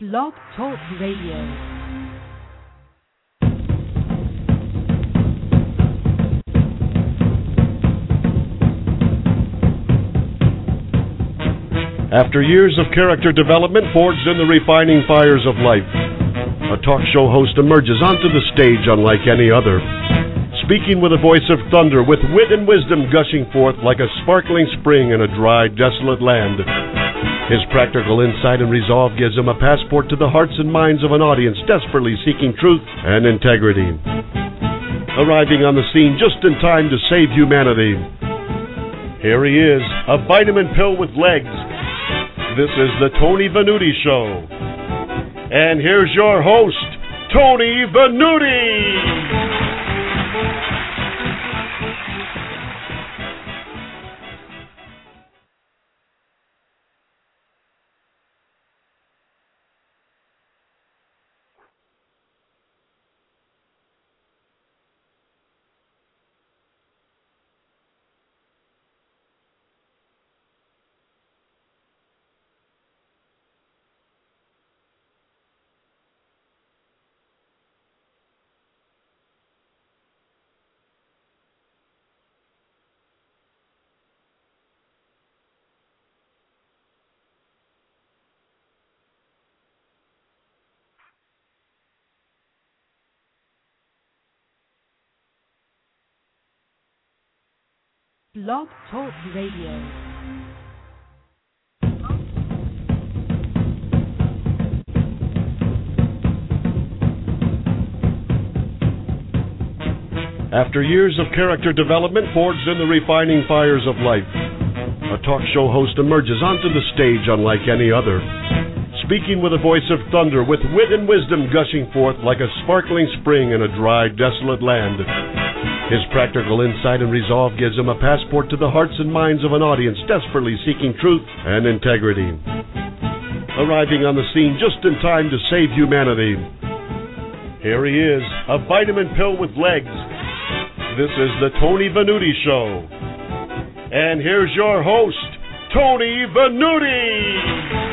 Blog Talk Radio. After years of character development forged in the refining fires of life, a talk show host emerges onto the stage unlike any other, speaking with a voice of thunder, with wit and wisdom gushing forth like a sparkling spring in a dry, desolate land. His practical insight and resolve gives him a passport to the hearts and minds of an audience desperately seeking truth and integrity. Arriving on the scene just in time to save humanity, here he is, a vitamin pill with legs. This is the Tony Venuti Show. And here's your host, Tony Venuti. Blog Talk Radio. After years of character development forged in the refining fires of life, a talk show host emerges onto the stage unlike any other, speaking with a voice of thunder, with wit and wisdom gushing forth like a sparkling spring in a dry, desolate land. His practical insight and resolve gives him a passport to the hearts and minds of an audience desperately seeking truth and integrity. Arriving on the scene just in time to save humanity, here he is, a vitamin pill with legs. This is the Tony Venuti Show. And here's your host, Tony Venuti.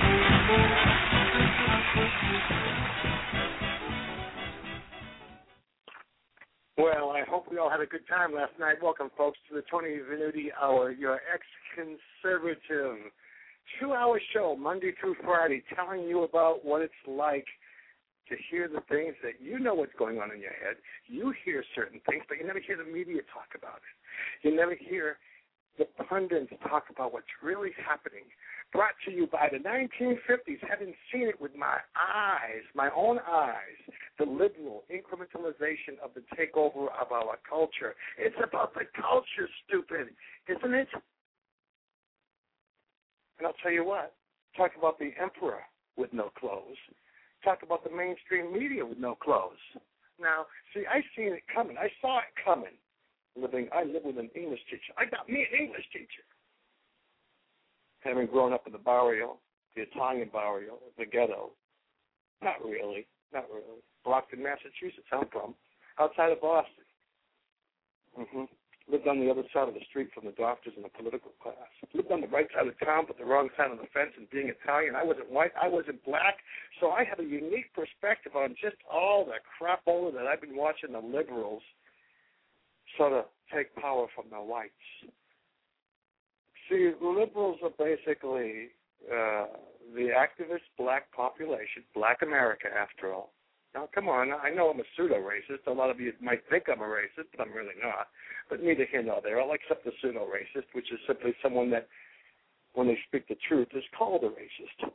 Well, I hope we all had a good time last night. Welcome, folks, to the Tony Venuti Hour, your ex-conservative 2-hour show, Monday through Friday, telling you about what it's like to hear the things that you know what's going on in your head. You hear certain things, but you never hear the media talk about it. You never hear the pundits talk about what's really happening. Brought to you by the 1950s, having seen it with my eyes, my own eyes, the liberal incrementalization of the takeover of our culture. It's about the culture, stupid, isn't it? And I'll tell you what, talk about the emperor with no clothes. Talk about the mainstream media with no clothes. Now, see, I seen it coming. I saw it coming. I live with an English teacher. I got me an English teacher. Having grown up in the barrio, the Italian barrio, the ghetto. Not really. Brockton, Massachusetts, I'm from. Outside of Boston. Lived on the other side of the street from the doctors and the political class. Lived on the right side of town, but the wrong side of the fence, and being Italian. I wasn't white, I wasn't black, so I have a unique perspective on just all the crapola that I've been watching the liberals sort of take power from the whites. See, liberals are basically the activist black population, black America, after all. Now, come on, I know I'm a pseudo-racist. A lot of you might think I'm a racist, but I'm really not. But neither here nor there. I'll accept the pseudo-racist, which is simply someone that, when they speak the truth, is called a racist.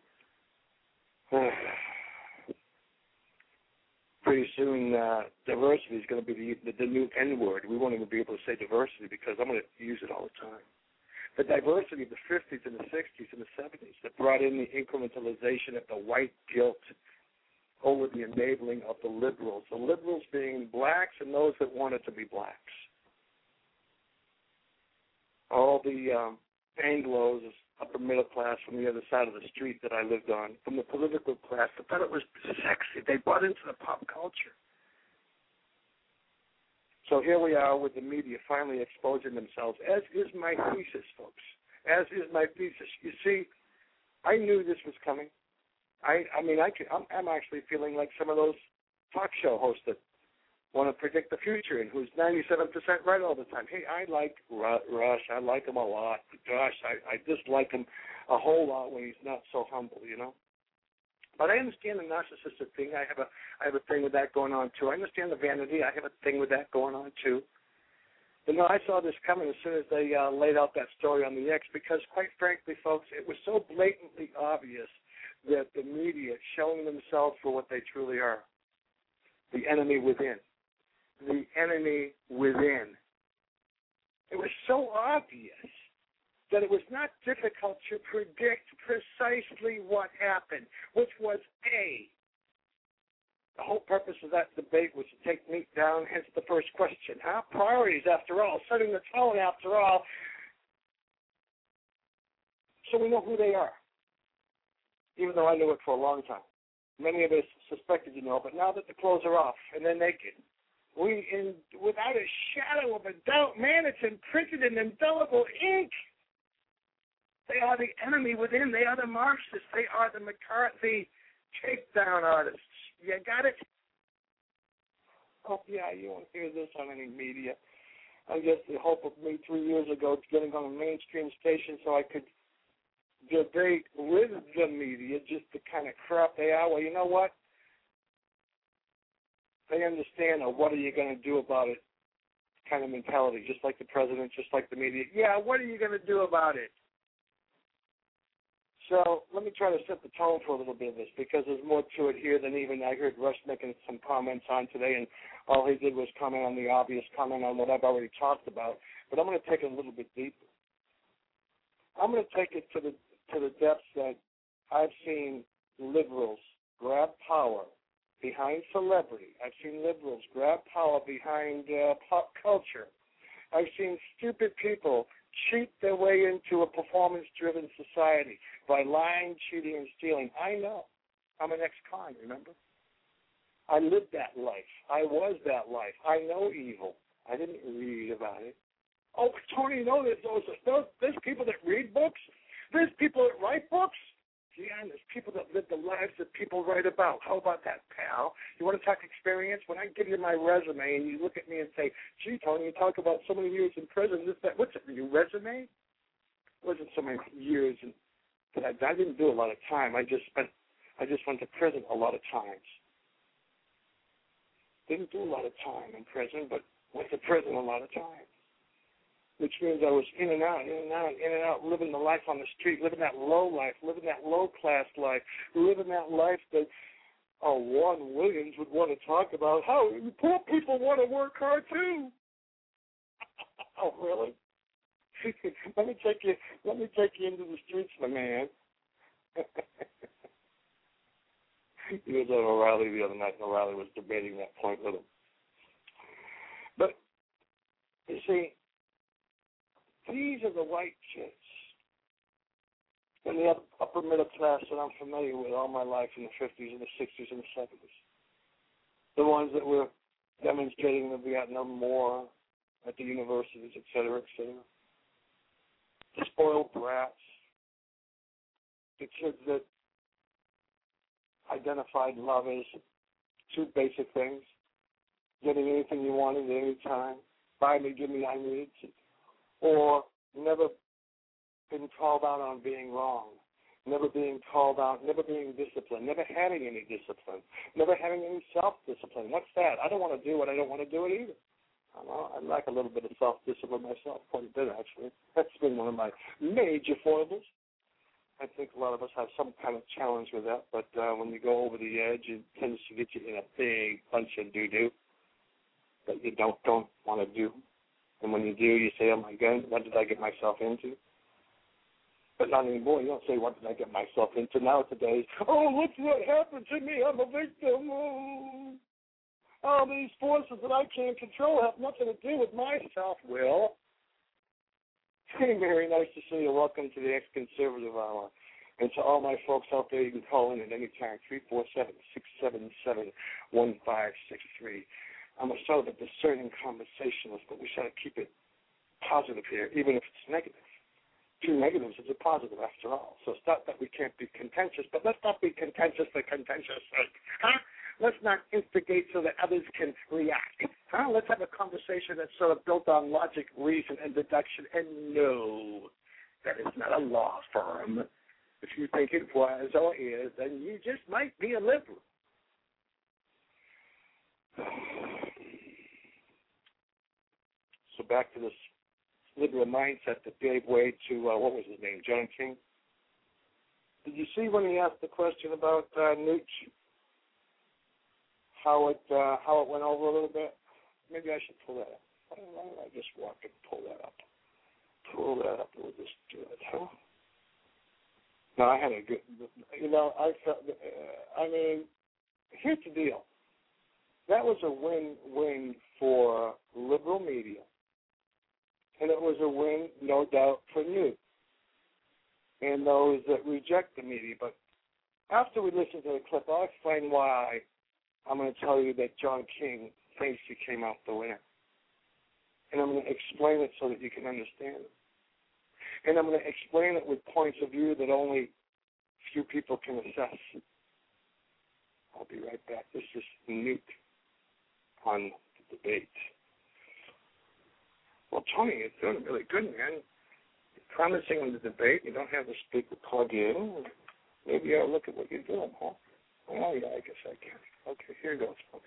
Pretty soon, diversity is going to be the new N-word. We won't even be able to say diversity because I'm going to use it all the time. The diversity of the 50s and the 60s and the 70s that brought in the incrementalization of the white guilt over the enabling of the liberals being blacks and those that wanted to be blacks. All the Anglos, upper middle class from the other side of the street that I lived on, from the political class, they thought it was sexy. They bought into the pop culture. So here we are with the media finally exposing themselves, as is my thesis, folks, as is my thesis. You see, I knew this was coming. I'm actually feeling like some of those talk show hosts that want to predict the future and who's 97% right all the time. Hey, I like Rush. I like him a lot. Gosh, I dislike him a whole lot when he's not so humble, you know. But I understand the narcissistic thing. I have a thing with that going on too. I understand the vanity. I have a thing with that going on too. But no, I saw this coming as soon as they laid out that story on the X because, quite frankly, folks, it was so blatantly obvious that the media showing themselves for what they truly are, the enemy within. The enemy within. It was so obvious that it was not difficult to predict precisely what happened, which was A. The whole purpose of that debate was to take meat down, hence the first question. Priorities, after all, setting the tone, after all, so we know who they are, even though I knew it for a long time. Many of us suspected, you know, but now that the clothes are off and they're naked, without a shadow of a doubt, man, it's imprinted in indelible ink. They are the enemy within. They are the Marxists. They are the McCarthy takedown artists. You got it? Oh, yeah, you won't hear this on any media. I guess the hope of me 3 years ago getting on a mainstream station so I could debate with the media just the kind of crap they are. Well, you know what? They understand what are you going to do about it kind of mentality, just like the president, just like the media. Yeah, what are you going to do about it? So let me try to set the tone for a little bit of this because there's more to it here than even I heard Rush making some comments on today, and all he did was comment on the obvious, comment on what I've already talked about. But I'm going to take it a little bit deeper. I'm going to take it to the depths that I've seen liberals grab power behind celebrity. I've seen liberals grab power behind pop culture. I've seen stupid people cheat their way into a performance-driven society by lying, cheating, and stealing. I know. I'm an ex-con, remember? I lived that life. I was that life. I know evil. I didn't read about it. Oh, Tony, you know there's people that read books? There's people that write books? Yeah, and there's people that live the lives that people write about. How about that, pal? You want to talk experience? When I give you my resume and you look at me and say, gee, Tony, you talk about so many years in prison, this, that, what's it, your resume? It wasn't so many years. I didn't do a lot of time. I just went to prison a lot of times. Didn't do a lot of time in prison, but went to prison a lot of times. Which means I was in and out, living the life on the street, living that low life, living that low-class life, living that life that Juan Williams would want to talk about. How poor people want to work hard, too. Oh, really? Let me take you into the streets, my man. He was at O'Reilly the other night, and O'Reilly was debating that point with him. But, you see, these are the white kids in the upper middle class that I'm familiar with all my life in the 50s and the 60s and the 70s. The ones that were demonstrating the Vietnam War at the universities, et cetera, et cetera. The spoiled brats. The kids that identified love as two basic things. Getting anything you wanted at any time. Buy me, give me, I need. Or never been called out on being wrong, never being called out, never being disciplined, never having any discipline, never having any self-discipline. What's that? I don't want to do what I don't want to do it either. I lack a little bit of self-discipline myself, quite a bit actually. That's been one of my major foibles. I think a lot of us have some kind of challenge with that, but when you go over the edge, it tends to get you in a big bunch of doo-doo that you don't want to do. And when you do, you say, oh, my God, what did I get myself into? But not anymore. You don't say, what did I get myself into? Nowadays, oh, look what happened to me. I'm a victim. Oh, all these forces that I can't control have nothing to do with my self-will. Hey, Mary, nice to see you. Welcome to the Ex-Conservative Hour. And to all my folks out there, you can call in at any time, 347-677-1563. I'm a sort of a discerning conversationalist, but we try to keep it positive here, even if it's negative. Two negatives is a positive after all. So it's not that we can't be contentious, but let's not be contentious for contentious sake. Huh? Let's not instigate so that others can react. Huh? Let's have a conversation that's sort of built on logic, reason, and deduction. And no, that is not a law firm. If you think it was or is, then you just might be a liberal. So back to this liberal mindset that gave way to, what was his name, John King? Did you see when he asked the question about Nooch, how it went over a little bit? Maybe I should pull that up. Why don't I just walk and pull that up? Pull that up, we'll just do it, huh? No, I had a good, I felt, here's the deal. That was a win-win for liberal media. And it was a win, no doubt, for Newt and those that reject the media. But after we listen to the clip, I'll explain why I'm going to tell you that John King thinks he came out the winner. And I'm going to explain it so that you can understand it. And I'm going to explain it with points of view that only few people can assess. I'll be right back. This is Newt on the debate. Well, Tony, you're doing really good, man. You're promising in the debate. You don't have the speaker plug in. Maybe I'll look at what you're doing, huh? Oh, yeah, I guess I can. Okay, here goes, folks.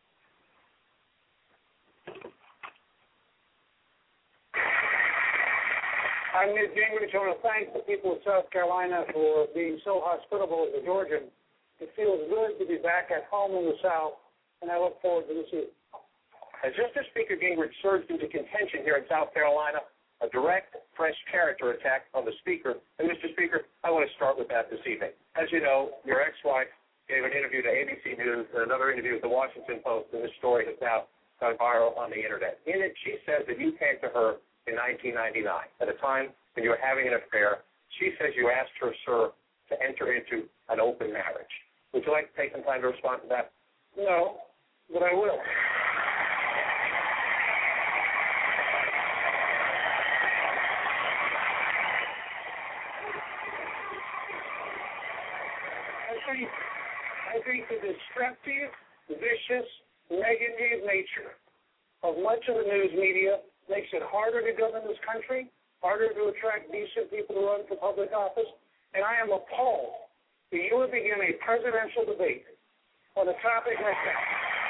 I'm Newt Gingrich. I want to thank the people of South Carolina for being so hospitable as a Georgian. It feels good to be back at home in the South, and I look forward to this evening. As just as Speaker Gingrich surged into contention here in South Carolina, a direct, fresh character attack on the Speaker. And, Mr. Speaker, I want to start with that this evening. As you know, your ex-wife gave an interview to ABC News and another interview with the Washington Post, and this story has now gone viral on the Internet. In it, she says that you came to her in 1999, at a time when you were having an affair. She says you asked her, sir, to enter into an open marriage. Would you like to take some time to respond to that? No, but I will. I think the destructive, vicious, negative nature of much of the news media makes it harder to govern this country, harder to attract decent people to run for public office, and I am appalled that you would begin a presidential debate on a topic like that.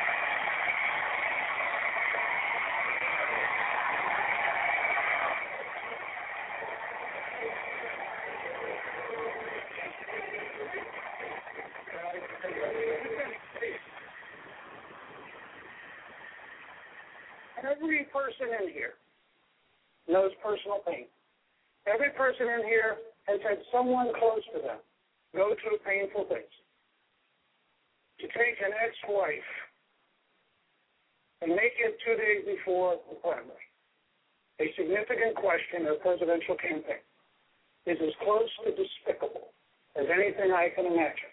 Every person in here knows personal pain. Every person in here has had someone close to them go through painful things. To take an ex-wife and make it 2 days before the primary a significant question of presidential campaign is as close to despicable as anything I can imagine.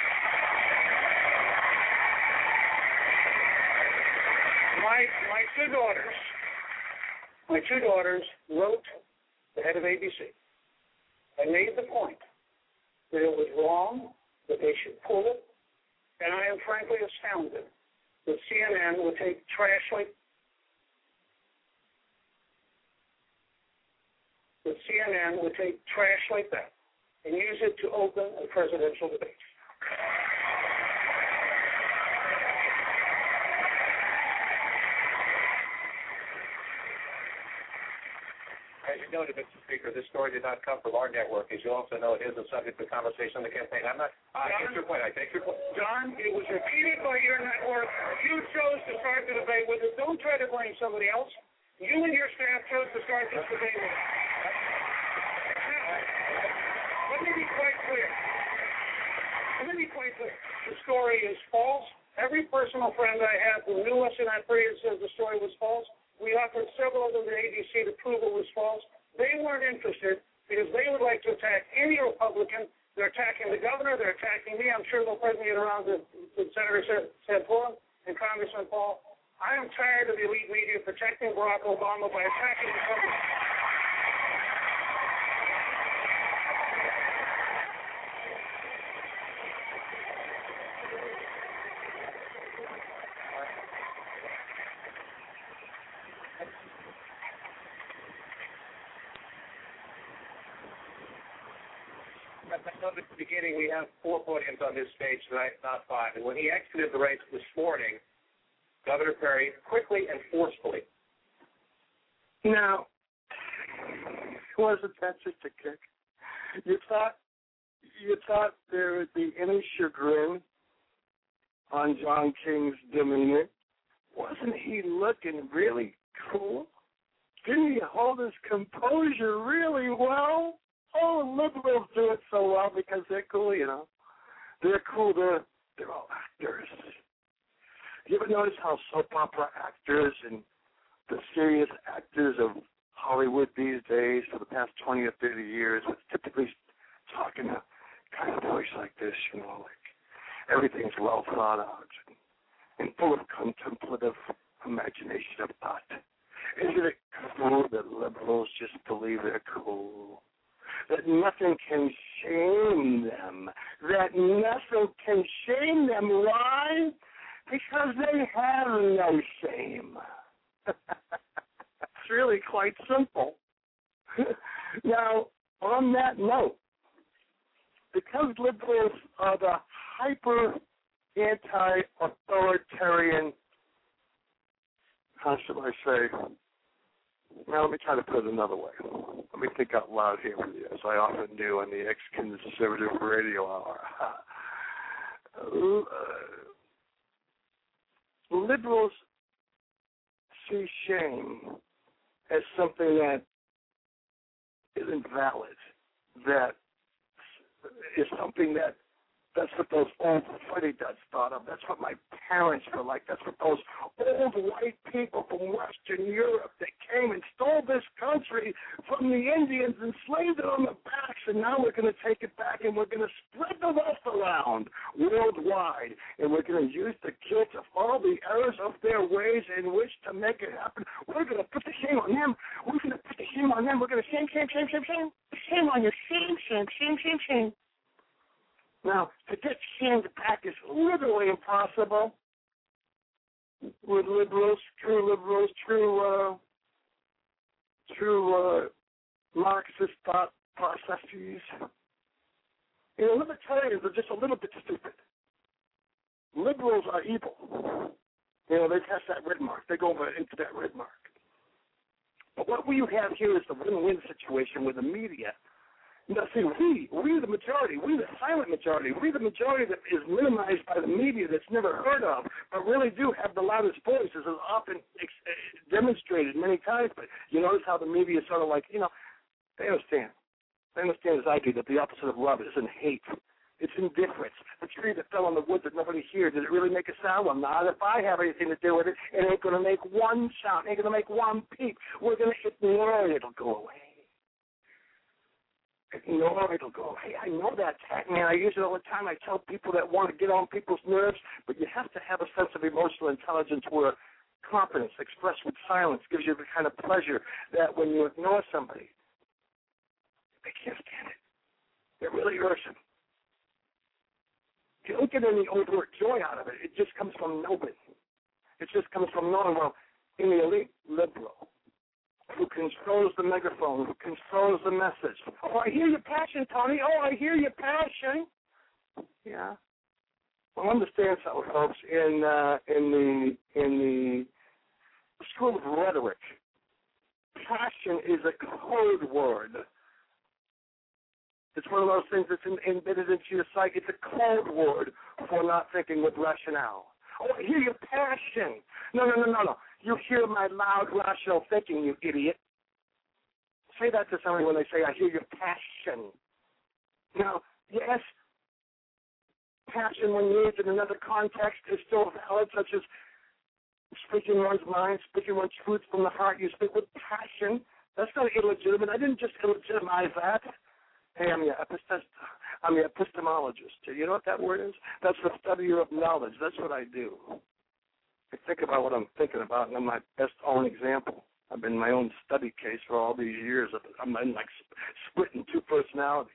My two daughters wrote the head of ABC and made the point that it was wrong, that they should pull it, and I am frankly astounded that CNN would take trash like that and use it to open a presidential debate. As you noted, Mr. Speaker, this story did not come from our network. As you also know, it is a subject of conversation on the campaign. I take your point. John, it was repeated by your network. You chose to start the debate with it. Don't try to blame somebody else. You and your staff chose to start this debate with it. Now, let me be quite clear. The story is false. Every personal friend I have who knew us in that period says the story was false. We offered several of them to ABC to prove it was false. They weren't interested because they would like to attack any Republican. They're attacking the governor. They're attacking me. I'm sure they'll presently get around to Senator Santorum and Congressman Paul. I am tired of the elite media protecting Barack Obama by attacking the governor. I know at the beginning we have 4 podiums on this stage tonight, not 5. And when he exited the race this morning, Governor Perry quickly and forcefully. Now, wasn't that just a kick? You thought there would be any chagrin on John King's demeanor? Wasn't he looking really cool? Didn't he hold his composure really well? Oh, liberals do it so well because they're cool, you know. They're cool. They're all actors. You ever notice how soap opera actors and the serious actors of Hollywood these days for the past 20 or 30 years was typically talking a kind of voice like this, you know, like everything's well thought out and full of contemplative imagination of thought. Isn't it cool that liberals just believe they're cool? That nothing can shame them. That nothing can shame them. Why? Because they have no shame. It's really quite simple. Now, on that note, because liberals are the hyper anti-authoritarian, how should I say? Now, let me try to put it another way. Let me think out loud here with you, as I often do on the ex-conservative radio hour. Liberals see shame as something that isn't valid, that is something that's what those old fuddy-dudds thought of. That's what my parents were like. That's what those old white people from Western Europe that came and stole this country from the Indians and slaved it on the backs, and now we're going to take it back and we're going to spread the wealth around worldwide, and we're going to use the kids of all the errors of their ways in which to make it happen. We're going to put the shame on them. We're going to put the shame on them. We're going to shame on you. Shame. Now, to get shamed back is literally impossible with liberals, true Marxist thought processes. You know, libertarians are just a little bit stupid. Liberals are evil. You know, they pass that red mark. They go over into that red mark. But what we have here is the win-win situation with the media. Now, see, we the majority, we the silent majority, we the majority that is minimized by the media that's never heard of, but really do have the loudest voices, as often demonstrated many times. But you notice how the media is sort of like, you know, they understand. They understand as I do that the opposite of love isn't hate. It's indifference. The tree that fell in the wood that nobody hears, did it really make a sound? Well, not if I have anything to do with it. It ain't going to make one sound. It ain't going to make one peep. We're going to ignore it. It'll go away. Ignore it. It'll go away. I know that, man. I use it all the time. I tell people that want to get on people's nerves, but you have to have a sense of emotional intelligence where confidence expressed with silence gives you the kind of pleasure that when you ignore somebody, they can't stand it. It really hurts them. You don't get any overt joy out of it. It just comes from nobody. It just comes from knowing, well, in the elite liberal who controls the megaphone, who controls the message. Oh, I hear your passion, Tony. Oh, I hear your passion. Yeah. Well, understand something, folks. In the school of rhetoric, passion is a code word. It's one of those things that's embedded into your psyche. It's a code word for not thinking with rationale. Oh, I hear your passion. No. You hear my loud, rational thinking, you idiot. Say that to somebody when they say, I hear your passion. Now, yes, passion when used in another context is still valid, such as speaking one's mind, speaking one's truth from the heart. You speak with passion. That's not illegitimate. I didn't just illegitimize that. Hey, I'm the epistemologist. You know what that word is? That's the study of knowledge. That's what I do. I think about what I'm thinking about, and I'm my best own example. I've been my own study case for all these years. I'm like splitting two personalities.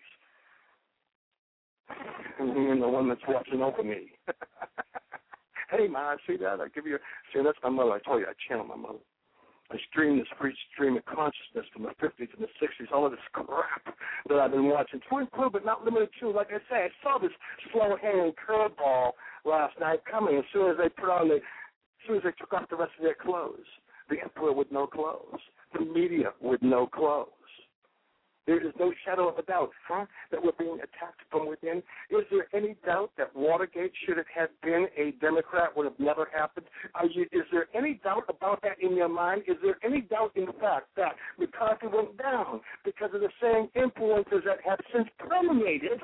And the one that's watching over me. Hey, Ma, see that? See, that's my mother. I told you, I channel my mother. a free stream of consciousness from the 50s and the 60s, all of this crap that I've been watching, to include but not limited to, like I say, I saw this slow-hanging curveball last night coming as soon as they took off the rest of their clothes. The emperor with no clothes. The media with no clothes. There is no shadow of a doubt, that we're being attacked from within. Is there any doubt that Watergate, should it have been a Democrat, would have never happened? Is there any doubt about that in your mind? Is there any doubt in the fact that McCarthy went down because of the same influences that have since permeated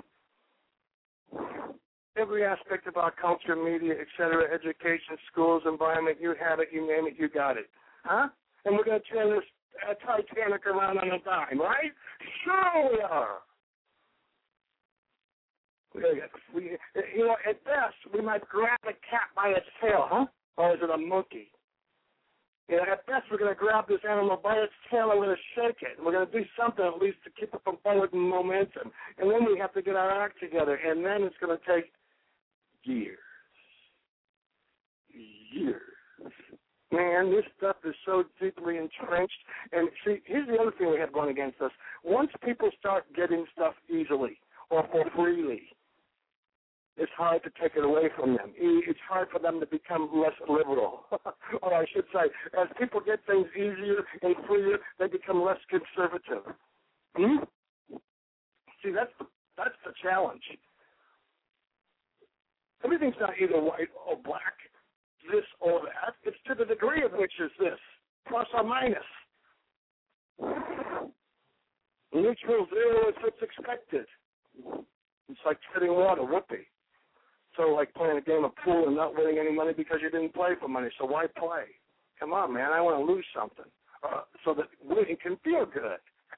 every aspect of our culture, media, etc., education, schools, environment, you have it, you name it, you got it. And we're going to turn this Titanic around on a dime, right? Sure we are. At best, we might grab a cat by its tail, or is it a monkey? At best, we're going to grab this animal by its tail and we're going to shake it. We're going to do something at least to keep it from forward in momentum. And then we have to get our act together, and then it's going to take years. Man, this stuff is so deeply entrenched. And see, here's the other thing we have going against us. Once people start getting stuff easily or for freely, it's hard to take it away from them. It's hard for them to become less liberal. Or I should say, as people get things easier and freer, they become less conservative. See, that's the challenge. Everything's not either white or black, this or that. It's to the degree of which is this, plus or minus. Neutral zero is what's expected. It's like treading water, whoopee. So like playing a game of pool and not winning any money because you didn't play for money. So why play? Come on, man, I want to lose something so that winning can feel good.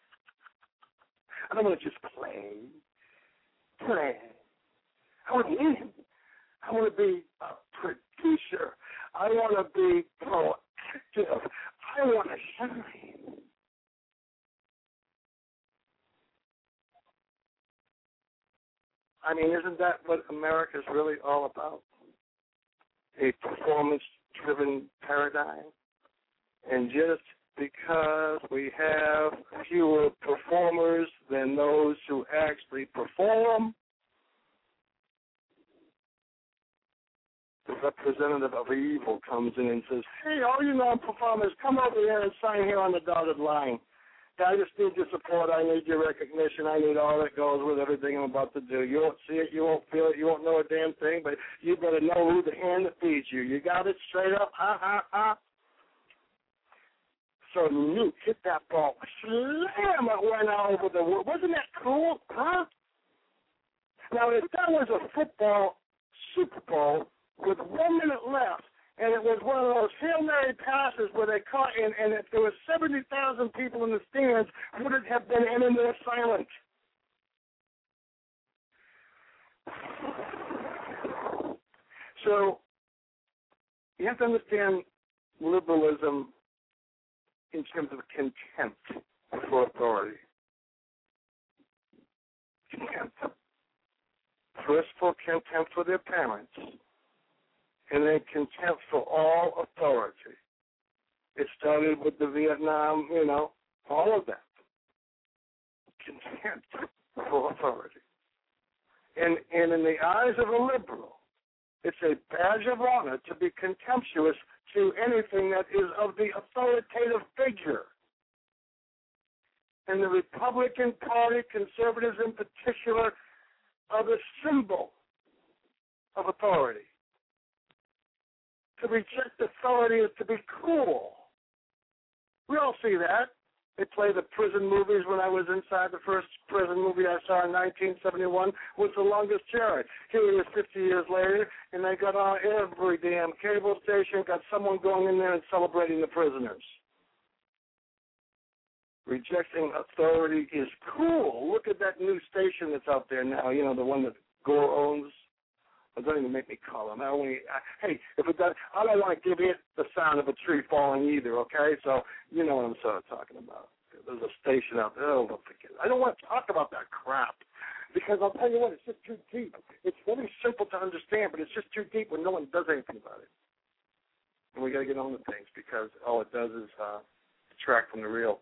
I don't want to just play. I want to win. I want to be a producer. I want to be proactive. I want to shine. I mean, isn't that what America's really all about? A performance-driven paradigm? And just because we have fewer performers than those who actually perform, the representative of evil comes in and says, hey, all you non-performers, come over here and sign here on the dotted line. I just need your support. I need your recognition. I need all that goes with everything I'm about to do. You won't see it. You won't feel it. You won't know a damn thing, but you better know who the hand that feeds you. You got it straight up? So Nuke hit that ball. Slam! It went over the wood. Wasn't that cool? Now, if that was a football Super Bowl with 1 minute left, and it was one of those Hail Mary passes where they caught, and if there were 70,000 people in the stands, would it have been any more silent? So you have to understand liberalism in terms of contempt for authority. Contempt. First for contempt for their parents, and then contempt for all authority. It started with the Vietnam, all of that. Contempt for authority. And in the eyes of a liberal, it's a badge of honor to be contemptuous to anything that is of the authoritative figure. And the Republican Party, conservatives in particular, are the symbol of authority. To reject authority is to be cool. We all see that. They play the prison movies. When I was inside, the first prison movie I saw in 1971 was The Longest Yard. Here it is 50 years later, and they got on every damn cable station, got someone going in there and celebrating the prisoners. Rejecting authority is cool. Look at that new station that's out there now, the one that Gore owns. It doesn't even make me call him. Hey, if it does, I don't want to give it the sound of a tree falling either, okay? So you know what I'm sort of talking about. There's a station out there. Oh, forget it. I don't want to talk about that crap because I'll tell you what, it's just too deep. It's very simple to understand, but it's just too deep when no one does anything about it. And we got to get on with things because all it does is detract from the real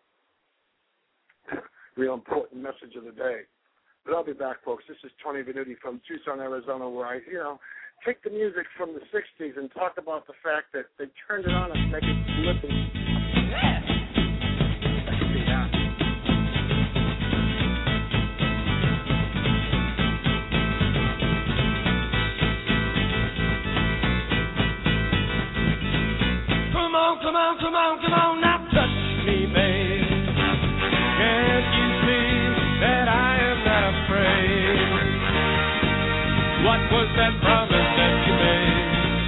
important message of the day. But I'll be back, folks. This is Tony Venuti from Tucson, Arizona, where I, take the music from the 60s and talk about the fact that they turned it on and make it living. Come on, come on, come on, now touch me, babe. Can't you see that I am not afraid? What was that promise that you made?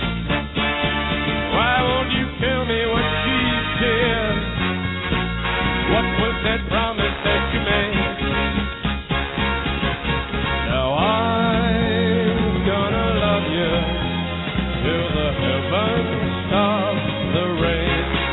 Why won't you tell me what she said? What was that promise that you made? Now I'm gonna love you till the heavens stop the rain.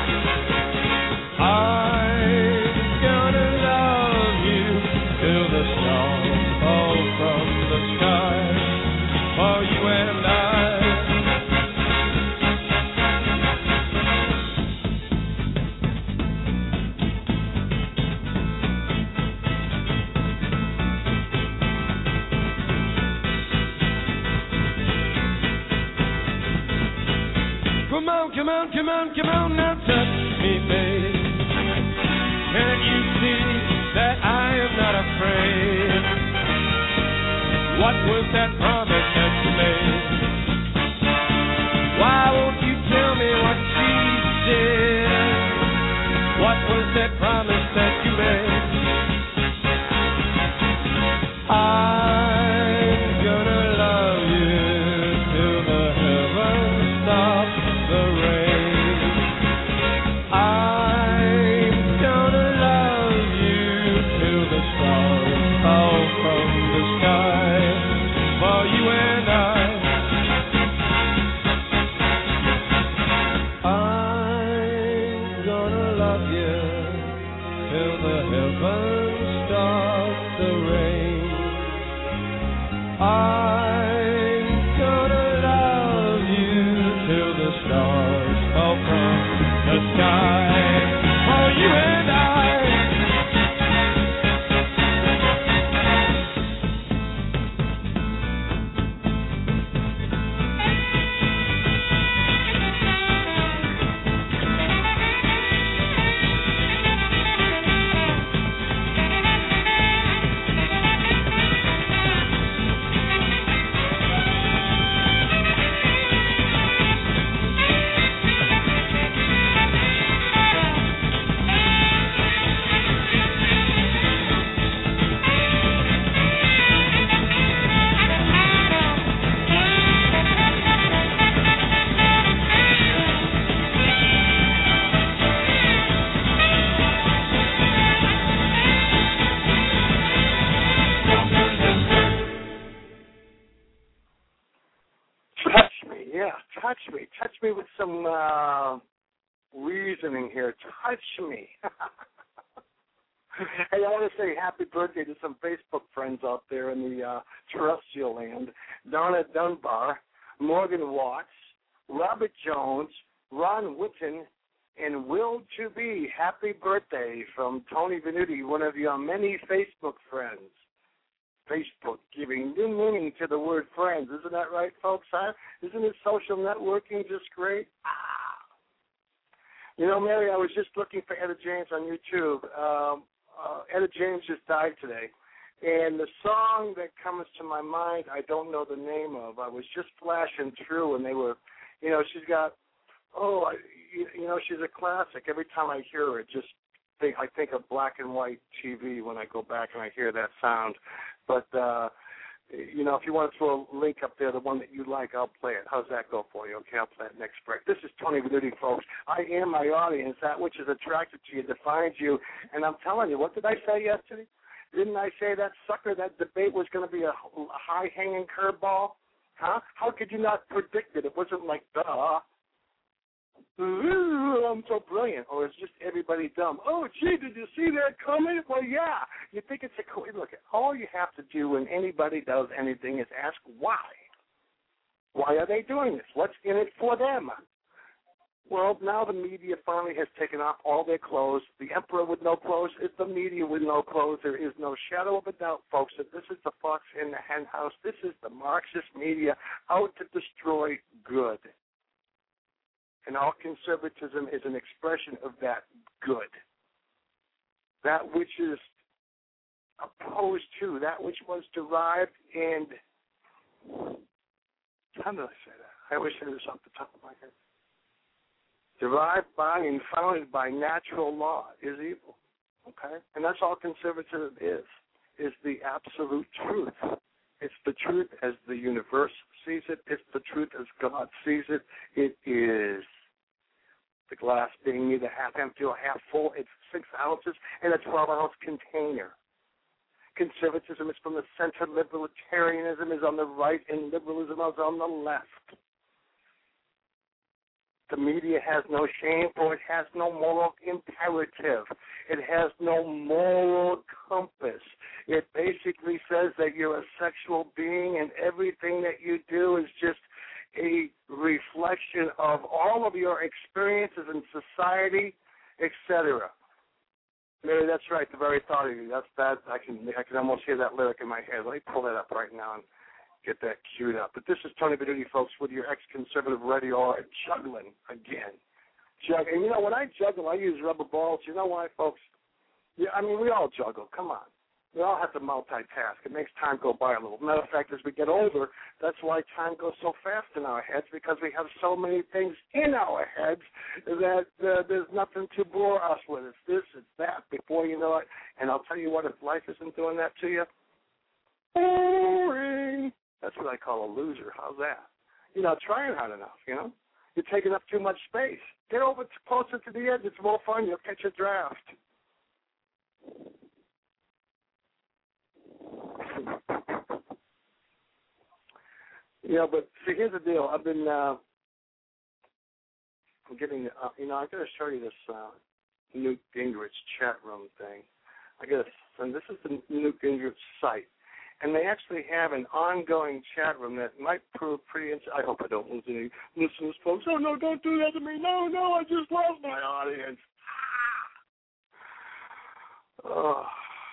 Come on, now touch me, babe. Can't you see that I am not afraid? What was that promise that you made? Why won't you tell me what she said? What was that promise that you made? I'm gonna love you till the heavens stop the rain. Touch me with some reasoning here. Touch me. Hey, I want to say happy birthday to some Facebook friends out there in the terrestrial land. Donna Dunbar, Morgan Watts, Robert Jones, Ron Whitten, and Will to Be. Happy birthday from Tony Venuti, one of your many Facebook friends. Facebook giving new meaning to the word friends. Isn't that right, folks? Huh? Isn't it social networking just great? Mary, I was just looking for Etta James on YouTube. Etta James just died today. And the song that comes to my mind, I don't know the name of. I was just flashing through, and they were, she's got, she's a classic. Every time I hear her, I think of black and white TV when I go back and I hear that sound. But, if you want to throw a link up there, the one that you like, I'll play it. How's that go for you? Okay, I'll play it next break. This is Tony Venuti, folks. I am my audience. That which is attracted to you defines you. And I'm telling you, what did I say yesterday? Didn't I say that debate was going to be a high-hanging curveball? Huh? How could you not predict it? It wasn't like, duh. Ooh, I'm so brilliant. Or it's just everybody dumb. Oh, gee, did you see that coming? Well, yeah. You think it's a cool. Look, all you have to do when anybody does anything is ask why. Why are they doing this? What's in it for them? Well, now the media finally has taken off all their clothes. The emperor with no clothes is the media with no clothes. There is no shadow of a doubt, folks, that this is the fox in the hen house. This is the Marxist media out to destroy good. And all conservatism is an expression of that good. That which is opposed to, that which was derived and, how did I say that? I wish it was off the top of my head. Derived by and founded by natural law is evil. Okay? And that's all conservatism is the absolute truth. It's the truth as the universe sees it. It's the truth as God sees it. It is the glass being neither half empty or half full. It's 6 ounces in a 12-ounce container. Conservatism is from the center. Libertarianism is on the right, and liberalism is on the left. The media has no shame, for it has no moral imperative. It has no moral compass. It basically says that you're a sexual being and everything that you do is just a reflection of all of your experiences in society, etc. Mary, that's right, the very thought of you. That's that. I can almost hear that lyric in my head. Let me pull that up right now and get that queued up. But this is Tony Venuti, folks, with your ex-conservative radio hour juggling again. And, you know, when I juggle, I use rubber balls. You know why, folks? Yeah, I mean, we all juggle. Come on. We all have to multitask. It makes time go by a little. Matter of fact, as we get older, that's why time goes so fast in our heads, because we have so many things in our heads that there's nothing to bore us with. It's this, it's that, before you know it. And I'll tell you what, if life isn't doing that to you, boring. That's what I call a loser. How's that? You're not trying hard enough, you know? You're taking up too much space. Get over closer to the edge. It's more fun. You'll catch a draft. Yeah, but see, here's the deal. I've been getting, you know, I got to show you this Newt Gingrich chat room thing. And this is the Newt Gingrich site. And they actually have an ongoing chat room that might prove pretty interesting. I hope I don't lose any listeners, folks. Oh, no, don't do that to me. No, I just love my audience. Oh.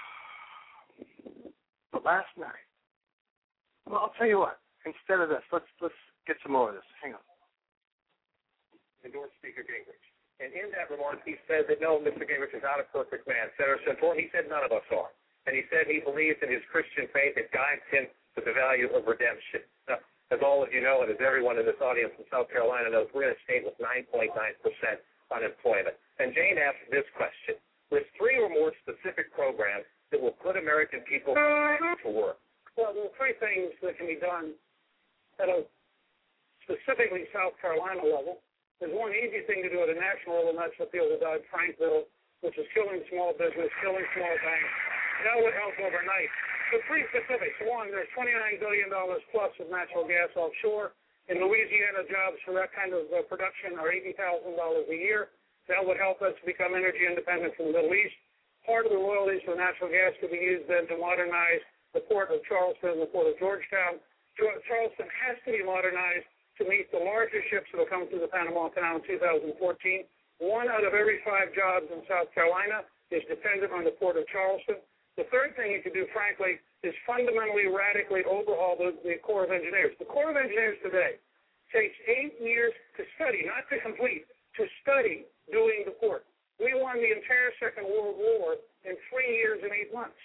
But last night, well, I'll tell you what. Instead of this, let's get some more of this. Hang on. Endorsed Speaker Gingrich. And in that remark, he said that, no, Mr. Gingrich is not a perfect man. Senator Santorum, he said none of us are. And he said he believes in his Christian faith. It guides him to the value of redemption. Now, as all of you know, and as everyone in this audience in South Carolina knows, we're in a state with 9.9% unemployment. And Jane asked this question. List 3 or more specific programs that will put American people to work. Well, there are 3 things that can be done at a specifically South Carolina level. There's one easy thing to do at a national level, and that's the field of Dodd-Frank bill, which is killing small business, killing small banks. That would help overnight. But 3 specifics. 1, there's $29 billion plus of natural gas offshore. In Louisiana, jobs for that kind of production are $80,000 a year. That would help us become energy independent from the Middle East. Part of the royalties for natural gas could be used then to modernize the port of Charleston and the port of Georgetown. Charleston has to be modernized to meet the larger ships that will come through the Panama Canal in 2014. 1 out of every 5 jobs in South Carolina is dependent on the port of Charleston. The third thing you can do, frankly, is fundamentally, radically overhaul the Corps of Engineers. The Corps of Engineers today takes 8 years to study, not to complete, to study doing the port. We won the entire Second World War in 3 years and 8 months.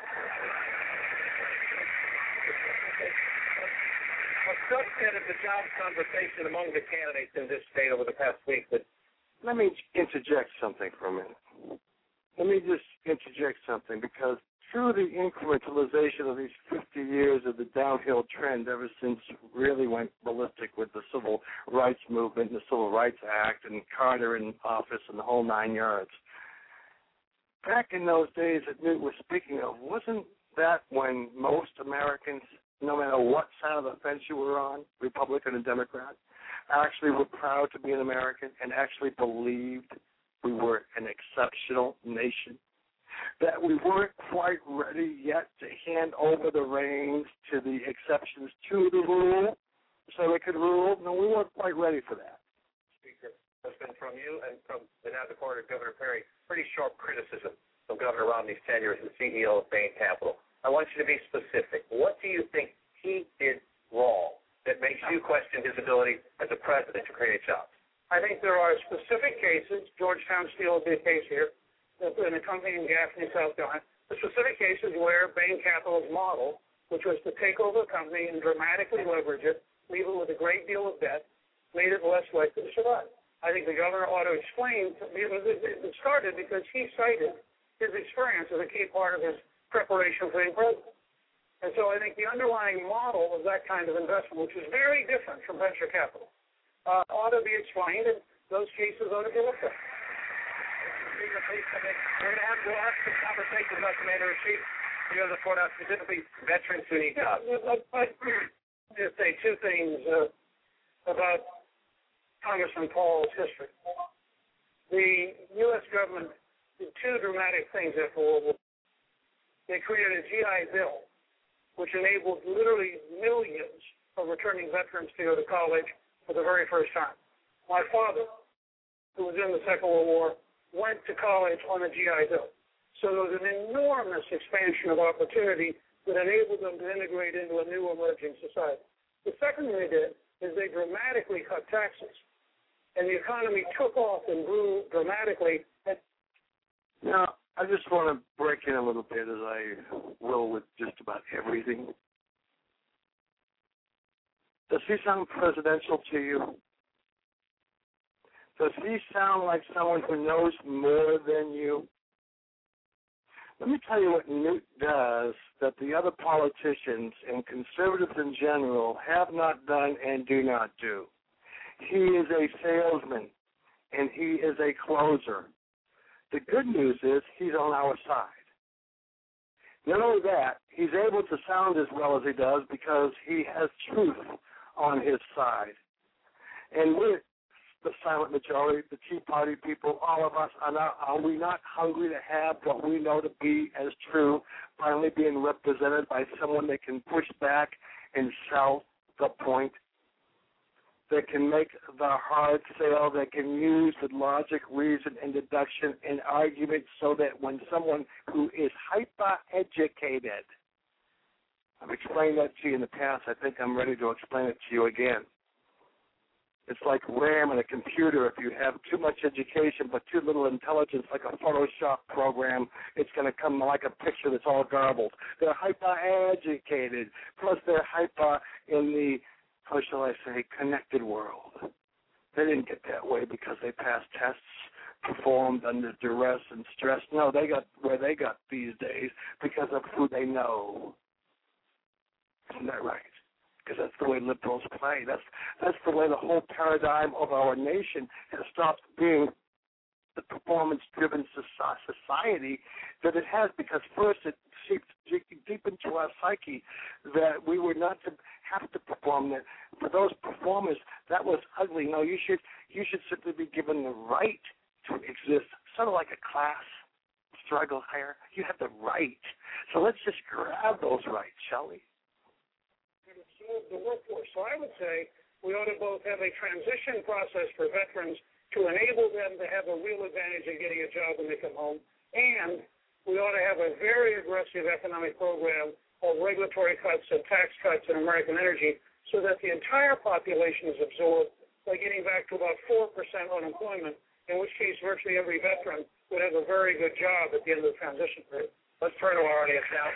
A subset of the jobs conversation among the candidates in this state over the past week. But let me interject something for a minute. Let me just interject something, because through the incrementalization of these 50 years of the downhill trend ever since really went ballistic with the Civil Rights Movement and the Civil Rights Act and Carter in office and the whole 9 yards, back in those days that Newt was speaking of, wasn't that when most Americans, no matter what side of the fence you were on, Republican and Democrat, actually were proud to be an American and actually believed we were an exceptional nation, that we weren't quite ready yet to hand over the reins to the exceptions to the rule so they could rule? No, we weren't quite ready for that. Speaker, has been you and from the now departed Governor Perry, pretty sharp criticism of Governor Romney's tenure as the CEO of Bain Capital. I want you to be specific. What do you think he did wrong that makes you question his ability as a president to create jobs? I think there are specific cases, Georgetown Steel will be a case here, in a company in Gaffney, South Carolina, the specific cases where Bain Capital's model, which was to take over a company and dramatically leverage it, leave it with a great deal of debt, made it less likely to survive. I think the governor ought to explain, it started because he cited his experience as a key part of his preparation for being president. And so I think the underlying model of that kind of investment, which is very different from venture capital, ought to be explained, and those cases ought to be looked at. We'll have some conversations about Commander-in-Chief. You have the floor now, specifically veterans who need jobs. I'd just say two things about Congressman Paul's history. The U.S. government did two dramatic things after World War II. They created a GI Bill, which enabled literally millions of returning veterans to go to college for the very first time. My father, who was in the Second World War, went to college on a GI Bill. So there was an enormous expansion of opportunity that enabled them to integrate into a new emerging society. The second thing they did is they dramatically cut taxes, and the economy took off and grew dramatically. Now, I just want to break in a little bit, as I will with just about everything. Does he sound presidential to you? Does he sound like someone who knows more than you? Let me tell you what Newt does that the other politicians and conservatives in general have not done and do not do. He is a salesman, and he is a closer. The good news is he's on our side. Not only that, he's able to sound as well as he does because he has truth on his side. And we're the silent majority, the Tea Party people, all of us, are we not hungry to have what we know to be as true finally being represented by someone that can push back and sell the point, that can make the hard sale, that can use the logic, reason, and deduction and argument so that when someone who is hyper-educated, I've explained that to you in the past, I think I'm ready to explain it to you again. It's like RAM in a computer. If you have too much education but too little intelligence, like a Photoshop program, it's going to come like a picture that's all garbled. They're hyper-educated, plus they're hyper in the, how shall I say, connected world. They didn't get that way because they passed tests, performed under duress and stress. No, they got where they got these days because of who they know. Isn't that right? Because that's the way liberals play. That's the way the whole paradigm of our nation has stopped being the performance-driven society that it has, because first it seeped deep into our psyche that we were not to have to perform. That for those performers, that was ugly. No, you should simply be given the right to exist, sort of like a class struggle here. You have the right. So let's just grab those rights, shall we? The workforce. So I would say we ought to both have a transition process for veterans to enable them to have a real advantage in getting a job when they come home, and we ought to have a very aggressive economic program of regulatory cuts and tax cuts in American energy so that the entire population is absorbed by getting back to about 4% unemployment, in which case virtually every veteran would have a very good job at the end of the transition period. Let's turn to our audience now.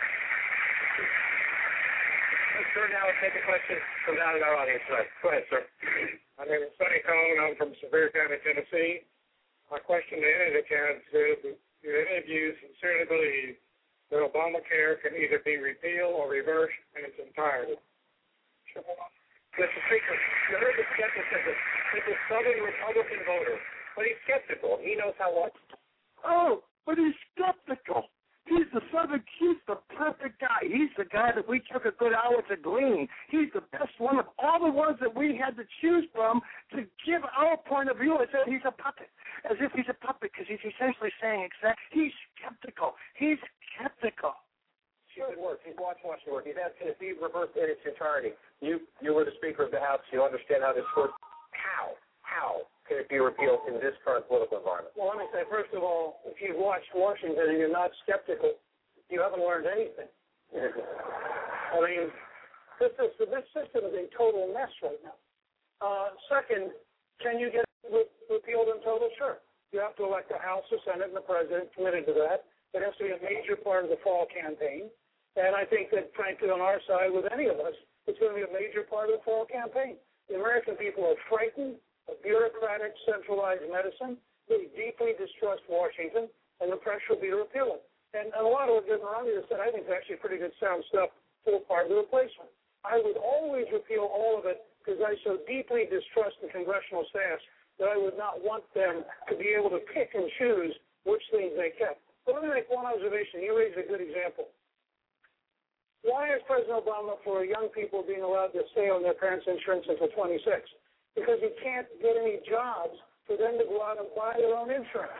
Let's turn now and take a question from down in our audience. Go ahead, sir. My name is Sonny Cohn. I'm from Sevier County, Tennessee. My question to any of the candidates is, do any of you sincerely believe that Obamacare can either be repealed or reversed in its entirety? Mr. Speaker, you heard the skepticism. It's a Southern Republican voter, but he's skeptical. He knows how much. Oh, but he's skeptical. He's the perfect guy. He's the guy that we took a good hour to glean. He's the best one of all the ones that we had to choose from to give our point of view as if he's a puppet. As if he's a puppet, because he's essentially saying he's skeptical. He's skeptical. It works. He's watched Washington work. He's asking if he reversed in its entirety. You were the Speaker of the House. You understand how this works. How? can it be repealed in this current political environment? Well, let me say, first of all, if you've watched Washington and you're not skeptical, you haven't learned anything. I mean, this system is a total mess right now. Second, can you get it repealed in total? Sure. You have to elect the House, the Senate, and the President committed to that. It has to be a major part of the fall campaign. And I think that, frankly, on our side, with any of us, it's going to be a major part of the fall campaign. The American people are frightened of bureaucratic, centralized medicine. They deeply distrust Washington, and the pressure will be to repeal it. And a lot of what Ronnie has said, I think, is actually pretty good sound stuff for part of the replacement. I would always repeal all of it because I so deeply distrust the congressional staff that I would not want them to be able to pick and choose which things they kept. But let me make one observation. You raised a good example. Why is President Obama for young people being allowed to stay on their parents' insurance until 26? Because he can't get any jobs for them to go out and buy their own insurance.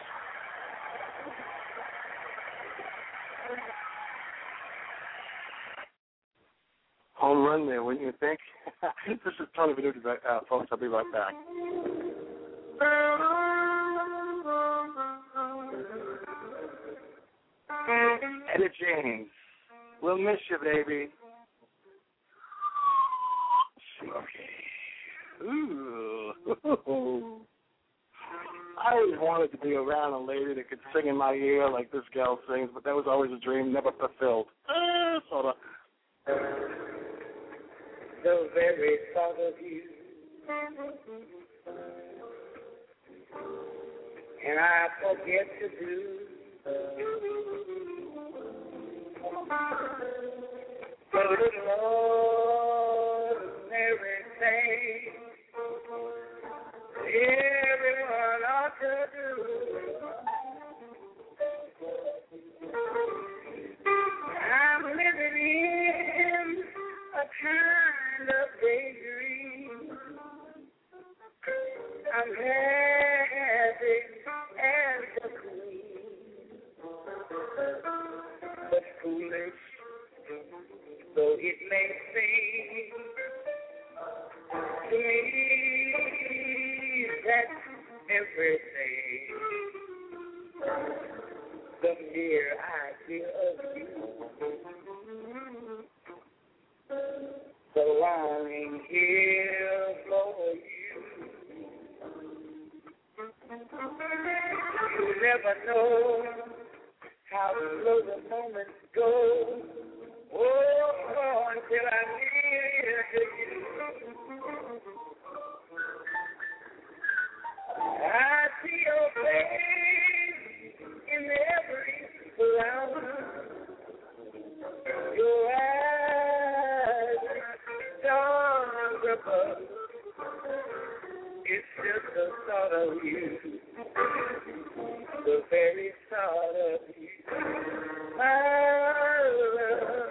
Home run there, wouldn't you think? This is Tony Venuti, folks. I'll be right back. Etta James, we'll miss you, baby. Okay. Ooh. I always wanted to be around a lady that could sing in my ear like this gal sings, but that was always a dream, never fulfilled. Sort of. The very thought of you, and I forget to do the ordinary thing everyone ought to do. I'm living in a kind of daydream. I'm happy as a queen, but foolish though it may seem to me that everything, the mere idea of you. So I'm here for you. You never know how slow the moments go. Oh, until I'm near to you. I see your face in every flower. Your eyes, stars above. It's just the thought of you, the very thought of you. My love.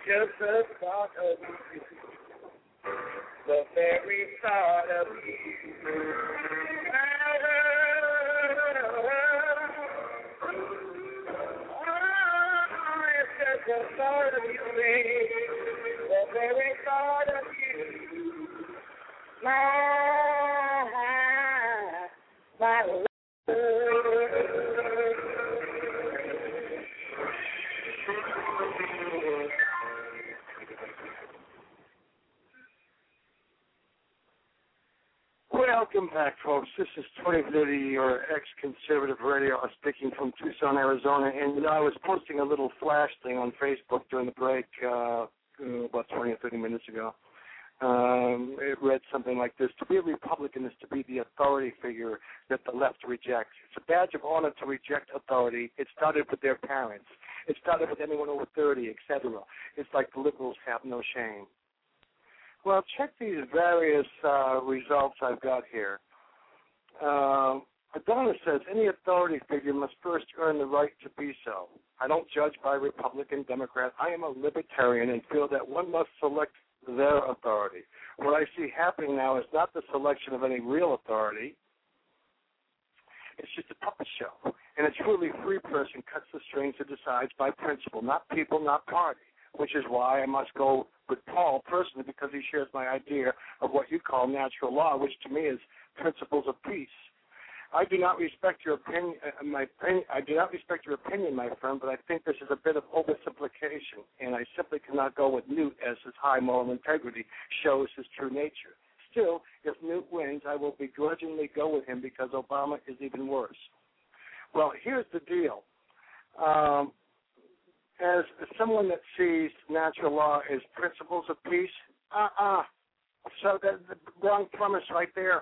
just the thought of you. The very thought of you. It's just the thought of you, baby. The very thought of you. My love. Welcome back, folks. This is Tony Venuti, your ex-conservative radio, speaking from Tucson, Arizona. And, I was posting a little flash thing on Facebook during the break about 20 or 30 minutes ago. It read something like this: to be a Republican is to be the authority figure that the left rejects. It's a badge of honor to reject authority. It started with their parents. It started with anyone over 30, etc. It's like the liberals have no shame. Well, check these various results I've got here. Adonis says, any authority figure must first earn the right to be so. I don't judge by Republican, Democrat. I am a libertarian and feel that one must select their authority. What I see happening now is not the selection of any real authority. It's just a puppet show. And a truly free person cuts the strings and decides by principle, not people, not party, which is why I must go with Paul personally, because he shares my idea of what you call natural law, which to me is principles of peace. I do not respect your opinion, I do not respect your opinion, my friend, but I think this is a bit of oversimplification, and I simply cannot go with Newt as his high moral integrity shows his true nature. Still, if Newt wins, I will begrudgingly go with him because Obama is even worse. Well, here's the deal. As someone that sees natural law as principles of peace, so that's the wrong premise right there.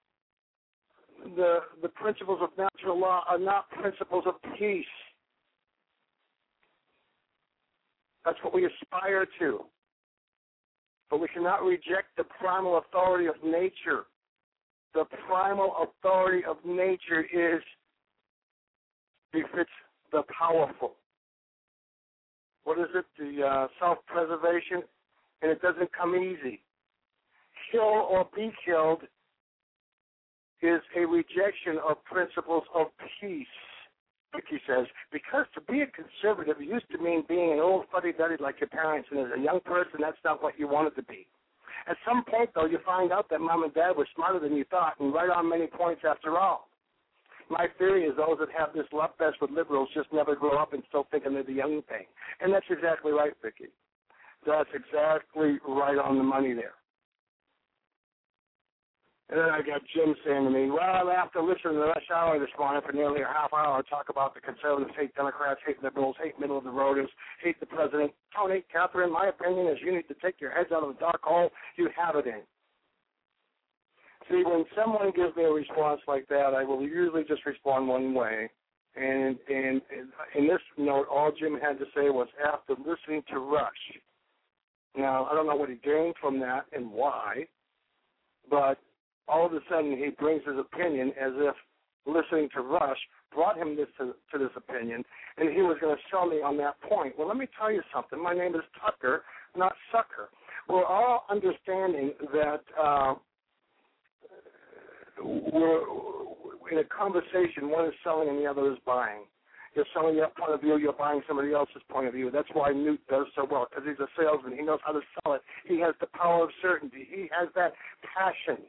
The principles of natural law are not principles of peace. That's what we aspire to. But we cannot reject the primal authority of nature. The primal authority of nature befits the powerful. What is it? The self-preservation, and it doesn't come easy. Kill or be killed is a rejection of principles of peace, Vicky says, because to be a conservative used to mean being an old fuddy-duddy like your parents, and as a young person, that's not what you wanted to be. At some point, though, you find out that mom and dad were smarter than you thought, and right on many points after all. My theory is those that have this love fest with liberals just never grow up and still thinking they're the young thing. And that's exactly right, Vicky. That's exactly right on the money there. And then I got Jim saying to me, well, after listening to the rush hour this morning for nearly a half hour, talk about the conservatives hate Democrats, hate liberals, hate middle-of-the-roaders, hate the president. Tony, Catherine, my opinion is you need to take your heads out of the dark hole you have it in. See, when someone gives me a response like that, I will usually just respond one way. And in this note, all Jim had to say was, after listening to Rush. Now, I don't know what he gained from that and why, but all of a sudden he brings his opinion as if listening to Rush brought him to this opinion, and he was going to sell me on that point. Well, let me tell you something. My name is Tucker, not Sucker. We're all understanding that we're in a conversation, one is selling and the other is buying. You're selling your point of view, you're buying somebody else's point of view. That's why Newt does so well, because he's a salesman. He knows how to sell it. He has the power of certainty. He has that passion.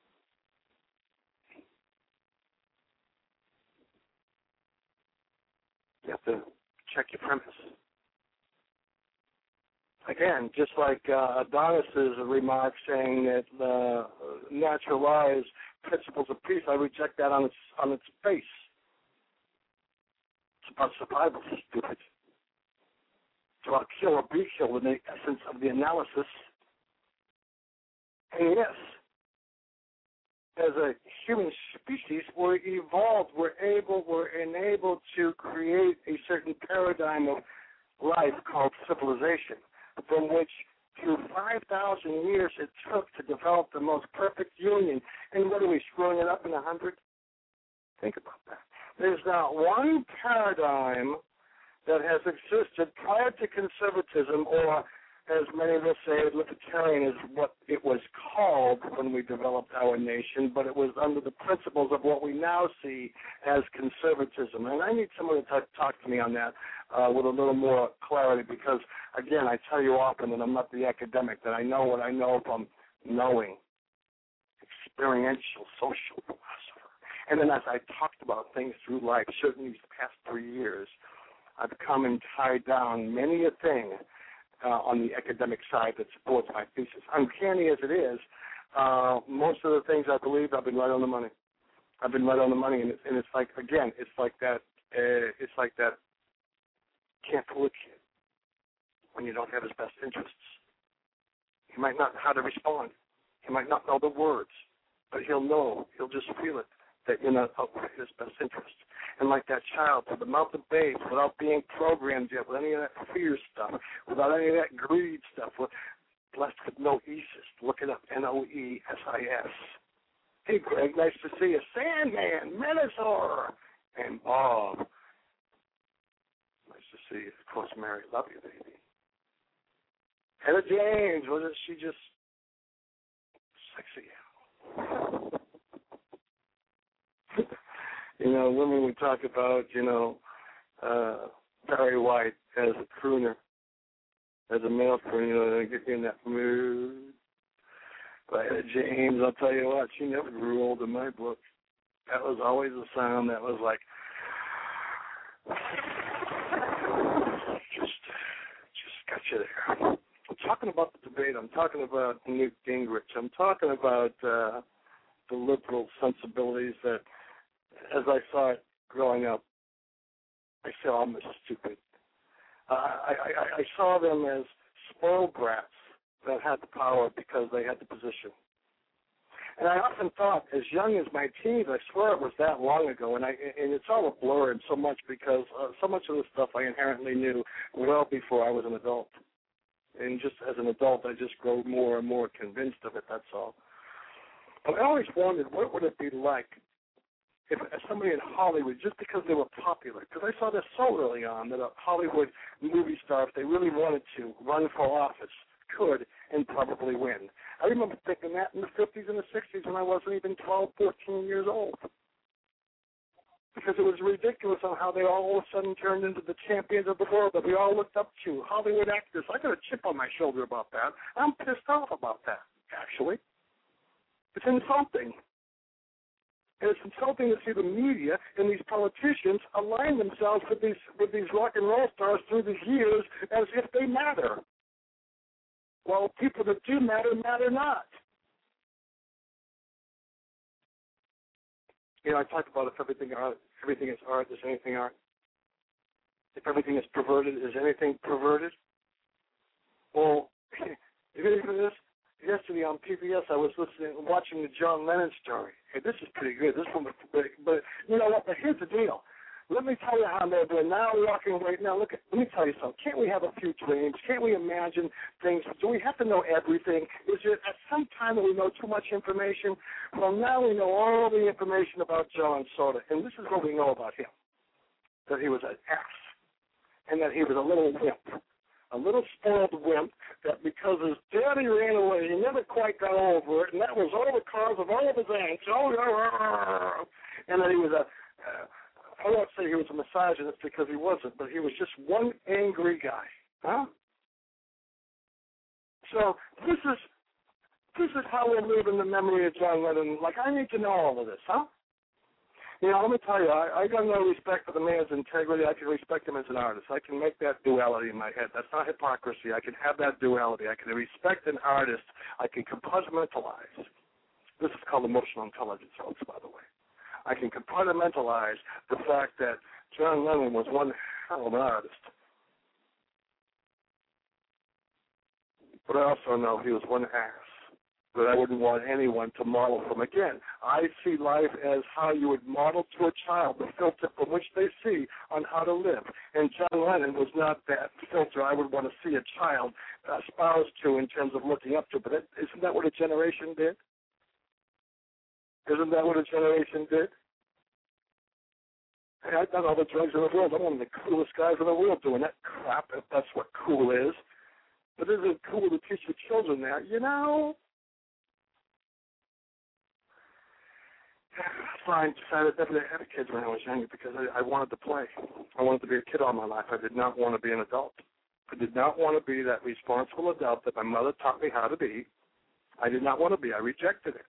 You have to check your premise. Again, just like Adonis's remark saying that natural law is principles of peace, I reject that on its face. It's about survival, stupid. It's about kill or be killed in the essence of the analysis. And yes, as a human species, we're evolved. We're enabled to create a certain paradigm of life called civilization, from which through 5,000 years it took to develop the most perfect union. And what are we, screwing it up in 100? Think about that. There's not one paradigm that has existed prior to conservatism or as many of us say, libertarian is what it was called when we developed our nation, but it was under the principles of what we now see as conservatism. And I need someone to talk to me on that with a little more clarity because, again, I tell you often that I'm not the academic, that I know what I know from knowing, experiential social philosopher. And then as I talked about things through life, certainly these past 3 years, I've come and tied down many a thing on the academic side that supports my thesis. Uncanny as it is, most of the things I believe, I've been right on the money. I've been right on the money, and it's like, again, it's like that can't fool a kid when you don't have his best interests. He might not know how to respond. He might not know the words, but he'll know. He'll just feel it that you're not out for his best interest. And like that child, to the mouth of babes, without being programmed yet, with any of that fear stuff, without any of that greed stuff, blessed with noesis. Look it up, Noesis. Hey, Greg, nice to see you. Sandman, Minotaur, and Bob. Nice to see you. Of course, Mary, love you, baby. Ella James, wasn't she just sexy? You know, women we talk about, Barry White as a crooner, as a male crooner, they get you in that mood. But James, I'll tell you what, she never grew old in my book. That was always a sound that was like, just got you there. I'm talking about the debate. I'm talking about Newt Gingrich. I'm talking about the liberal sensibilities that, as I saw it growing up, I saw them as stupid. I saw them as spoiled brats that had the power because they had the position. And I often thought, as young as my teens, I swear it was that long ago, and it's all a blur and so much because so much of the stuff I inherently knew well before I was an adult. And just as an adult, I just grow more and more convinced of it, that's all. But I always wondered, what would it be like if somebody in Hollywood, just because they were popular, because I saw this so early on, that a Hollywood movie star, if they really wanted to run for office, could and probably win. I remember thinking that in the 50s and the 60s when I wasn't even 12, 14 years old. Because it was ridiculous on how they all of a sudden turned into the champions of the world that we all looked up to, Hollywood actors. I got a chip on my shoulder about that. I'm pissed off about that, actually. It's insulting. And it's insulting to see the media and these politicians align themselves with these rock and roll stars through these years as if they matter. Well, people that do matter not. You know, I talk about if everything is art, is anything art? If everything is perverted, is anything perverted? Well, yesterday on PBS, I was watching the John Lennon story. Hey, this is pretty good. This one was big, but you know what? But here's the deal. Let me tell you how they're now walking away. Now, let me tell you something. Can't we have a few dreams? Can't we imagine things? Do we have to know everything? Is there at some time that we know too much information? Well, now we know all the information about John Soda, and this is what we know about him, that he was an ass, and that he was a little wimp, a little spoiled wimp, that because his daddy ran away, he never quite got over it, and that was all the cause of all of his angst. And that he was I won't say he was a misogynist because he wasn't, but he was just one angry guy. Huh? So this is how we live in the memory of John Lennon. Like, I need to know all of this, huh? You know, let me tell you, I got no respect for the man's integrity. I can respect him as an artist. I can make that duality in my head. That's not hypocrisy. I can have that duality. I can respect an artist. I can compartmentalize. This is called emotional intelligence, folks, by the way. I can compartmentalize the fact that John Lennon was one hell of an artist. But I also know he was one ass that I wouldn't want anyone to model from. Again, I see life as how you would model to a child the filter from which they see on how to live. And John Lennon was not that filter I would want to see a child espouse to in terms of looking up to. But isn't that what a generation did? Isn't that what a generation did? Hey, I've done all the drugs in the world. I'm one of the coolest guys in the world doing that crap, if that's what cool is. But isn't it cool to teach the children that, you know? So I decided never to have kids when I was younger because I wanted to play. I wanted to be a kid all my life. I did not want to be an adult. I did not want to be that responsible adult that my mother taught me how to be. I did not want to be. I rejected it.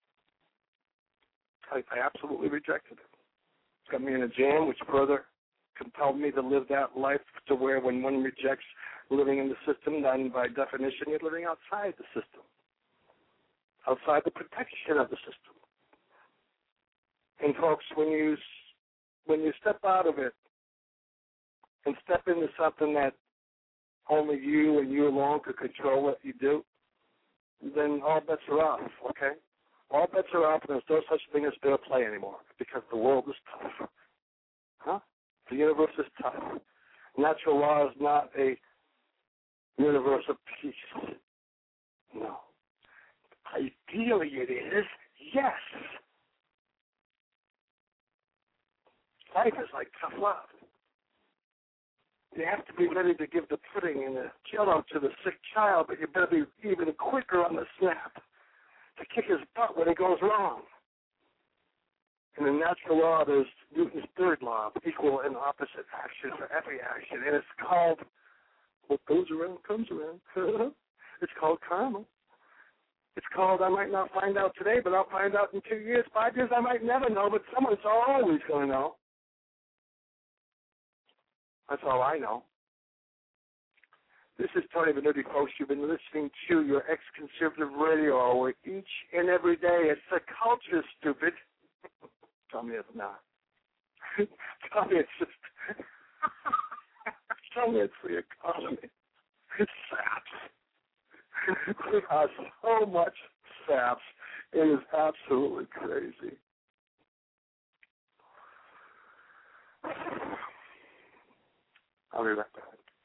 I absolutely rejected it. It got me in a jam, which further compelled me to live that life to where when one rejects living in the system, then by definition you're living outside the system, outside the protection of the system. And folks, when you step out of it and step into something that only you and you alone could control what you do, then all bets are off, okay? All bets are off, and there's no such thing as fair play anymore because the world is tough. Huh? The universe is tough. Natural law is not a universe of peace. No. Ideally it is, yes. Life is like tough love. You have to be ready to give the pudding and the jello to the sick child, but you better be even quicker on the snap to kick his butt when it goes wrong. In the natural law, there's Newton's third law of equal and opposite action for every action, and it's called what goes around comes around. It's called karma. It's called I might not find out today, but I'll find out in 2 years, 5 years, I might never know, but someone's always going to know. That's all I know. This is Tony Venuti, folks. You've been listening to your ex-conservative radio hour each and every day. It's the culture, stupid. Tell me it's not. Tell me it's just... Tell me it's the economy. It's saps. We have so much saps. It is absolutely crazy. I'll be right back.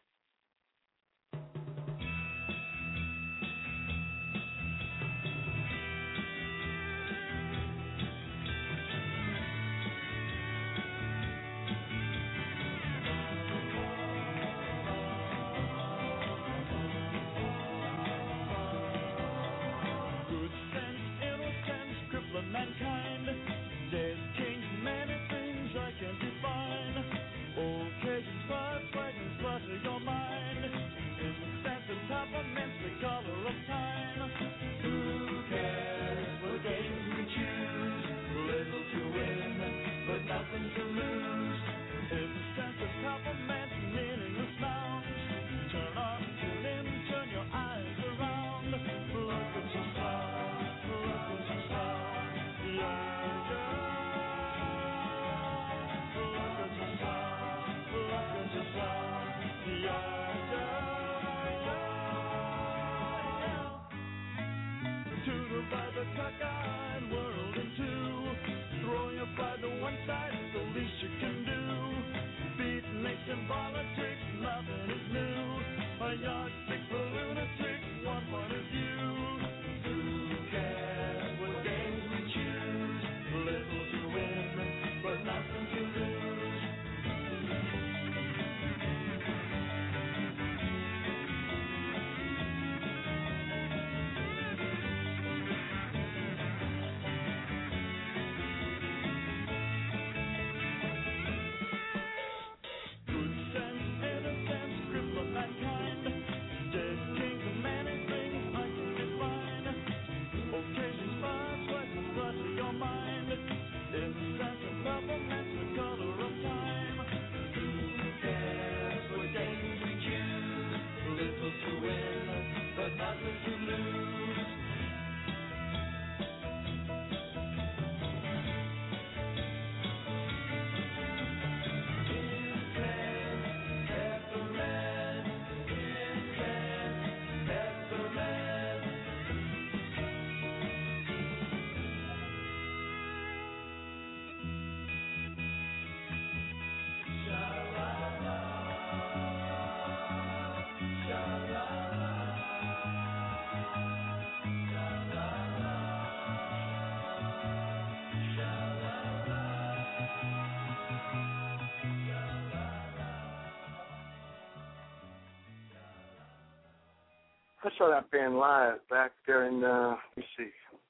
Mankind, days change, many things I can't define. Old cases, frightening, flutter your mind. Instant and temperament, the color of time. Who cares what games we choose? Little to win, but nothing to lose. Instant and temperament, meaningless sounds. Turn on, tune in, turn your eyes around. Look at yourself, look at yourself. By the cockeyed world in two, throwing your pride to one side, the least you can do. Beat nation politics, nothing is new. A yardstick for lunatics, one point of view. Who cares what games we choose? Little to win, but nothing to lose. I saw that band live back there in, let me see,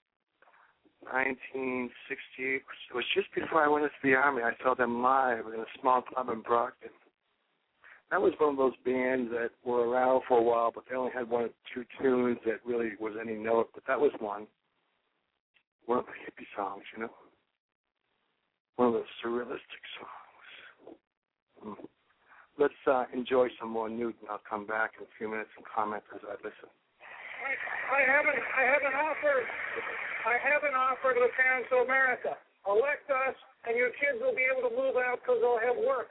1968. It was just before I went into the Army. I saw them live in a small club in Brockton. That was one of those bands that were around for a while, but they only had one or two tunes that really was any note. But that was one of the hippie songs, you know, one of those surrealistic songs. Let's enjoy some more Newt, and I'll come back in a few minutes and comment as I listen. I have an offer to the parents of America. Elect us, and your kids will be able to move out because they'll have work.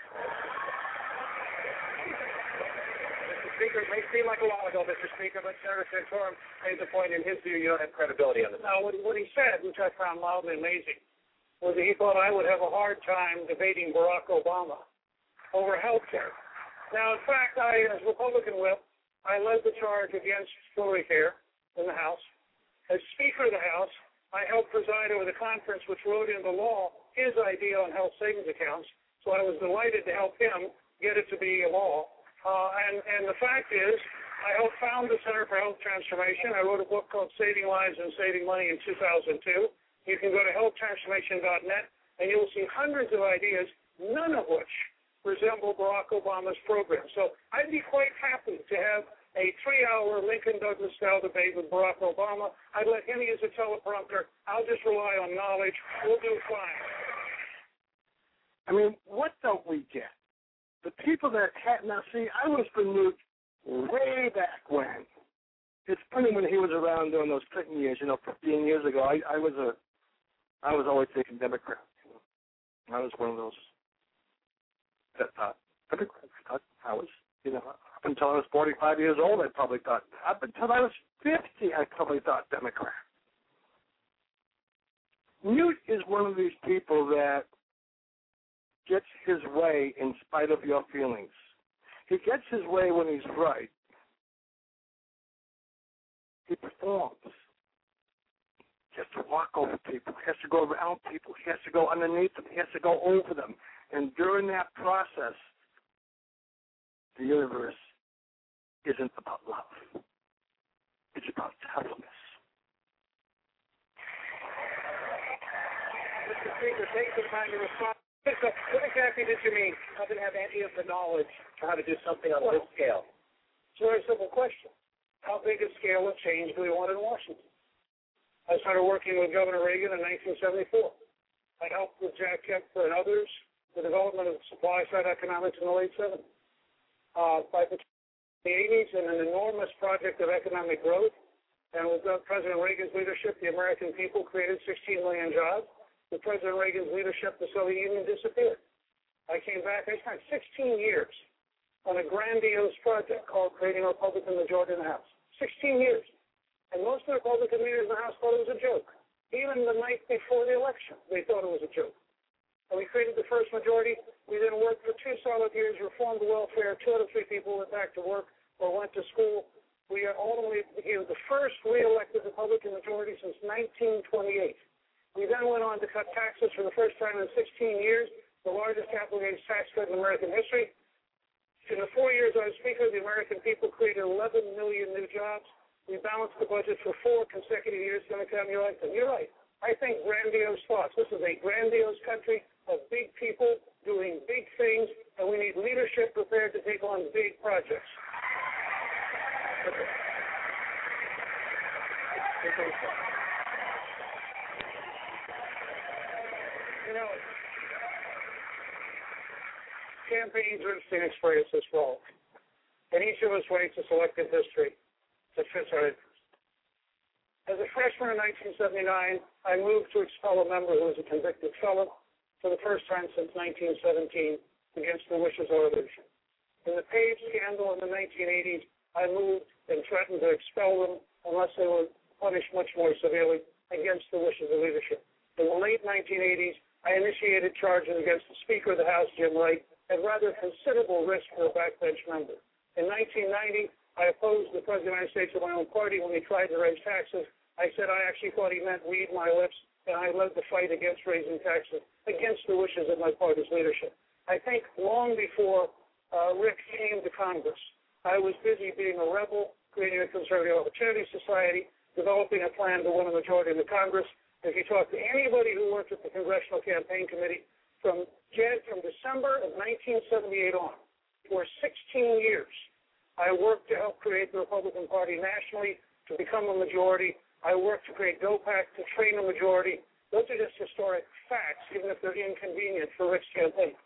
Mr. Speaker, it may seem like a while ago, Mr. Speaker, but Senator Santorum made the point in his view you don't have credibility on this. Now, what he said, which I found loudly amazing, was that he thought I would have a hard time debating Barack Obama over health care. Now, in fact, as Republican whip, I led the charge against Hillary care in the House. As Speaker of the House, I helped preside over the conference which wrote into law his idea on health savings accounts, so I was delighted to help him get it to be a law. And the fact is, I helped found the Center for Health Transformation. I wrote a book called Saving Lives and Saving Money in 2002. You can go to healthtransformation.net, and you'll see hundreds of ideas, none of which resemble Barack Obama's program. So I'd be quite happy to have a 3-hour Lincoln Douglas style debate with Barack Obama. I'd let him use a teleprompter. I'll just rely on knowledge. We'll do fine. I mean, what don't we get? The people that had, now see, I was for Newt way back when. It's funny when he was around during those Clinton years, 15 years ago. I was always thinking Democrat. I was one of those that thought Democrat. I was, up until I was 45 years old, I probably thought. Up until I was 50, I probably thought Democrat. Newt is one of these people that gets his way in spite of your feelings. He gets his way when he's right. He performs. He has to walk over people. He has to go around people. He has to go underneath them. He has to go over them. And during that process, the universe isn't about love. It's about toughness. Mr. Speaker, take the time to respond. What exactly did you mean? I didn't have any of the knowledge for how to do something on this scale. It's a very simple question. How big a scale of change do we want in Washington? I started working with Governor Reagan in 1974. I helped with Jack Kemper and others the development of supply-side economics in the late 70s. By the 80s, in an enormous project of economic growth, and with President Reagan's leadership, the American people created 16 million jobs. With President Reagan's leadership, the Soviet Union disappeared. I came back. I spent 16 years on a grandiose project called creating a Republican majority in the House. 16 years. And most of the Republican leaders in the House thought it was a joke. Even the night before the election, they thought it was a joke. And we created the first majority. We then worked for 2 solid years, reformed the welfare. 2 out of 3 people went back to work or went to school. We ultimately became the first re-elected Republican majority since 1928. We then went on to cut taxes for the first time in 16 years, the largest capital gains tax cut in American history. In the 4 years I was Speaker, the American people created 11 million new jobs. We balanced the budget for 4 consecutive years, Democrat and elected. You're right. I think grandiose thoughts. This is a grandiose country of big people doing big things, and we need leadership prepared to take on big projects. Campaigns are interesting experiences for all. And each of us waits a selective history that fits our interests. As a freshman in 1979, I moved to expel a member who was a convicted felon for the first time since 1917 against the wishes of our leadership. In the Page scandal in the 1980s, I moved and threatened to expel them unless they were punished much more severely against the wishes of leadership. In the late 1980s, I initiated charges against the Speaker of the House, Jim Wright, at rather considerable risk for a backbench member. In 1990, I opposed the President of the United States of my own party when he tried to raise taxes. I said I actually thought he meant read my lips, and I led the fight against raising taxes, against the wishes of my party's leadership. I think long before Rick came to Congress, I was busy being a rebel, creating a conservative opportunity society, developing a plan to win a majority in the Congress. If you talk to anybody who worked at the Congressional Campaign Committee from December of 1978 on, for 16 years, I worked to help create the Republican Party nationally to become a majority. I worked to create DOPAC to train a majority. Those are just historic facts, even if they're inconvenient for Rick's campaign.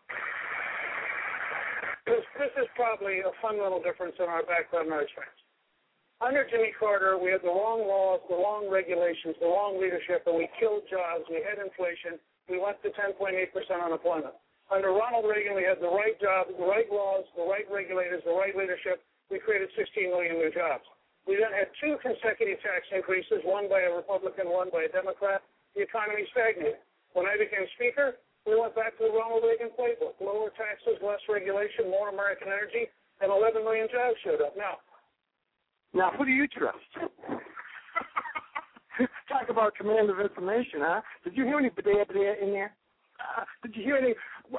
This is probably a fundamental difference in our background marriage friends. Under Jimmy Carter, we had the wrong laws, the wrong regulations, the wrong leadership, and we killed jobs. We had inflation. We went to 10.8% unemployment. Under Ronald Reagan, we had the right jobs, the right laws, the right regulators, the right leadership. We created 16 million new jobs. We then had 2 consecutive tax increases, one by a Republican, one by a Democrat. The economy stagnated. When I became Speaker, we went back to the Ronald Reagan playbook. Lower taxes, less regulation, more American energy, and 11 million jobs showed up. Now, who do you trust? Talk about command of information, huh? Did you hear any bidea in there? Did you hear any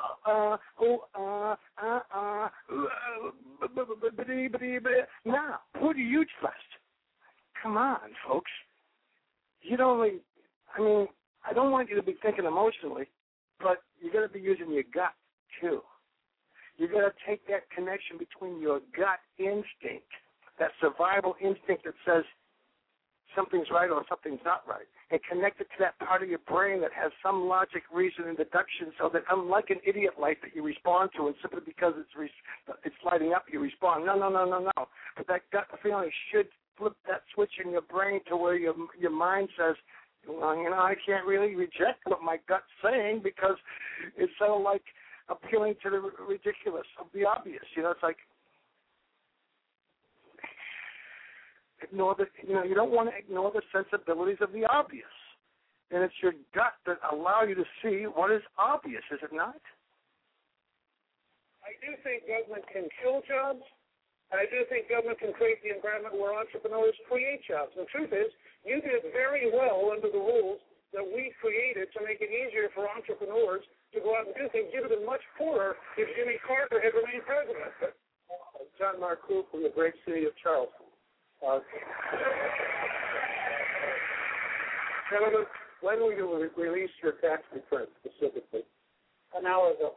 now, who do you trust? Come on, folks. I don't want you to be thinking emotionally, but you got to be using your gut, too. You got to take that connection between your gut instinct, that survival instinct that says something's right or something's not right, and connect it to that part of your brain that has some logic, reason, and deduction, so that unlike an idiot life that you respond to, and simply because it's lighting up, you respond. No. But that gut feeling should flip that switch in your brain to where your mind says, well, I can't really reject what my gut's saying because it's sort of like appealing to the ridiculous of the obvious. It's like, ignore you don't want to ignore the sensibilities of the obvious. And it's your gut that allow you to see what is obvious, is it not? I do think government can kill jobs. I do think government can create the environment where entrepreneurs create jobs. The truth is, you did very well under the rules that we created to make it easier for entrepreneurs to go out and do things. You'd have been much poorer if Jimmy Carter had remained president. John Marcoux from the great city of Charleston. Gentlemen, when will you release your tax return specifically? An hour ago.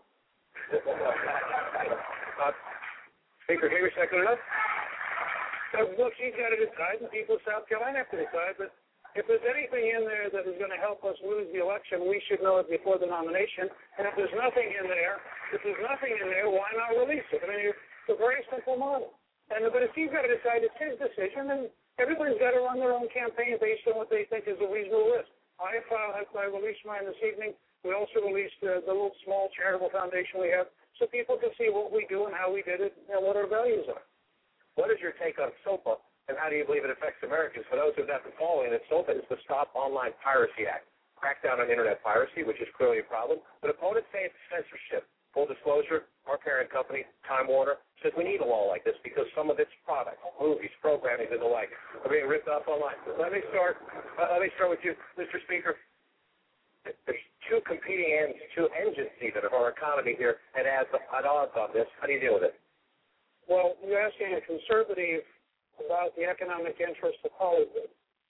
Speaker, give me a second enough. Look, she's got to decide, and people of South Carolina have to decide, but if there's anything in there that is going to help us lose the election, we should know it before the nomination. And if there's nothing in there, why not release it? It's a very simple model. But if he's got to decide it's his decision, then everybody's got to run their own campaign based on what they think is a reasonable risk. I released mine this evening. We also released the little small charitable foundation we have so people can see what we do and how we did it and what our values are. What is your take on SOPA, and how do you believe it affects Americans? For those who have not been following it, SOPA is the Stop Online Piracy Act. Crackdown on Internet piracy, which is clearly a problem. But opponents say it's censorship. Full disclosure, our parent company, Time Warner, says we need a law like this because some of its products, movies, programming, and the like, are being ripped off online. Let me start with you, Mr. Speaker. There's 2 competing ends, 2 engines even of our economy here, and at odds on this. How do you deal with it? Well, you're asking a conservative about the economic interests of Hollywood.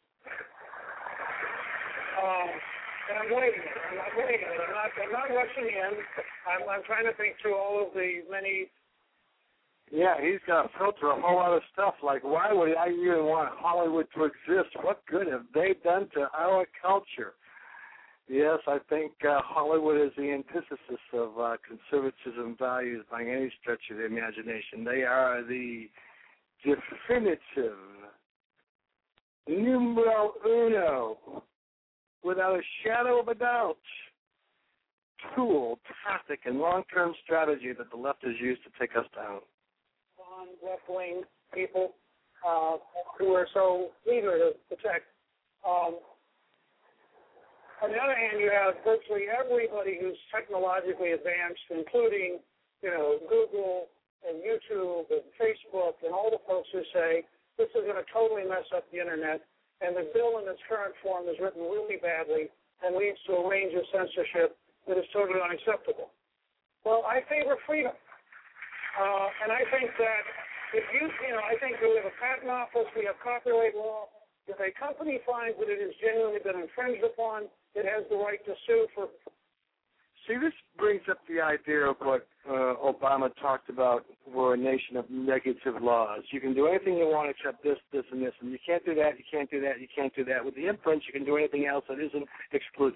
And I'm waiting. I'm not rushing in. I'm trying to think through all of the many. Yeah, he's got to filter a whole lot of stuff. Like, why would I even want Hollywood to exist? What good have they done to our culture? Yes, I think Hollywood is the antithesis of conservatism values by any stretch of the imagination. They are the definitive numero uno, without a shadow of a doubt, tool, tactic, and long-term strategy that the left has used to take us down. On left-wing people who are so eager to protect. On the other hand, you have virtually everybody who's technologically advanced, including, Google and YouTube and Facebook and all the folks who say this is going to totally mess up the Internet, and the bill in its current form is written really badly and leads to a range of censorship that is totally unacceptable. Well, I favor freedom. And I think that if I think we have a patent office, we have copyright law. If a company finds that it has genuinely been infringed upon, it has the right to sue for. See, this brings up the idea of what Obama talked about. We're a nation of negative laws. You can do anything you want except this, this, and this, and you can't do that, you can't do that, you can't do that. With the imprint, you can do anything else that isn't excluded.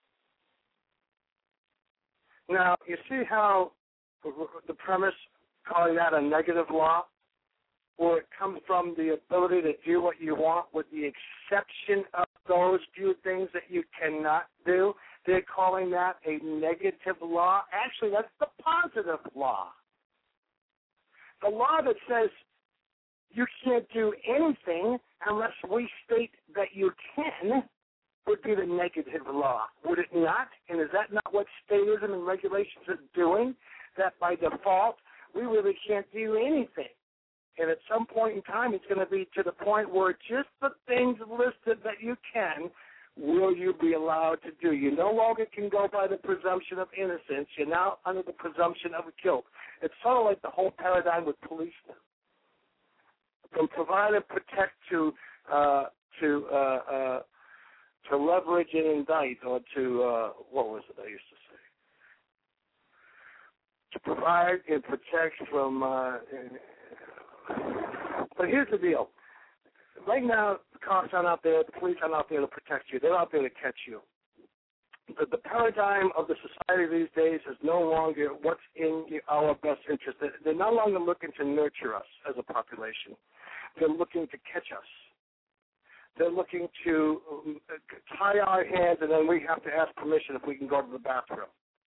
Now, you see how the premise, calling that a negative law, where it comes from the ability to do what you want with the exception of those few things that you cannot do. They're calling that a negative law. Actually, that's the positive law. The law that says you can't do anything unless we state that you can would be the negative law, would it not? And is that not what statism and regulations are doing? That by default, we really can't do anything. And at some point in time, it's going to be to the point where just the things listed that you can, will you be allowed to do? You no longer can go by the presumption of innocence. You're now under the presumption of guilt. It's sort of like the whole paradigm with police now. From provide and protect to leverage and indict, or to, what was it I used to say? To provide and protect from, but here's the deal. Right now, the cops aren't out there, the police aren't out there to protect you. They're out there to catch you. The paradigm of the society these days is no longer what's in our best interest. They're no longer looking to nurture us as a population. They're looking to catch us. They're looking to tie our hands, and then we have to ask permission if we can go to the bathroom.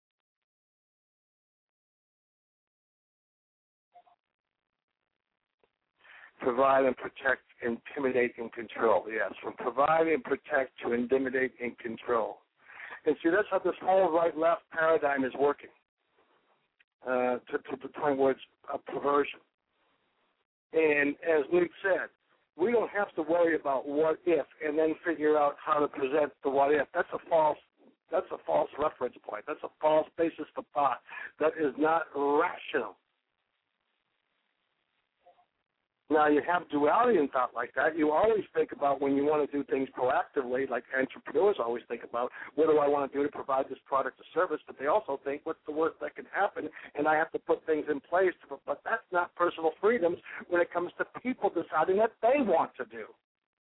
Provide and protect, intimidate, and control. Yes, from provide and protect to intimidate and control. And see, that's how this whole right-left paradigm is working, to the point where it's a perversion. And as Luke said, we don't have to worry about what if and then figure out how to present the what if. That's a false reference point. That's a false basis for thought. That is not rational. Now, you have duality in thought like that. You always think about when you want to do things proactively, like entrepreneurs always think about, what do I want to do to provide this product or service? But they also think, what's the worst that can happen? And I have to put things in place. But that's not personal freedoms when it comes to people deciding what they want to do.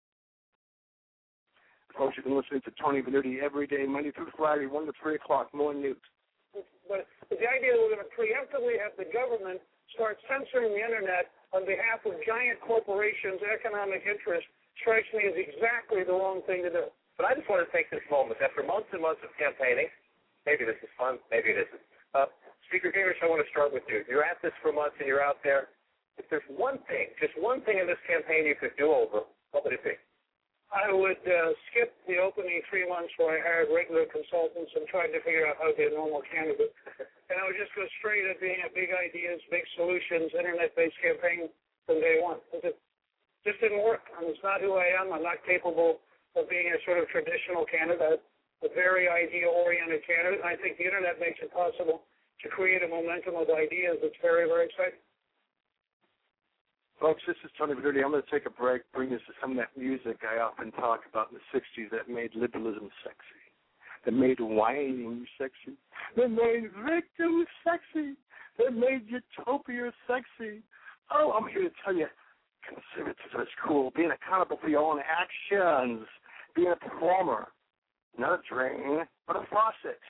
Folks, you've been listening to Tony Venuti every day, Monday through Friday, 1 to 3 o'clock, more news. But the idea that we're going to preemptively have the government start censoring the Internet on behalf of giant corporations' economic interests strikes me as exactly the wrong thing to do. But I just want to take this moment, after months and months of campaigning, maybe this is fun, maybe it isn't. Speaker Gingrich, I want to start with you. You're at this for months and you're out there. If there's one thing, just one thing in this campaign you could do over, what would it be? I would skip the opening 3 months where I hired regular consultants and tried to figure out how to be a normal candidate. And I would just go straight at being a big ideas, big solutions, Internet-based campaign from day one. It just didn't work. It's not who I am. I'm not capable of being a sort of traditional candidate, a very idea-oriented candidate. And I think the Internet makes it possible to create a momentum of ideas that's very, very exciting. Folks, this is Tony Venuti. I'm going to take a break, bring us to some of that music I often talk about in the 60s that made liberalism sexy, that made whining sexy, that made victims sexy, that made utopia sexy. Oh, I'm here to tell you, conservatism is cool, being accountable for your own actions, being a performer, not a drain, but a faucet.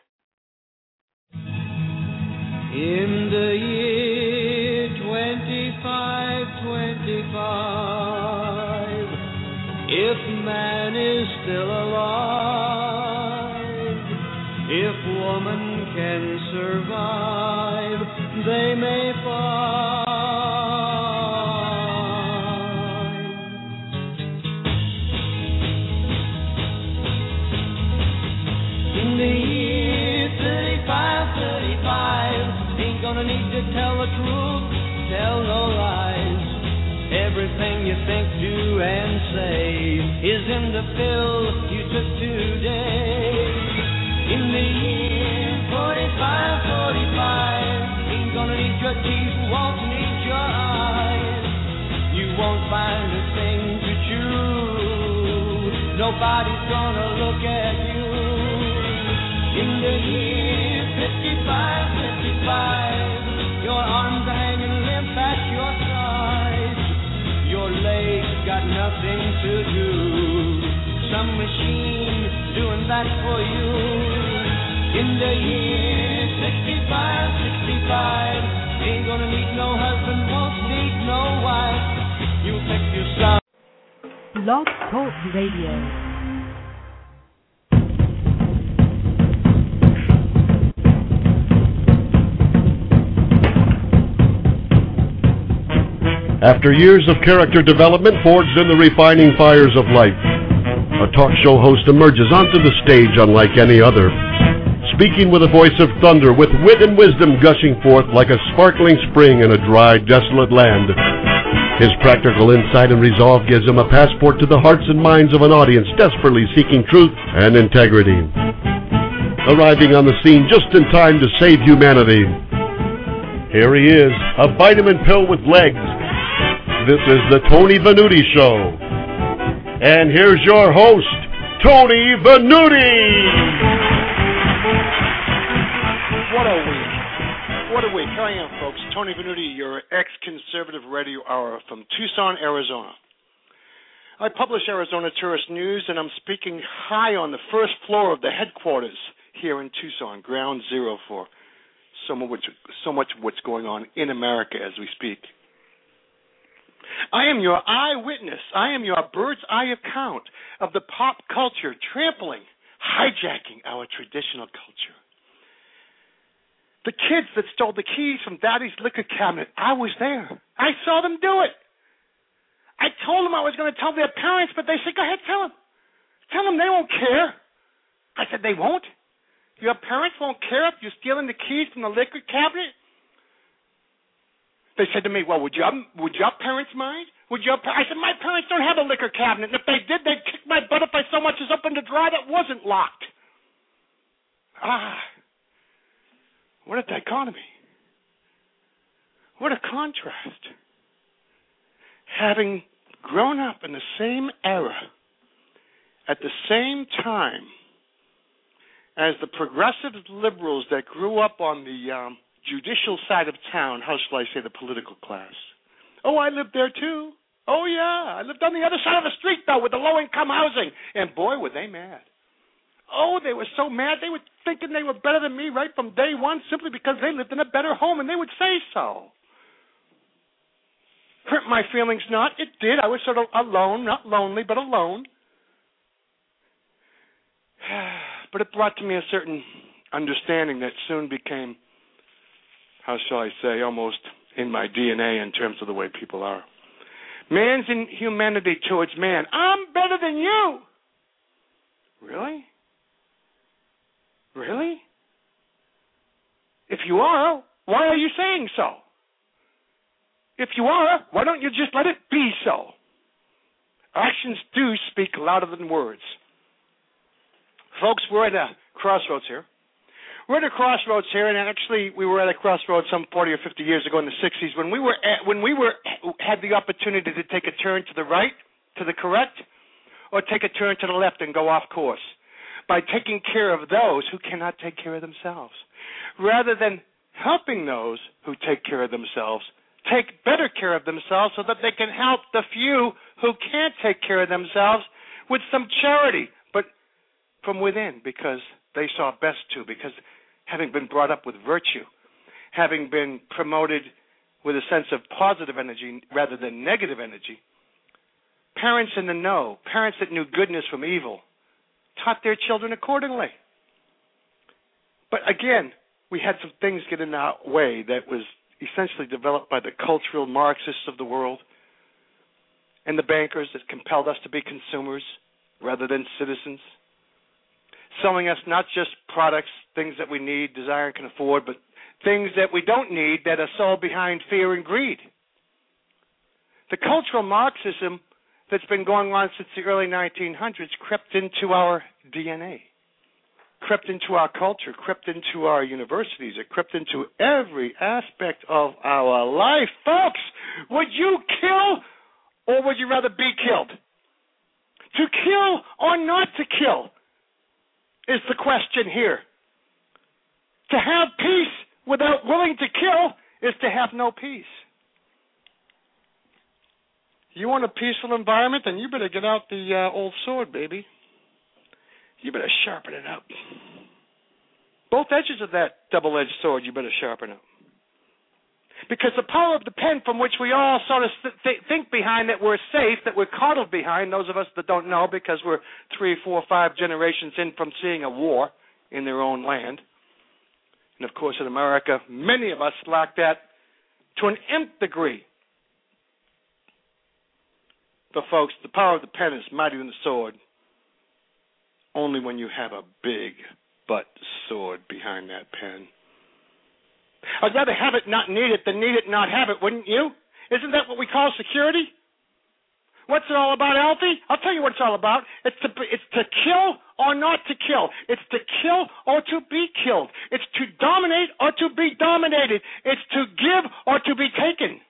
In the year 2525, if man is still alive, if woman can survive, they may find. In the year 3535, ain't gonna need to tell the truth, tell no lies. Everything you think, do, and say is in the pill you took today. In the year 4545, ain't gonna need your teeth, won't need your eyes. nobody's gonna look at you. In the year 55, your arms are hanging limp at your side. Your legs got nothing to do. Some machine doing that for you. In the year 65, ain't gonna need no husband, won't need no wife. You pick yourself. Blog Talk Radio. After years of character development forged in the refining fires of life, a talk show host emerges onto the stage unlike any other, speaking with a voice of thunder, with wit and wisdom gushing forth like a sparkling spring in a dry, desolate land. His practical insight and resolve gives him a passport to the hearts and minds of an audience desperately seeking truth and integrity. Arriving on the scene just in time to save humanity, here he is, a vitamin pill with legs. This is the Tony Venuti Show. And here's your host, Tony Venuti. What a week. Here I am, folks. Tony Venuti, your ex-conservative radio hour from Tucson, Arizona. I publish Arizona Tourist News, and I'm speaking high on the first floor of the headquarters here in Tucson, ground zero for so much of what's going on in America as we speak. I am your eyewitness. I am your bird's eye account of the pop culture trampling, hijacking our traditional culture. The kids that stole the keys from Daddy's liquor cabinet, I was there. I saw them do it. I told them I was going to tell their parents, but they said, go ahead, tell them. Tell them, they won't care. I said, they won't? Your parents won't care if you're stealing the keys from the liquor cabinet? They said to me, well, would your parents mind? I said, my parents don't have a liquor cabinet, and if they did, they'd kick my butt if I so much as opened a drawer that wasn't locked. What a dichotomy. What a contrast. Having grown up in the same era, at the same time as the progressive liberals that grew up on the judicial side of town, how shall I say, the political class. Oh, I lived there too. Oh, yeah, I lived on the other side of the street, though, with the low-income housing. And boy, were they mad. Oh, they were so mad. They were thinking they were better than me right from day one simply because they lived in a better home, and they would say so. Hurt my feelings not. It did. I was sort of alone, not lonely, but alone. But it brought to me a certain understanding that soon became, how shall I say, almost in my DNA in terms of the way people are. Man's inhumanity towards man. I'm better than you. Really? Really? If you are, why are you saying so? If you are, why don't you just let it be so? Actions do speak louder than words. Folks, we're at a crossroads here. We're at a crossroads here, and actually we were at a crossroads some 40 or 50 years ago in the 60s when we had the opportunity to take a turn to the right, to the correct, or take a turn to the left and go off course by taking care of those who cannot take care of themselves. Rather than helping those who take care of themselves, take better care of themselves so that they can help the few who can't take care of themselves with some charity, but from within, because they saw best to, because having been brought up with virtue, having been promoted with a sense of positive energy rather than negative energy, parents in the know, parents that knew goodness from evil, taught their children accordingly. But again, we had some things get in our way that was essentially developed by the cultural Marxists of the world and the bankers that compelled us to be consumers rather than citizens, selling us not just products, things that we need, desire, and can afford, but things that we don't need that are sold behind fear and greed. The cultural Marxism that's been going on since the early 1900s crept into our DNA, crept into our culture, crept into our universities. It crept into every aspect of our life. Folks, would you kill or would you rather be killed? To kill or not to kill is the question here. To have peace without willing to kill is to have no peace. You want a peaceful environment, then you better get out the old sword, baby. You better sharpen it up. Both edges of that double-edged sword, you better sharpen up. Because the power of the pen from which we all sort of think behind that we're safe, that we're coddled behind, those of us that don't know because we're 3, 4, 5 generations in from seeing a war in their own land. And, of course, in America, many of us lack that to an nth degree. But, folks, the power of the pen is mightier than the sword only when you have a big butt sword behind that pen. I'd rather have it not need it than need it not have it, wouldn't you? Isn't that what we call security? What's it all about, Alfie? I'll tell you what it's all about. It's to kill or not to kill. It's to kill or to be killed. It's to dominate or to be dominated. It's to give or to be taken.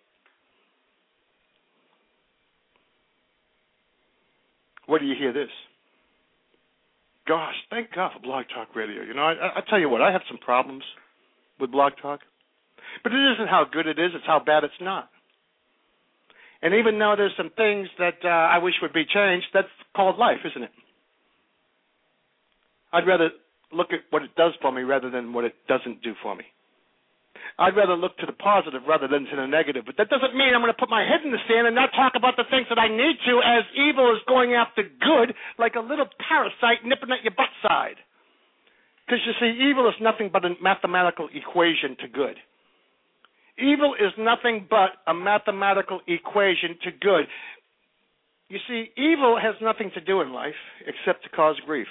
Where do you hear this? Gosh, thank God for Blog Talk Radio. You know, I tell you what, I have some problems with Blog Talk. But it isn't how good it is, it's how bad it's not. And even though there's some things that I wish would be changed, that's called life, isn't it? I'd rather look at what it does for me rather than what it doesn't do for me. I'd rather look to the positive rather than to the negative. But that doesn't mean I'm going to put my head in the sand and not talk about the things that I need to, as evil is going after good like a little parasite nipping at your butt side. Because, you see, evil is nothing but a mathematical equation to good. Evil is nothing but a mathematical equation to good. You see, evil has nothing to do in life except to cause grief.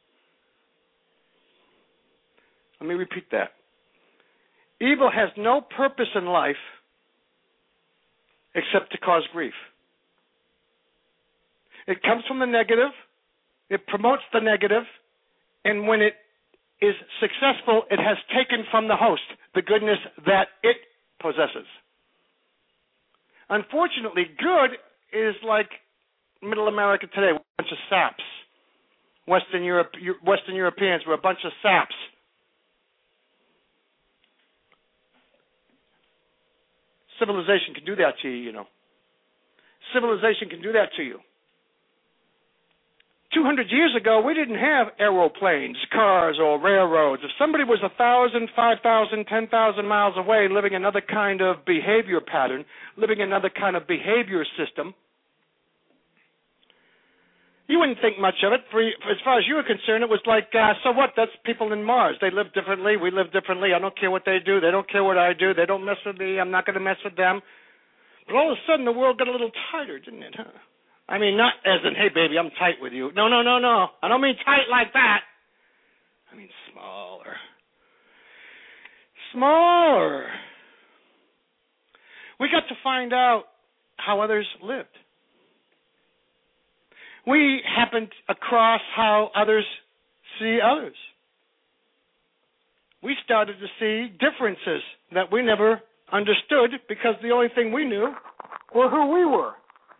Let me repeat that. Evil has no purpose in life except to cause grief. It comes from the negative, it promotes the negative, and when it is successful, it has taken from the host the goodness that it possesses. Unfortunately, good is like Middle America today, a bunch of saps. Western Europeans were a bunch of saps. Civilization can do that to you, you know. Civilization can do that to you. 200 years ago, we didn't have aeroplanes, cars, or railroads. If somebody was 1,000, 5,000, 10,000 miles away living another kind of behavior pattern, living another kind of behavior system, you wouldn't think much of it. As far as you were concerned, it was like, so what? That's people in Mars. They live differently. We live differently. I don't care what they do. They don't care what I do. They don't mess with me. I'm not going to mess with them. But all of a sudden, the world got a little tighter, didn't it, huh? I mean, not as in, hey, baby, I'm tight with you. No. I don't mean tight like that. I mean smaller. Smaller. We got to find out how others lived. We happened across how others see others. We started to see differences that we never understood because the only thing we knew were who we were.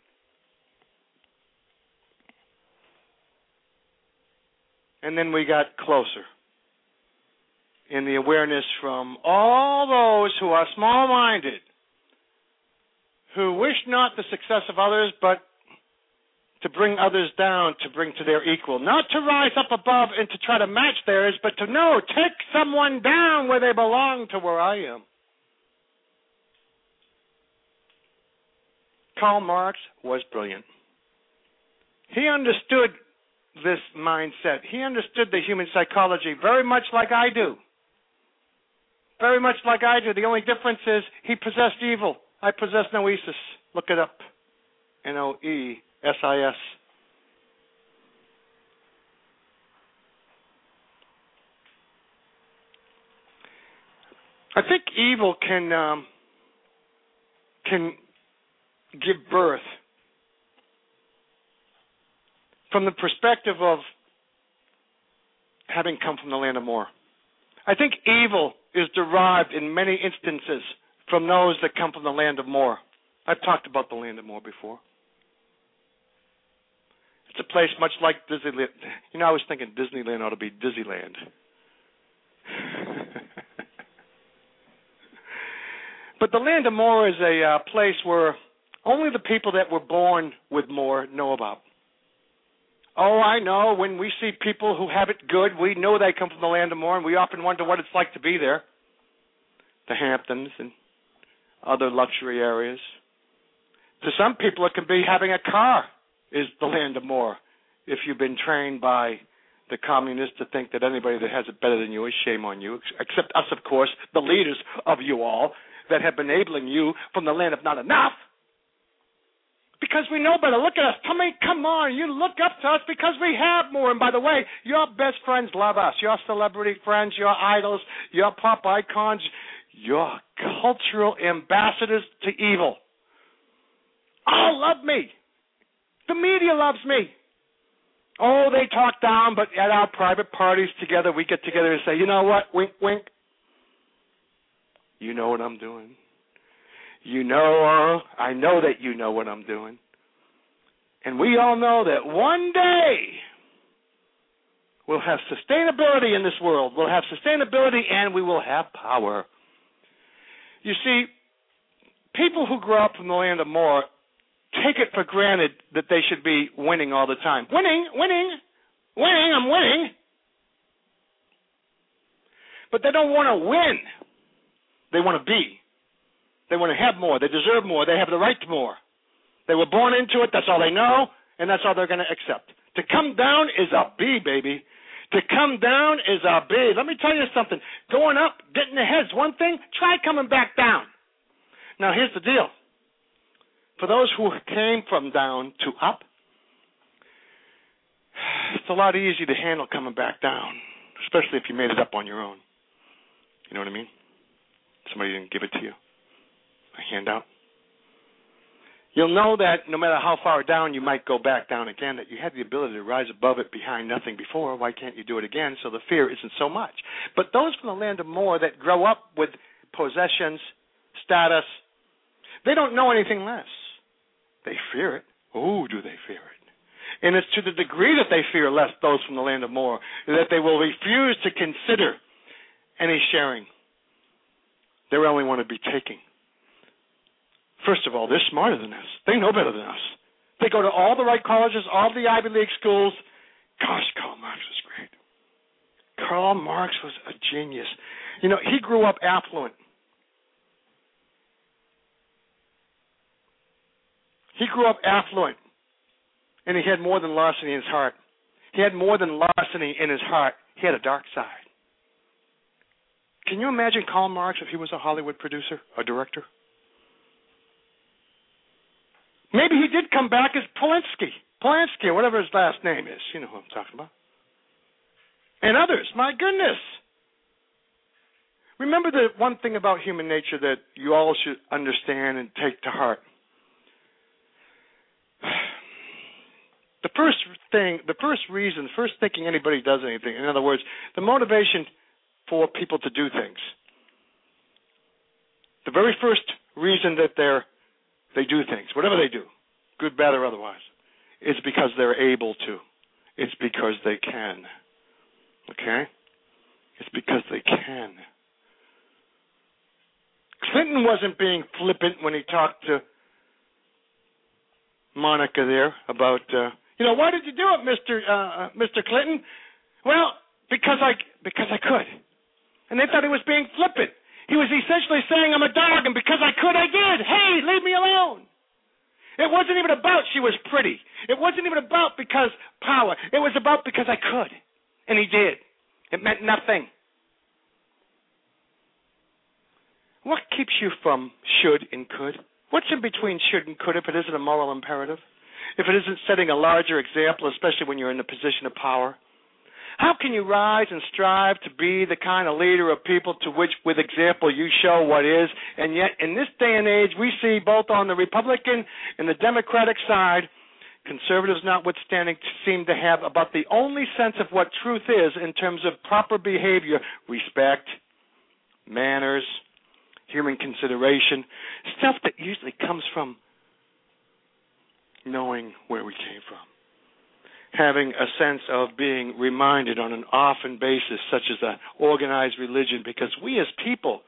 And then we got closer in the awareness from all those who are small-minded, who wish not the success of others, but to bring others down, to bring to their equal. Not to rise up above and to try to match theirs, but to know, take someone down where they belong to where I am. Karl Marx was brilliant. He understood this mindset. He understood the human psychology very much like I do. Very much like I do. The only difference is he possessed evil. I possess noesis. Look it up. Noesis. I think evil can give birth from the perspective of having come from the land of Mor. I think evil is derived in many instances from those that come from the land of Mor. I've talked about the land of Mor before. It's a place much like Disneyland. You know, I was thinking Disneyland ought to be Dizzyland. But the Land of More is a place where only the people that were born with more know about. Oh, I know. When we see people who have it good, we know they come from the Land of More, and we often wonder what it's like to be there. The Hamptons and other luxury areas. To some people, it can be having a car is the Land of More. If you've been trained by the communists to think that anybody that has it better than you is shame on you, except us, of course, the leaders of you all that have been enabling you from the land of not enough. Because we know better. Look at us. Come on. You look up to us because we have more. And by the way, your best friends love us. Your celebrity friends, your idols, your pop icons, your cultural ambassadors to evil all love me. The media loves me. Oh, they talk down, but at our private parties together, we get together and say, you know what, wink, wink. You know what I'm doing. You know, I know that you know what I'm doing. And we all know that one day we'll have sustainability in this world. We'll have sustainability and we will have power. You see, people who grow up from the Land of More take it for granted that they should be winning all the time. Winning, I'm winning. But they don't want to win. They want to be. They want to have more. They deserve more. They have the right to more. They were born into it. That's all they know, and that's all they're going to accept. To come down is a B, baby. To come down is a B. Let me tell you something. Going up, getting ahead is one thing. Try coming back down. Now, here's the deal. For those who came from down to up, it's a lot easier to handle coming back down, especially if you made it up on your own. You know what I mean? Somebody didn't give it to you. A handout. You'll know that no matter how far down you might go back down again, that you had the ability to rise above it behind nothing before. Why can't you do it again? So the fear isn't so much. But those from the Land of More that grow up with possessions, status, they don't know anything less. They fear it. Oh, do they fear it? And it's to the degree that they fear less those from the Land of More that they will refuse to consider any sharing. They only want to be taking. First of all, they're smarter than us. They know better than us. They go to all the right colleges, all the Ivy League schools. Gosh, Karl Marx was great. Karl Marx was a genius. You know, he grew up affluent. He grew up affluent, and he had more than larceny in his heart. He had more than larceny in his heart. He had a dark side. Can you imagine Karl Marx if he was a Hollywood producer, a director? Maybe he did come back as Polanski, or whatever his last name is. You know who I'm talking about. And others, my goodness. Remember the one thing about human nature that you all should understand and take to heart. The first thinking anybody does anything, in other words, the motivation for people to do things, the very first reason that they do things, whatever they do, good, bad, or otherwise, is because they're able to. It's because they can. Okay? It's because they can. Clinton wasn't being flippant when he talked to Monica there about, why did you do it, Mr. Clinton? Well, because I could. And they thought he was being flippant. He was essentially saying, I'm a dog, and because I could, I did. Hey, leave me alone. It wasn't even about she was pretty. It wasn't even about because power. It was about because I could. And he did. It meant nothing. What keeps you from should and could? What's in between should and could if it isn't a moral imperative? If it isn't setting a larger example, especially when you're in a position of power? How can you rise and strive to be the kind of leader of people to which, with example, you show what is? And yet, in this day and age, we see both on the Republican and the Democratic side, conservatives notwithstanding, seem to have about the only sense of what truth is in terms of proper behavior, respect, manners, human consideration, stuff that usually comes from knowing where we came from. having a sense of being reminded on an often basis, such as an organized religion, because we as people,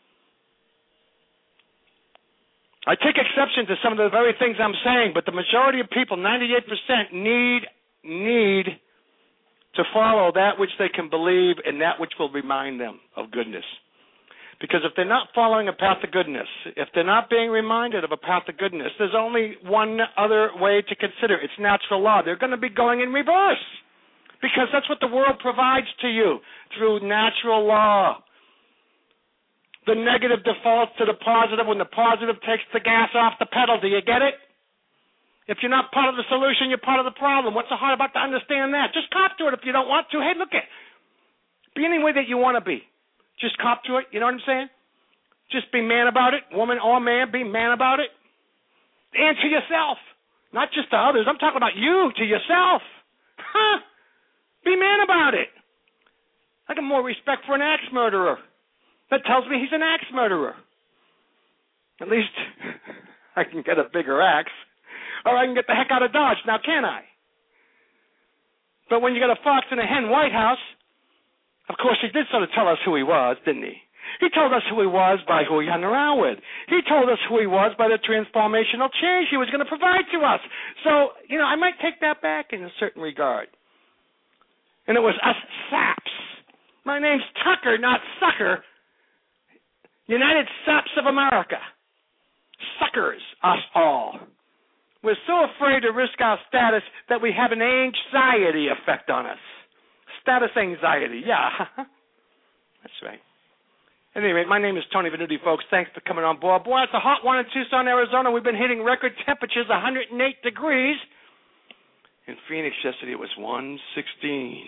I take exception to some of the very things I'm saying, but the majority of people, 98%, need to follow that which they can believe and that which will remind them of goodness. Because if they're not following a path of goodness, if they're not being reminded of a path of goodness, there's only one other way to consider. It's natural law. They're going to be going in reverse because that's what the world provides to you through natural law. The negative defaults to the positive when the positive takes the gas off the pedal. Do you get it? If you're not part of the solution, you're part of the problem. What's so hard about to understand that? Just cop to it if you don't want to. Hey, look it. Be any way that you want to be. Just cop to it. You know what I'm saying? Just be man about it. Woman or man, be man about it. And to yourself. Not just to others. I'm talking about you, to yourself. Be man about it. I got more respect for an axe murderer. That tells me he's an axe murderer. At least I can get a bigger axe. Or I can get the heck out of Dodge. Now, can I? But when you got a fox and a hen White House, of course, he did sort of tell us who he was, didn't he? He told us who he was by who he hung around with. He told us who he was by the transformational change he was going to provide to us. So, I might take that back in a certain regard. And it was us saps. My name's Tucker, not Sucker. United Saps of America. Suckers, us all. We're so afraid to risk our status that we have an anxiety effect on us. Status anxiety, yeah. That's right. At any rate, my name is Tony Venuti, folks. Thanks for coming on board. Boy, it's a hot one in Tucson, Arizona. We've been hitting record temperatures, 108 degrees. In Phoenix yesterday, it was 116.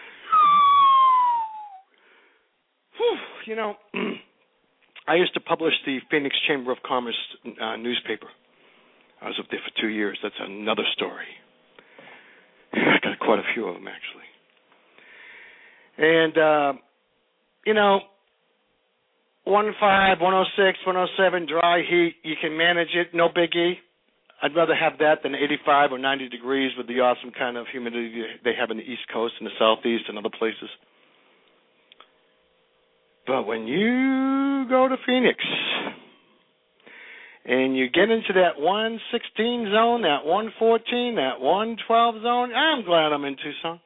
Whew, I used to publish the Phoenix Chamber of Commerce newspaper. I was up there for 2 years. That's another story. I got quite a few of them, actually. And, 105, 106, 107, dry heat, you can manage it, no biggie. I'd rather have that than 85 or 90 degrees with the awesome kind of humidity they have in the East Coast and the Southeast and other places. But when you go to Phoenix and you get into that 116 zone, that 114, that 112 zone, I'm glad I'm in Tucson.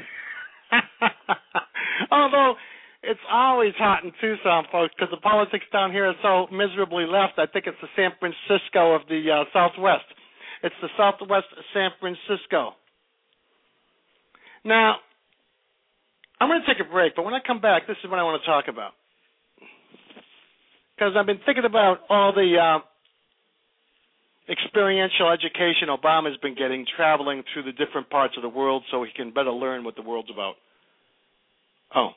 Although it's always hot in Tucson, folks, because the politics down here are so miserably left. I think it's the San Francisco of the Southwest. It's the Southwest San Francisco. Now, I'm going to take a break, but when I come back, this is what I want to talk about. Because I've been thinking about all the experiential education Obama's been getting traveling through the different parts of the world so he can better learn what the world's about. Oh.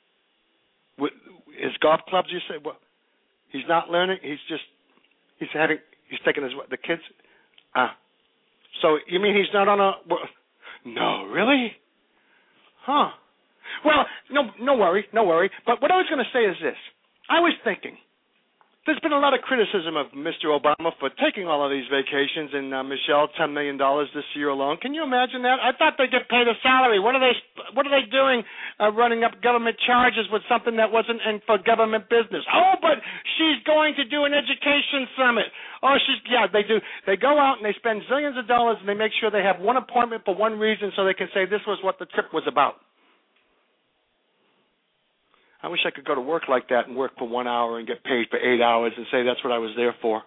His golf clubs, you say? Well, he's not learning. He's taking the kids. So you mean he's not on a? Well, no, really? Huh? Well, no worry. But what I was going to say is this: I was thinking. There's been a lot of criticism of Mr. Obama for taking all of these vacations, and Michelle, $10 million this year alone. Can you imagine that? I thought they get paid a salary. What are they doing running up government charges with something that wasn't in for government business? Oh, but she's going to do an education summit. Oh, they do. They go out and they spend zillions of dollars and they make sure they have one appointment for one reason so they can say this was what the trip was about. I wish I could go to work like that and work for 1 hour and get paid for 8 hours and say that's what I was there for.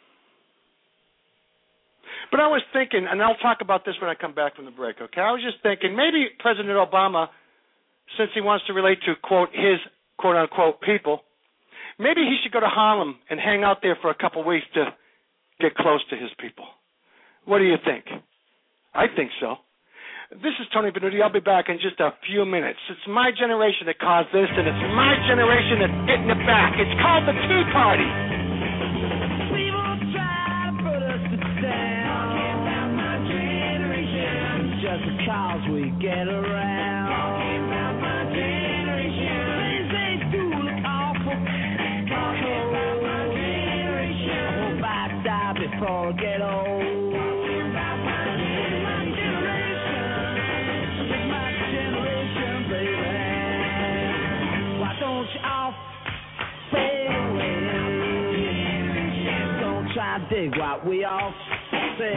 But I was thinking, and I'll talk about this when I come back from the break, okay? I was just thinking maybe President Obama, since he wants to relate to, quote, his, quote-unquote, people, maybe he should go to Harlem and hang out there for a couple weeks to get close to his people. What do you think? I think so. This is Tony Venuti. I'll be back in just a few minutes. It's my generation that caused this, and it's my generation that's getting it back. It's called the Tea Party. People try to put us down. Talking about my generation. Just because we get around. Talking about my generation. Things they do look awful. Talking about my generation. I hope I die before I get old. Talking about my generation. dig what we all say.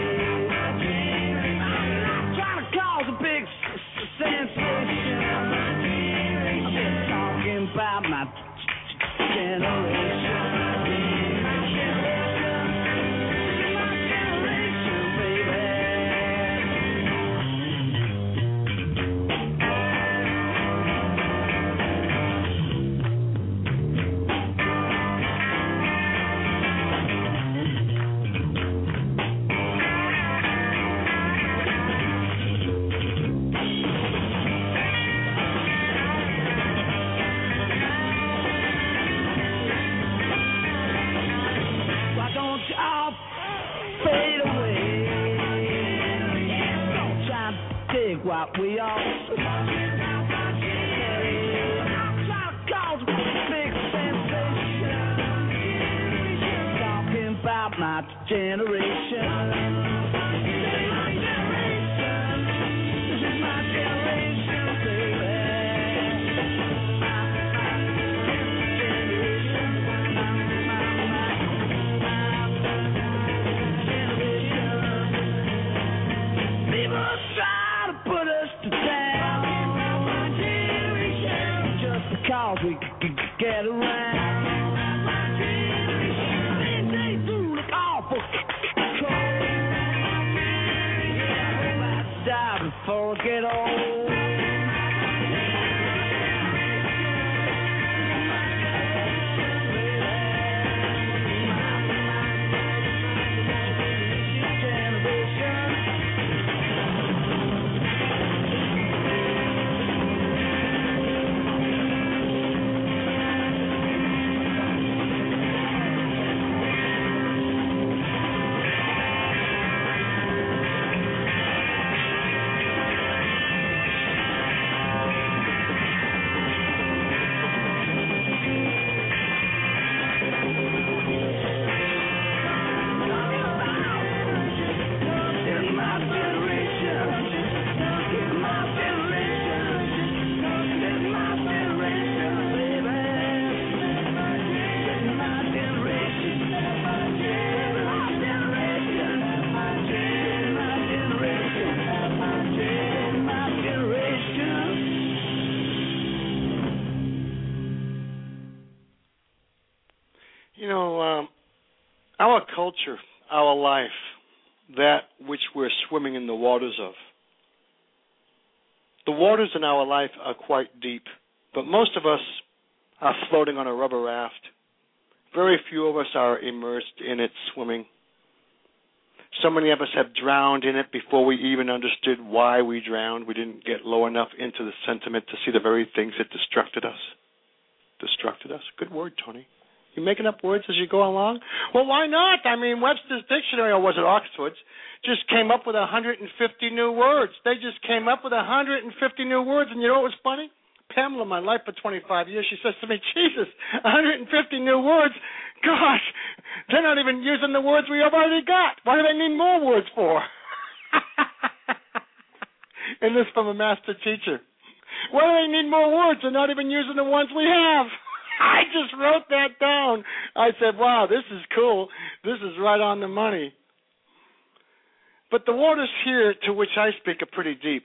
I'm trying to cause a big sensation. I'm just talking about my generation. What we all say. I'm trying to cause a big sensation. Talking about my generation. This is my generation, baby. People try to put us to down just because we could get around. They do look awful cold. I hope I die before I get old. Our culture, our life, that which we're swimming in the waters of. The waters in our life are quite deep, but most of us are floating on a rubber raft. Very few of us are immersed in it swimming. So many of us have drowned in it before we even understood why we drowned. We didn't get low enough into the sentiment to see the very things that distracted us. Distracted us? Good word, Tony. You making up words as you go along? Well, why not? I mean, Webster's Dictionary, or was it Oxford's, just came up with 150 new words. They just came up with 150 new words, and you know what was funny? Pamela, my life for 25 years, she says to me, Jesus, 150 new words? Gosh, they're not even using the words we have already got. Why do they need more words for? And this from a master teacher. Why do they need more words? They're not even using the ones we have. I just wrote that down. I said, wow, this is cool. This is right on the money. But the waters here to which I speak are pretty deep.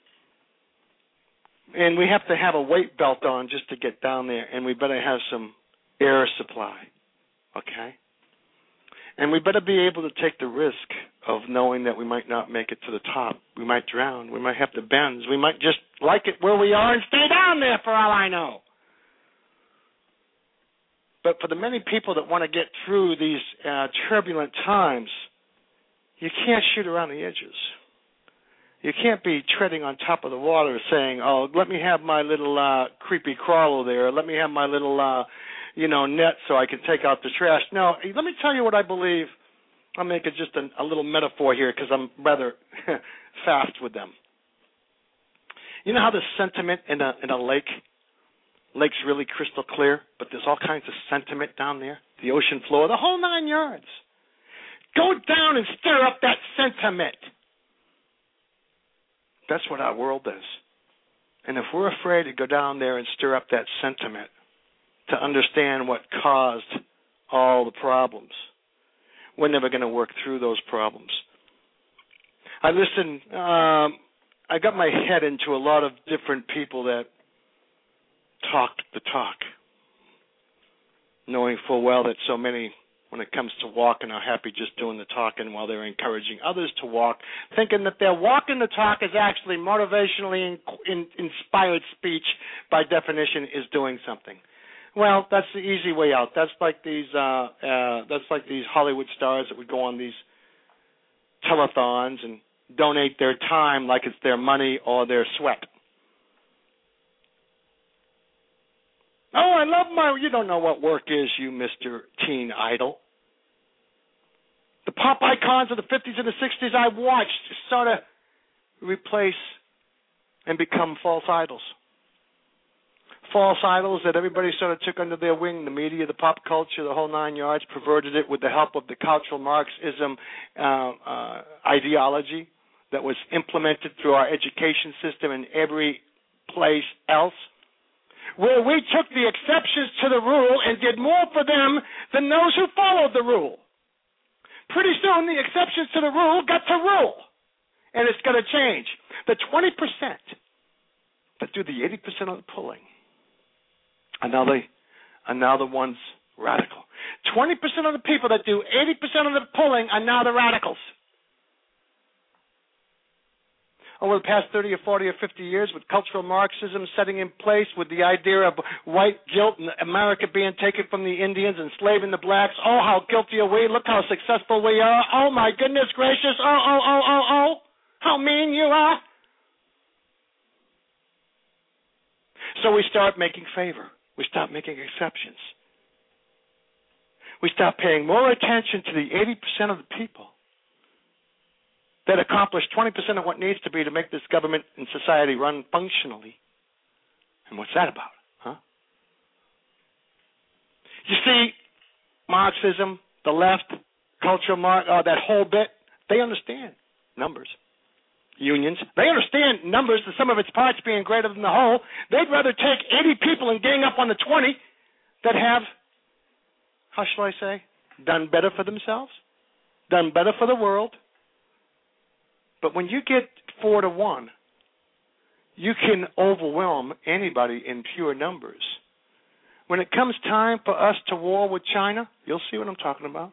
And we have to have a weight belt on just to get down there, and we better have some air supply, okay? And we better be able to take the risk of knowing that we might not make it to the top. We might drown. We might have to bend. We might just like it where we are and stay down there for all I know. But for the many people that want to get through these turbulent times, you can't shoot around the edges. You can't be treading on top of the water saying, oh, let me have my little creepy crawler there. Let me have my little, net so I can take out the trash. No, let me tell you what I believe. I'll make it just a little metaphor here because I'm rather fast with them. You know how the sentiment in a lake? Lake's really crystal clear, but there's all kinds of sentiment down there. The ocean floor, the whole 9 yards. Go down and stir up that sentiment. That's what our world is. And if we're afraid to go down there and stir up that sentiment, to understand what caused all the problems, we're never going to work through those problems. I got my head into a lot of different people that talked the talk, knowing full well that so many, when it comes to walking, are happy just doing the talking while they're encouraging others to walk, thinking that their walking the talk is actually motivationally inspired speech, by definition, is doing something. Well, that's the easy way out. That's like these Hollywood stars that would go on these telethons and donate their time like it's their money or their sweat. Oh, I love you don't know what work is, you Mr. Teen Idol. The pop icons of the 50s and the 60s I watched sort of replace and become false idols. False idols that everybody sort of took under their wing, the media, the pop culture, the whole nine yards, perverted it with the help of the cultural Marxism ideology that was implemented through our education system and every place else, where we took the exceptions to the rule and did more for them than those who followed the rule. Pretty soon, the exceptions to the rule got to rule, and it's going to change. The 20% that do the 80% of the pulling are now the ones radical. 20% of the people that do 80% of the pulling are now the radicals. Over the past 30 or 40 or 50 years, with cultural Marxism setting in place, with the idea of white guilt and America being taken from the Indians, enslaving the blacks, oh, how guilty are we, look how successful we are, oh, my goodness gracious, oh, how mean you are. So we start making favor. We stop making exceptions. We stop paying more attention to the 80% of the people that accomplish 20% of what needs to be to make this government and society run functionally. And what's that about, huh? You see, Marxism, the left, cultural that whole bit, they understand numbers. Unions, they understand numbers, the sum of its parts being greater than the whole. They'd rather take 80 people and gang up on the 20 that have, how shall I say, done better for themselves, done better for the world. But when you get 4-1, you can overwhelm anybody in pure numbers. When it comes time for us to war with China, you'll see what I'm talking about.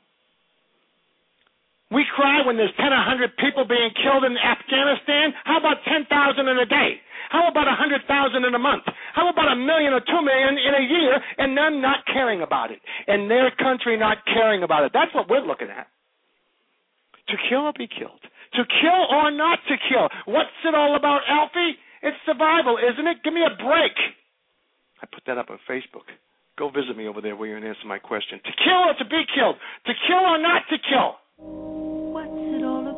We cry when there's 10 or 100 people being killed in Afghanistan. How about 10,000 in a day? How about 100,000 in a month? How about 1 million or 2 million in a year and them not caring about it and their country not caring about it? That's what we're looking at. To kill or be killed. To kill or not to kill. What's it all about, Alfie? It's survival, isn't it? Give me a break. I put that up on Facebook. Go visit me over there where you can answer my question. To kill or to be killed? To kill or not to kill? What's it all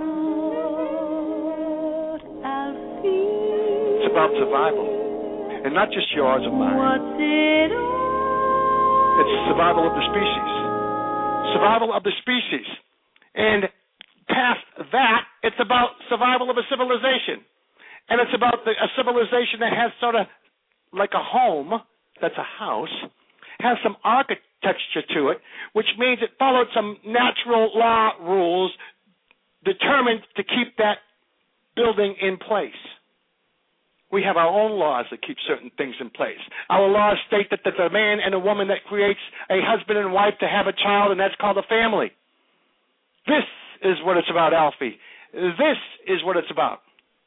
about, Alfie? It's about survival. And not just yours or mine. What's it all? It's survival of the species. Survival of the species. And past that, it's about survival of a civilization. And it's about a civilization that has sort of like a home, that's a house, has some architecture to it, which means it followed some natural law rules determined to keep that building in place. We have our own laws that keep certain things in place. Our laws state that there's a man and a woman that creates a husband and wife to have a child, and that's called a family. This is what it's about, Alfie. This is what it's about.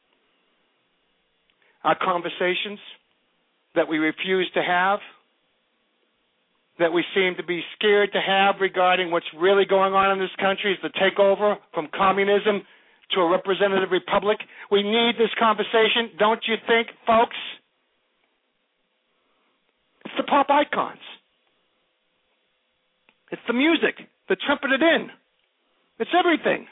Our conversations that we refuse to have, that we seem to be scared to have regarding what's really going on in this country, is the takeover from communism to a representative republic. We need this conversation, don't you think, folks? It's the pop icons. It's the music, the trumpeted in. It's everything.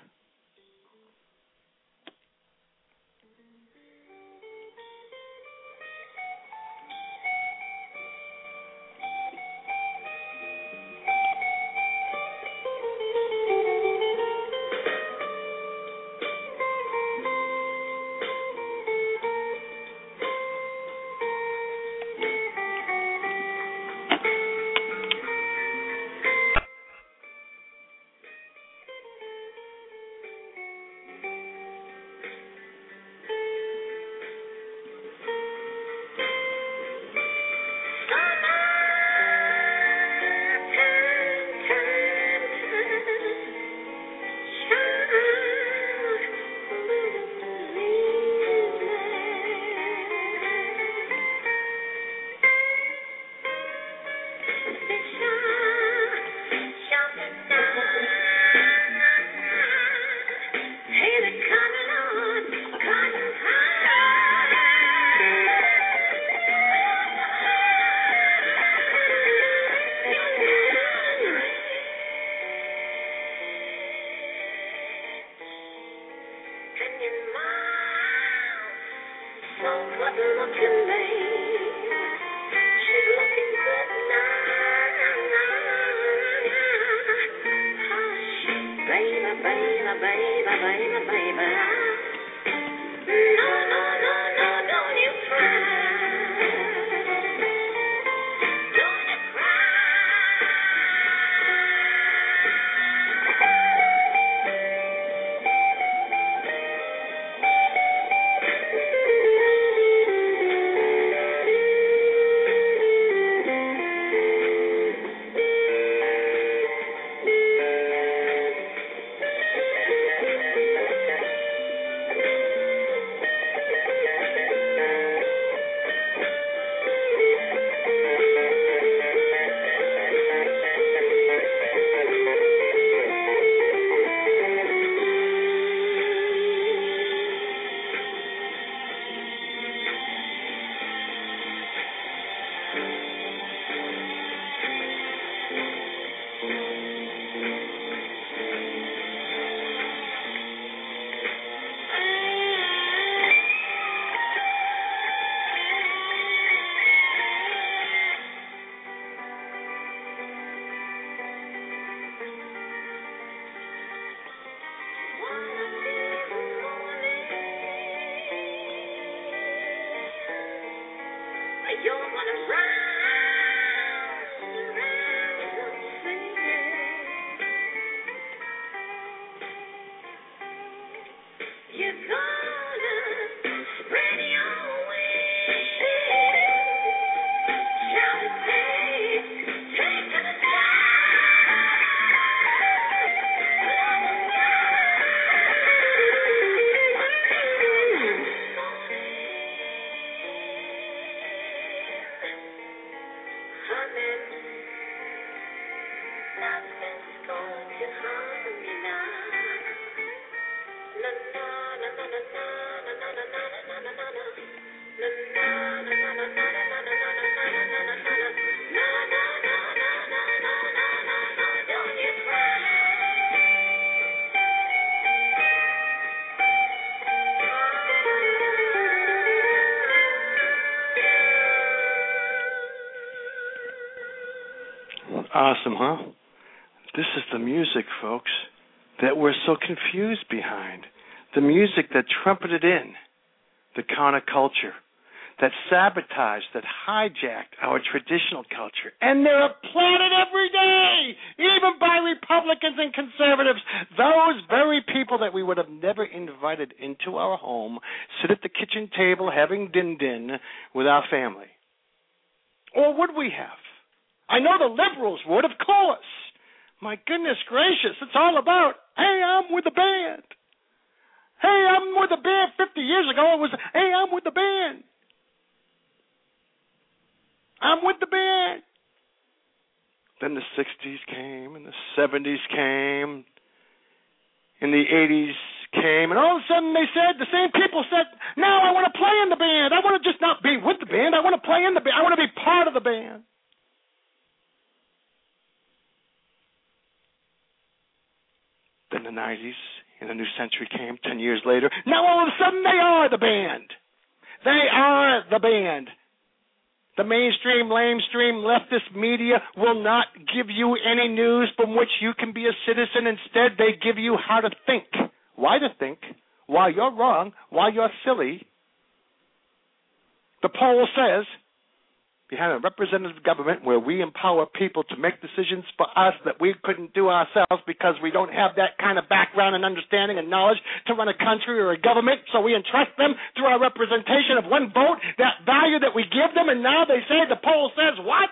Awesome, huh? This is the music, folks, that we're so confused behind. The music that trumpeted in the counterculture, that sabotaged, that hijacked our traditional culture. And they're applauded every day, even by Republicans and conservatives. Those very people that we would have never invited into our home sit at the kitchen table having din-din with our family. Or would we have? I know the liberals would, of course. My goodness gracious, it's all about, hey, I'm with the band. Hey, I'm with the band. 50 years ago, it was, hey, I'm with the band. I'm with the band. Then the 60s came, and the 70s came, and the 80s came, and all of a sudden they said, the same people said, no, I want to play in the band. I want to just not be with the band. I want to play in the band. I want to be part of the band. Then the 90s and the new century came 10 years later. Now all of a sudden they are the band. They are the band. The mainstream, lamestream, leftist media will not give you any news from which you can be a citizen. Instead, they give you how to think. Why to think? Why you're wrong. Why you're silly. The poll says, behind a representative government where we empower people to make decisions for us that we couldn't do ourselves because we don't have that kind of background and understanding and knowledge to run a country or a government, so we entrust them through our representation of one vote, that value that we give them, and now they say, the poll says, what?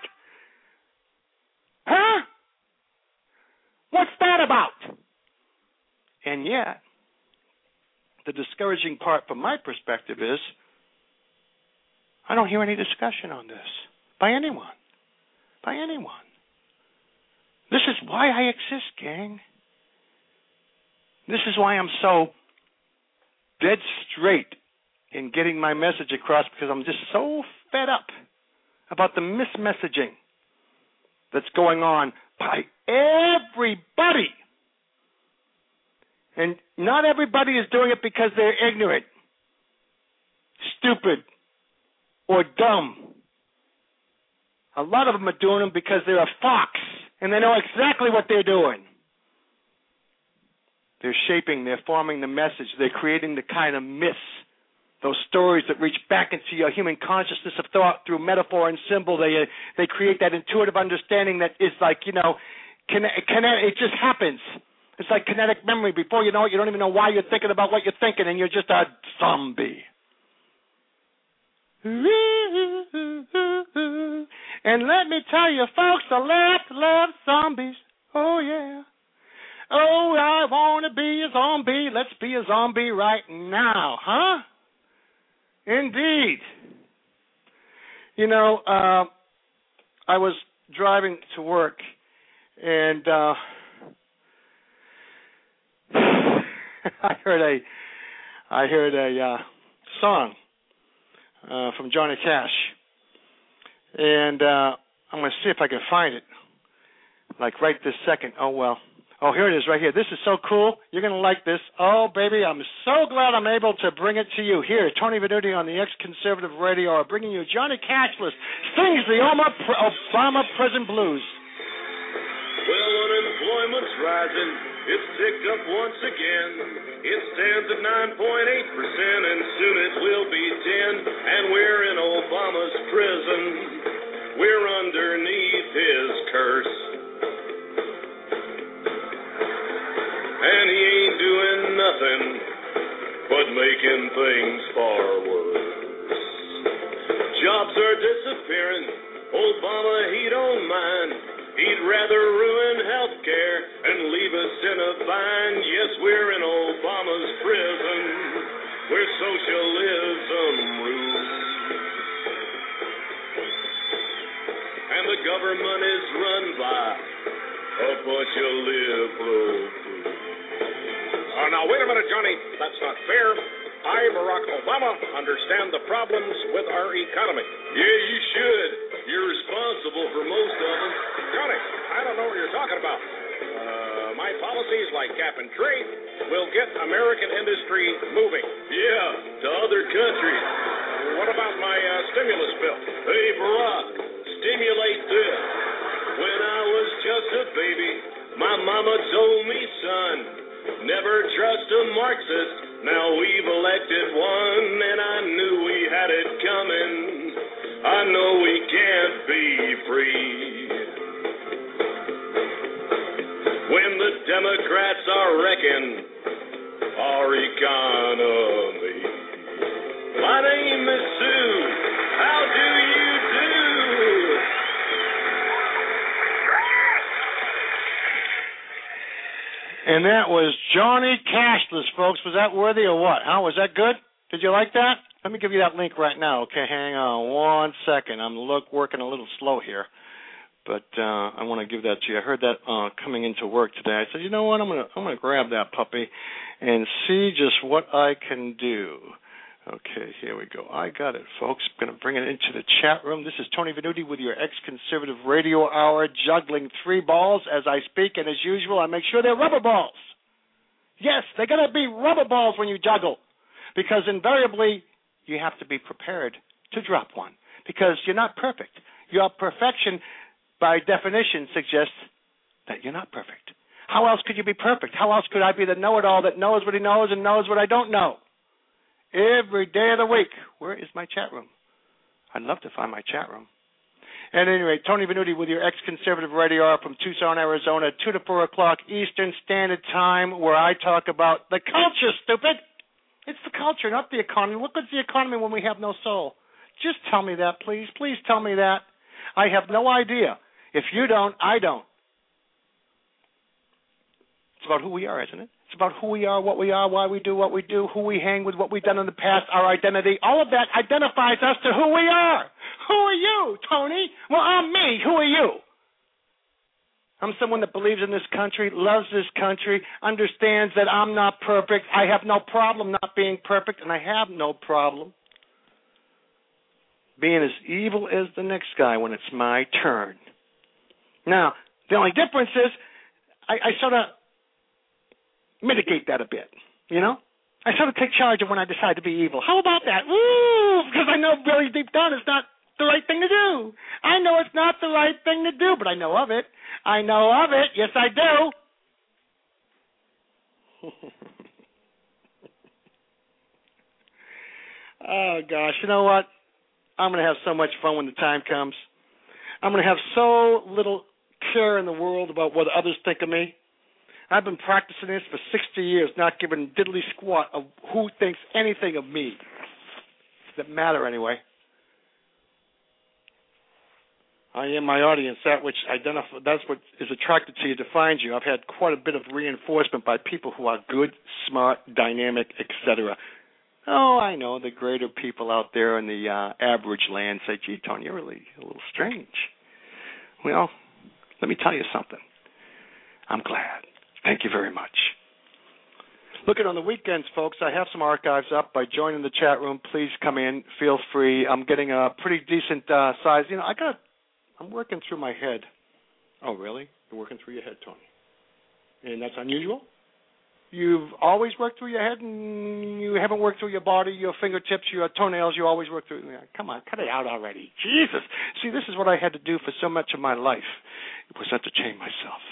Huh? What's that about? And yet, the discouraging part from my perspective is, I don't hear any discussion on this by anyone. By anyone. This is why I exist, gang. This is why I'm so dead straight in getting my message across, because I'm just so fed up about the mismessaging that's going on by everybody. And not everybody is doing it because they're ignorant, stupid, or dumb. A lot of them are doing them because they're a fox, and they know exactly what they're doing. They're shaping, they're forming the message, they're creating the kind of myths, those stories that reach back into your human consciousness of thought through metaphor and symbol. They create that intuitive understanding that is like, it just happens. It's like kinetic memory. Before you know it, you don't even know why you're thinking about what you're thinking, and you're just a zombie. And let me tell you, folks, I love zombies. Oh, yeah. Oh, I want to be a zombie. Let's be a zombie right now, huh? Indeed. I was driving to work, and I heard a song from Johnny Cash, and I'm going to see if I can find it, like right this second. Oh, well. Oh, here it is right here. This is so cool. You're going to like this. Oh, baby, I'm so glad I'm able to bring it to you. Here, Tony Venuti on the Ex-Conservative Radio are bringing you Johnny Cashless sings the Obama Prison Blues. Well, unemployment's rising. It's ticked up once again. It stands at 9.8%, and soon it will be 10. And we're in Obama's prison. We're underneath his curse. And he ain't doing nothing but making things far worse. Jobs are disappearing. Obama, he don't mind. He'd rather ruin health care and leave us in a bind. Yes, we're in Obama's prison, where socialism rules. And the government is run by a bunch of liberals. Now, wait a minute, Johnny. That's not fair. I, Barack Obama, understand the problems with our economy. Yeah, you should. You're responsible for most of them. Johnny, I don't know what you're talking about. My policies, like cap and trade, will get American industry moving. Yeah, to other countries. What about my stimulus bill? Hey, Barack, stimulate this. When I was just a baby, my mama told me, son, never trust a Marxist. Now we've elected one, and I knew we had it coming. I know we can't be free when the Democrats are wrecking our economy. My name is Sue. How do you do? And that was Johnny Cashless, folks. Was that worthy or what? Huh? Was that good? Did you like that? Let me give you that link right now. Okay, hang on 1 second. I'm working a little slow here, but I want to give that to you. I heard that coming into work today. I said, you know what? I'm gonna grab that puppy and see just what I can do. Okay, here we go. I got it, folks. I'm going to bring it into the chat room. This is Tony Venuti with your Ex-Conservative Radio Hour, juggling 3 balls as I speak, and as usual, I make sure they're rubber balls. Yes, they're going to be rubber balls when you juggle, because invariably you have to be prepared to drop one, because you're not perfect. Your perfection, by definition, suggests that you're not perfect. How else could you be perfect? How else could I be the know-it-all that knows what he knows and knows what I don't know? Every day of the week. Where is my chat room? I'd love to find my chat room. At any rate, Tony Venuti with your Ex-Conservative Radio Hour from Tucson, Arizona, 2 to 4 o'clock Eastern Standard Time, where I talk about the culture, stupid. It's the culture, not the economy. Look at the economy when we have no soul. Just tell me that, please. Please tell me that. I have no idea. If you don't, I don't. It's about who we are, isn't it? It's about who we are, why we do what we do, who we hang with, what we've done in the past, our identity. All of that identifies us to who we are. Who are you, Tony? Well, I'm me. Who are you? I'm someone that believes in this country, loves this country, understands that I'm not perfect. I have no problem not being perfect, and I have no problem being as evil as the next guy when it's my turn. Now, the only difference is I sort of mitigate that a bit, you know? I sort of take charge of when I decide to be evil. How about that? Woo! Because I know really deep down it's not the right thing to do. I know it's not the right thing to do, but I know of it. I know of it. Yes, I do. Oh, gosh. You know what? I'm going to have so much fun when the time comes. I'm going to have so little care in the world about what others think of me. I've been practicing this for 60 years, not giving diddly squat of who thinks anything of me. That matter, anyway. I am my audience. That's what is attracted to you defines you. I've had quite a bit of reinforcement by people who are good, smart, dynamic, etc. Oh, I know the greater people out there in the average land say, gee, Tony, you're really a little strange. Well, let me tell you something. I'm glad. Thank you very much. Look, on the weekends, folks, I have some archives up. By joining the chat room, please come in. Feel free. I'm getting a pretty decent size. You know, I'm working through my head. Oh, really? You're working through your head, Tony? And that's unusual? You've always worked through your head, and you haven't worked through your body, your fingertips, your toenails. You always work through. Come on, cut it out already. Jesus. See, this is what I had to do for so much of my life. It was entertain myself.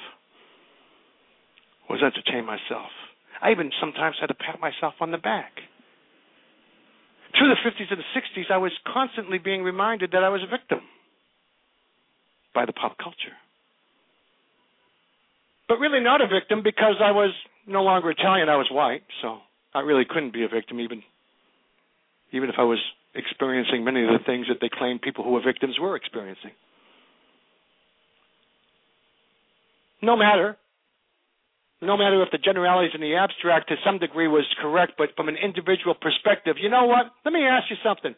I even sometimes had to pat myself on the back. Through the 50s and the 60s, I was constantly being reminded that I was a victim by the pop culture. But really not a victim because I was no longer Italian, I was white, so I really couldn't be a victim even if I was experiencing many of the things that they claim people who were victims were experiencing. No matter if the generalities in the abstract to some degree was correct, but from an individual perspective, you know what? Let me ask you something.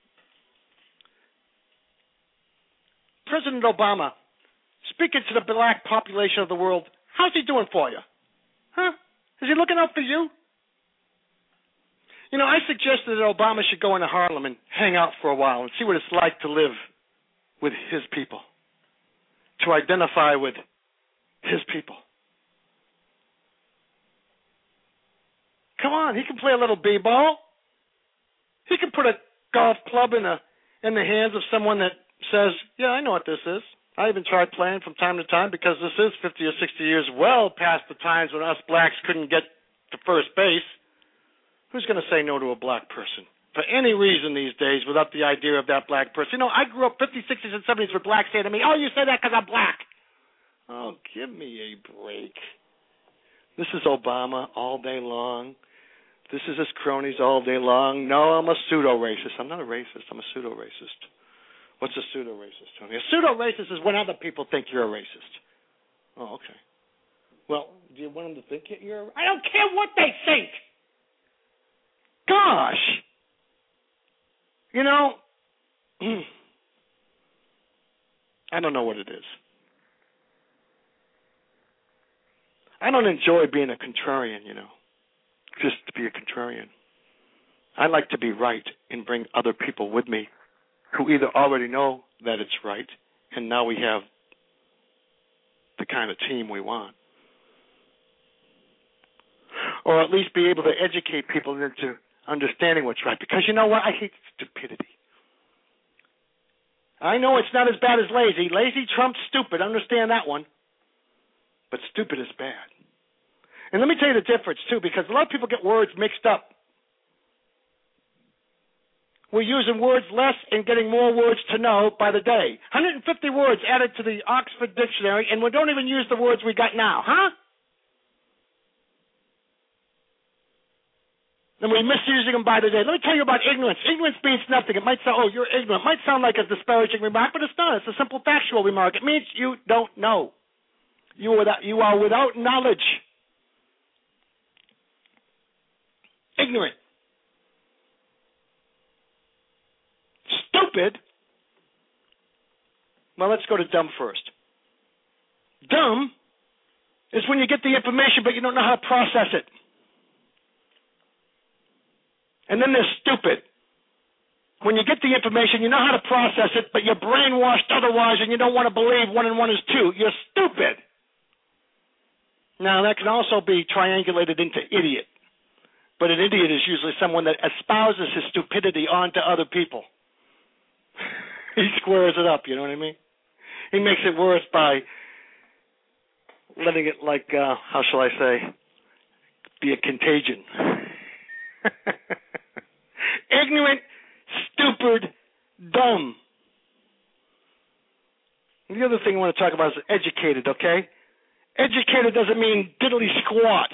President Obama, speaking to the black population of the world, how's he doing for you? Huh? Is he looking out for you? You know, I suggested that Obama should go into Harlem and hang out for a while and see what it's like to live with his people, to identify with his people. Come on, he can play a little b-ball. He can put a golf club in the hands of someone that says, yeah, I know what this is. I even tried playing from time to time because this is 50 or 60 years well past the times when us blacks couldn't get to first base. Who's going to say no to a black person for any reason these days without the idea of that black person? You know, I grew up 50s, 60s, and 70s with blacks saying to me, oh, you say that because I'm black. Oh, give me a break. This is Obama all day long. This is his cronies all day long. No, I'm a pseudo-racist. I'm not a racist. I'm a pseudo-racist. What's a pseudo-racist, Tony? A pseudo-racist is when other people think you're a racist. Oh, okay. Well, do you want them to think you're I don't care what they think. Gosh. You know, I don't know what it is. I don't enjoy being a contrarian, you know, just to be a contrarian. I like to be right and bring other people with me who either already know that it's right, and now we have the kind of team we want, or at least be able to educate people into understanding what's right. Because you know what? I hate stupidity. I know it's not as bad as lazy. Lazy trumps stupid. Understand that one. But stupid is bad. And let me tell you the difference, too, because a lot of people get words mixed up. We're using words less and getting more words to know by the day. 150 words added to the Oxford Dictionary, and we don't even use the words we got now, huh? And we're misusing them by the day. Let me tell you about ignorance. Ignorance means nothing. It might sound, oh, you're ignorant. It might sound like a disparaging remark, but it's not. It's a simple factual remark. It means you don't know. You are without knowledge. Ignorant. Stupid. Well, let's go to dumb first. Dumb is when you get the information but you don't know how to process it. And then there's stupid. When you get the information, you know how to process it, but you're brainwashed otherwise and you don't want to believe 1 and 1 is 2. You're stupid. Now, that can also be triangulated into idiot. But an idiot is usually someone that espouses his stupidity onto other people. He squares it up, you know what I mean? He makes it worse by letting it, like, how shall I say, be a contagion. Ignorant, stupid, dumb. And the other thing I want to talk about is educated, okay? Educated doesn't mean diddly squat.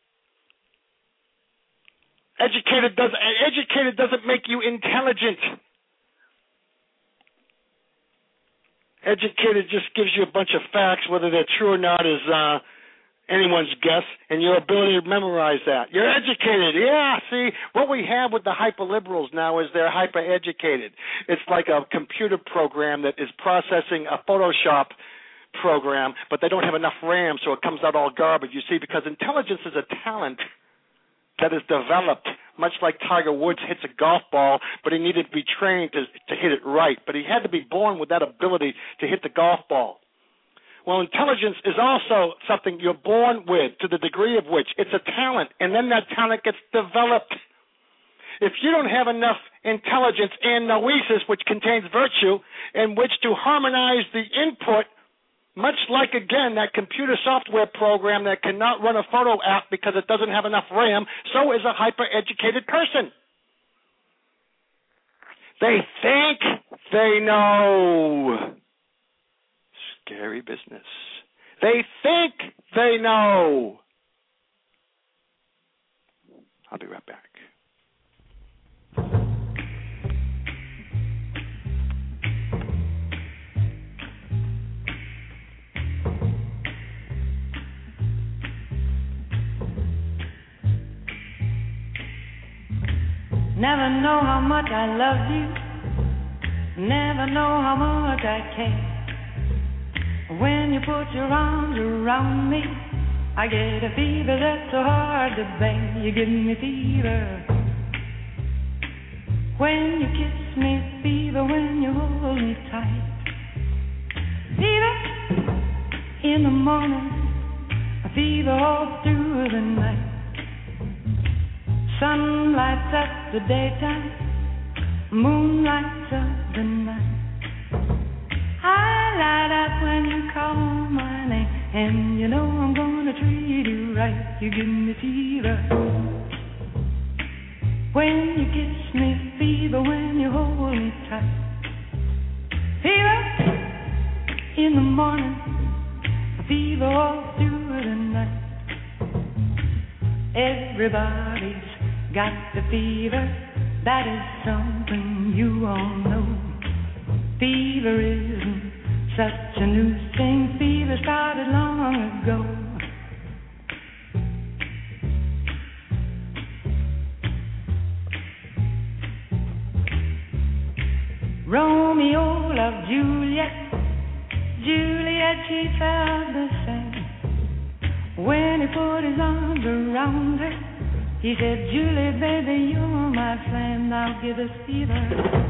Educated doesn't make you intelligent. Educated just gives you a bunch of facts, whether they're true or not is anyone's guess, and your ability to memorize that. You're educated. Yeah, see, what we have with the hyperliberals now is they're hyper-educated. It's like a computer program that is processing a Photoshop program, but they don't have enough RAM, so it comes out all garbage. You see, because intelligence is a talent that is developed, much like Tiger Woods hits a golf ball, but he needed to be trained to hit it right. But he had to be born with that ability to hit the golf ball. Well, intelligence is also something you're born with, to the degree of which it's a talent, and then that talent gets developed. If you don't have enough intelligence and noesis, which contains virtue, in which to harmonize the input, much like, again, that computer software program that cannot run a photo app because it doesn't have enough RAM, so is a hyper-educated person. They think they know. Scary business. They think they know. I'll be right back. Never know how much I love you. Never know how much I care. When you put your arms around me, I get a fever that's so hard to bear. You give me fever when you kiss me, fever when you hold me tight. Fever in the morning, a fever all through the night. Sun lights up the daytime, moon lights up the night. I light up when you call my name, and you know I'm gonna treat you right. You give me fever when you kiss me, fever when you hold me tight. Fever in the morning, a fever all through the night. Everybody's got the fever, that is something you all know. Fever isn't such a new thing, fever started long ago. Romeo loved Juliet, Juliet she felt the same. When he put his arms around her, he said, Julie, baby, you're my flame, now give us fever.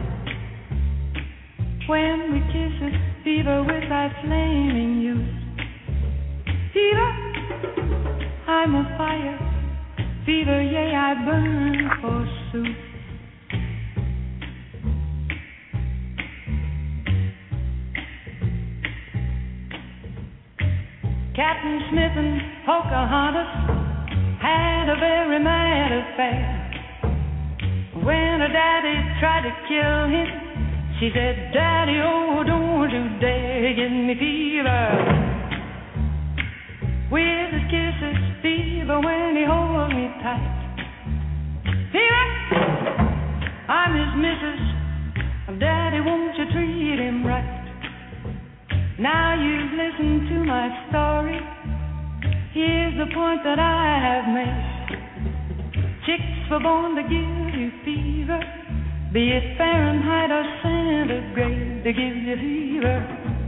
When we kiss it, fever with our flaming youth. Fever, I'm a fire. Fever, yea, I burn forsooth. Captain Smith and Pocahontas had a very mad affair. When her daddy tried to kill him, she said, Daddy, oh, don't you dare give me fever. With his kisses, fever when he holds me tight. Fever, I'm his missus. Daddy, won't you treat him right? Now you've listened to my story. Here's the point that I have made. Chicks were born to give you fever, be it Fahrenheit or centigrade, they give you fever.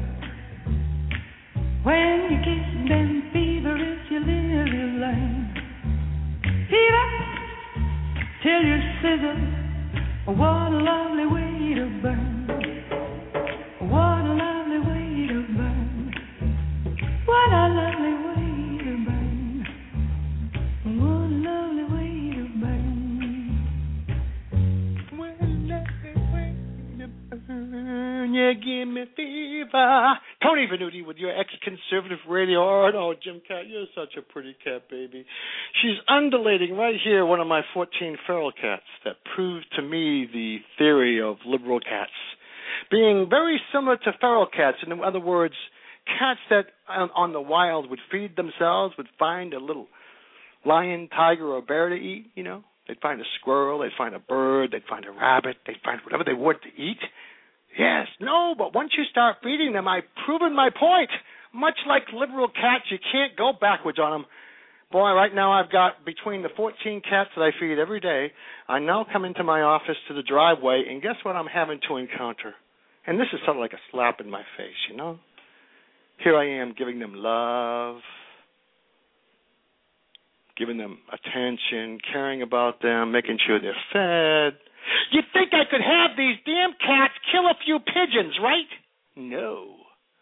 When you kiss them, fever, if you live, you learn. Fever, till you sizzle, what a lovely way to burn. What a lovely way to burn. What a lovely way to burn. you give me fever. Tony Venuti with your ex-conservative radio art. Oh, Jim Cat, you're such a pretty cat, baby. She's undulating right here, one of my 14 feral cats that proved to me the theory of liberal cats being very similar to feral cats. In other words, cats that on the wild would feed themselves, would find a little lion, tiger, or bear to eat, you know. They'd find a squirrel, they'd find a bird, they'd find a rabbit, they'd find whatever they would to eat. Yes, no, but once you start feeding them, I've proven my point. Much like liberal cats, you can't go backwards on them. Boy, right now I've got between the 14 cats that I feed every day, I now come into my office to the driveway, and guess what I'm having to encounter? And this is sort of like a slap in my face, you know? Here I am giving them love, giving them attention, caring about them, making sure they're fed. You'd think I could have these damn cats kill a few pigeons, right? No.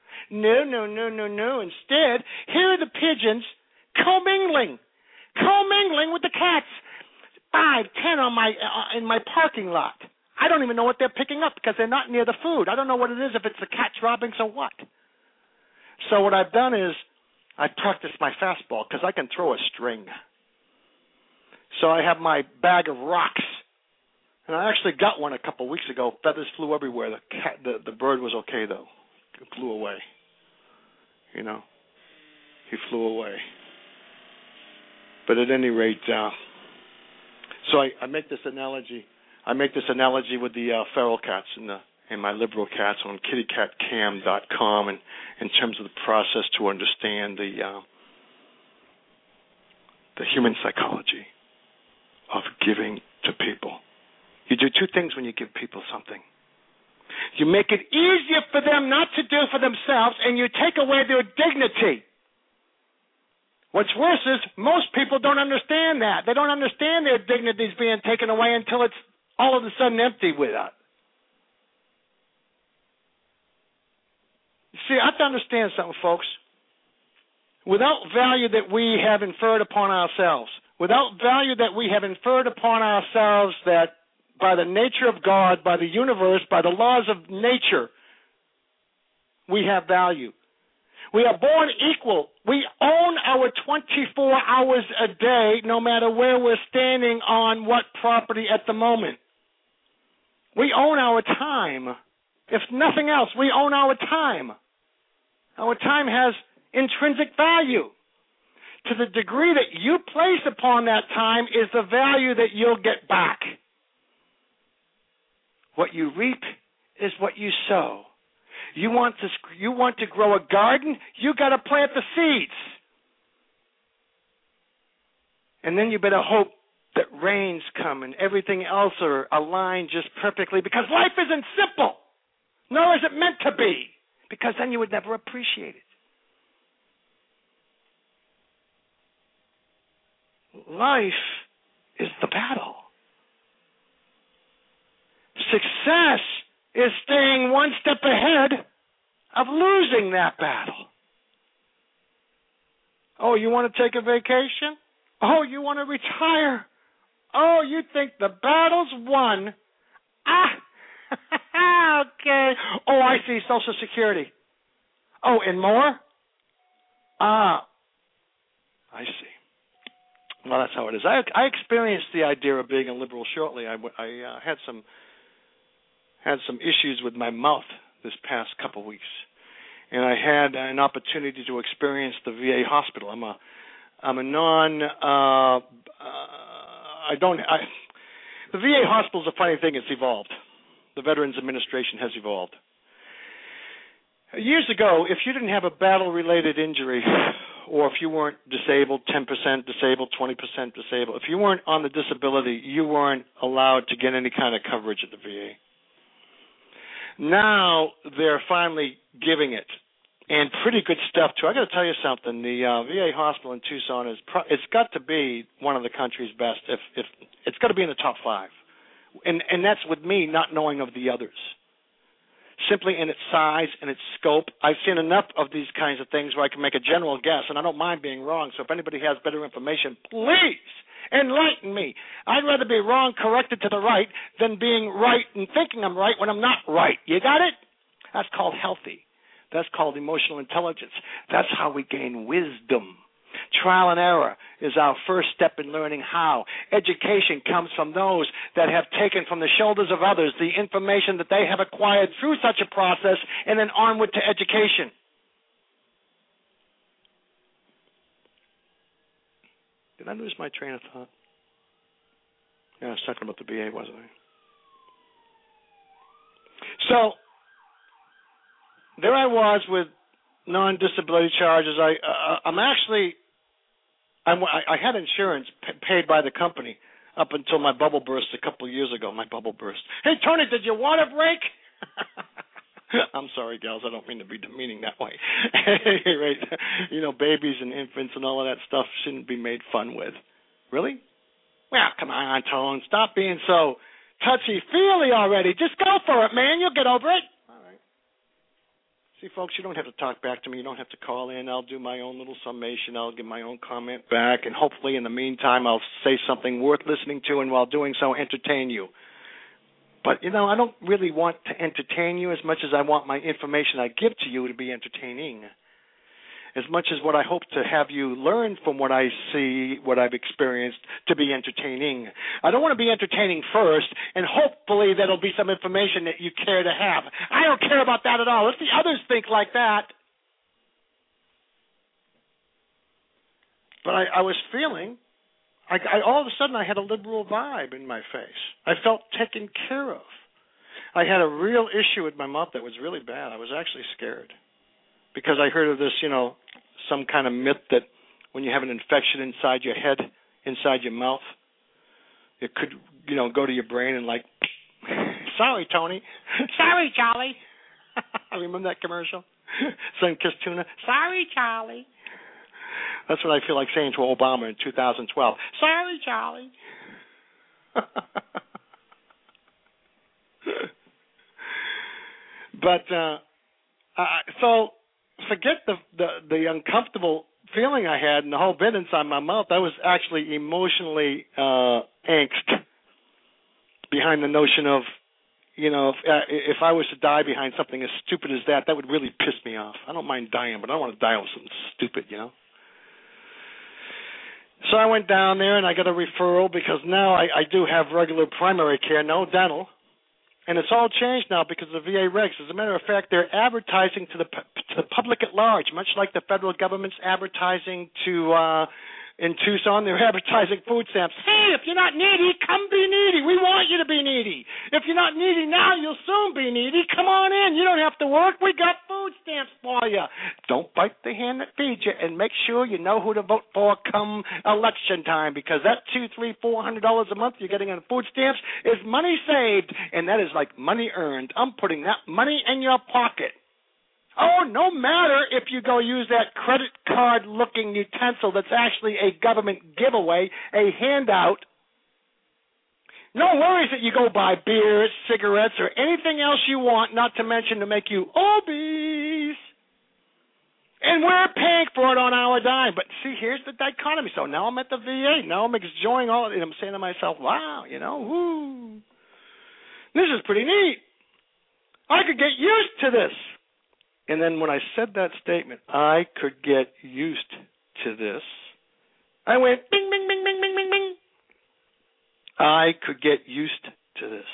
No. Instead, here are the pigeons commingling with the cats. 5, 10 in my parking lot. I don't even know what they're picking up because they're not near the food. I don't know what it is, if it's the cats robbing, so what? So what I've done is I practiced my fastball because I can throw a string. So I have my bag of rocks, and I actually got one a couple weeks ago. Feathers flew everywhere. The bird was okay though. It flew away. You know, he flew away. But at any rate, so I make this analogy. I make this analogy with the feral cats and my liberal cats on kittycatcam.com, and in terms of the process to understand the human psychology of giving to people. You do two things when you give people something. You make it easier for them not to do for themselves, and you take away their dignity. What's worse is most people don't understand that. They don't understand their dignity is being taken away until it's all of a sudden empty with it. See, I have to understand something, folks. Without value that we have inferred upon ourselves, without value that we have inferred upon ourselves that by the nature of God, by the universe, by the laws of nature, we have value. We are born equal. We own our 24 hours a day, no matter where we're standing on what property at the moment. We own our time. If nothing else, we own our time. Our time has intrinsic value. To the degree that you place upon that time is the value that you'll get back. What you reap is what you sow. You want to grow a garden, you got to plant the seeds. And then you better hope that rains come and everything else are aligned just perfectly, because life isn't simple, nor is it meant to be, because then you would never appreciate it. Life is the battle. Success is staying one step ahead of losing that battle. Oh, you want to take a vacation? Oh, you want to retire? Oh, you think the battle's won? Okay. Oh, I see, Social Security. Oh, and more? I see. Well, that's how it is. I experienced the idea of being a liberal shortly. I had some issues with my mouth this past couple weeks, and I had an opportunity to experience the VA hospital. The VA hospital is a funny thing. It's evolved. The Veterans Administration has evolved. Years ago, if you didn't have a battle-related injury, or if you weren't disabled, 10% disabled, 20% disabled, if you weren't on the disability, you weren't allowed to get any kind of coverage at the VA. Now they're finally giving it, and pretty good stuff too. I got to tell you something. The VA hospital in Tucson it's got to be one of the country's best. If it's got to be in the top 5, and that's with me not knowing of the others. Simply in its size and its scope, I've seen enough of these kinds of things where I can make a general guess, and I don't mind being wrong. So if anybody has better information, please enlighten me. I'd rather be wrong corrected to the right than being right and thinking I'm right when I'm not right. You got it? That's called healthy. That's called emotional intelligence. That's how we gain wisdom. Trial and error is our first step in learning how. Education comes from those that have taken from the shoulders of others the information that they have acquired through such a process and then onward to education. Did I lose my train of thought? Yeah, I was talking about the VA, wasn't I? So, there I was with non-disability charges. I had insurance paid by the company up until my bubble burst a couple of years ago. My bubble burst. Hey, Tony, did your water break? I'm sorry, gals. I don't mean to be demeaning that way. Right. Babies and infants and all of that stuff shouldn't be made fun with. Really? Well, come on, Tone. Stop being so touchy-feely already. Just go for it, man. You'll get over it. See, folks, you don't have to talk back to me. You don't have to call in. I'll do my own little summation. I'll give my own comment back, and hopefully in the meantime I'll say something worth listening to, and while doing so, entertain you. But, I don't really want to entertain you as much as I want my information I give to you to be entertaining. As much as what I hope to have you learn from what I see, what I've experienced, to be entertaining. I don't want to be entertaining first, and hopefully there'll be some information that you care to have. I don't care about that at all. Let the others think like that. But I was feeling, all of a sudden I had a liberal vibe in my face. I felt taken care of. I had a real issue with my mouth that was really bad. I was actually scared. Because I heard of this, some kind of myth that when you have an infection inside your head, inside your mouth, it could, go to your brain and sorry, Tony. Sorry, Charlie. Remember that commercial? Sunkist Tuna. Sorry, Charlie. That's what I feel like saying to Obama in 2012. Sorry, Charlie. But, so... forget the uncomfortable feeling I had and the whole bit inside my mouth. I was actually emotionally angst behind the notion of, if I was to die behind something as stupid as that would really piss me off. I don't mind dying, but I don't want to die with something stupid, So I went down there and I got a referral because now I do have regular primary care, no dental. And it's all changed now because of the VA regs. As a matter of fact, they're advertising to the public at large, much like the federal government's advertising to in Tucson. They're advertising food stamps. Hey, if you're not needy, come be needy. We want you to be needy. If you're not needy now, you'll soon be needy. Come on in. You don't have to work. We got food stamps for you. Don't bite the hand that feeds you, and make sure you know who to vote for come election time, because that $200, $300, $400 a month you're getting on food stamps is money saved, and that is like money earned. I'm putting that money in your pocket. Oh, no matter if you go use that credit card-looking utensil that's actually a government giveaway, a handout. No worries that you go buy beers, cigarettes, or anything else you want, not to mention to make you obese. And we're paying for it on our dime. But see, here's the dichotomy. So now I'm at the VA. Now I'm enjoying all of it. I'm saying to myself, wow, woo. This is pretty neat. I could get used to this. And then when I said that statement, I could get used to this, I went bing, bing, bing, bing, bing, bing, bing. I could get used to this.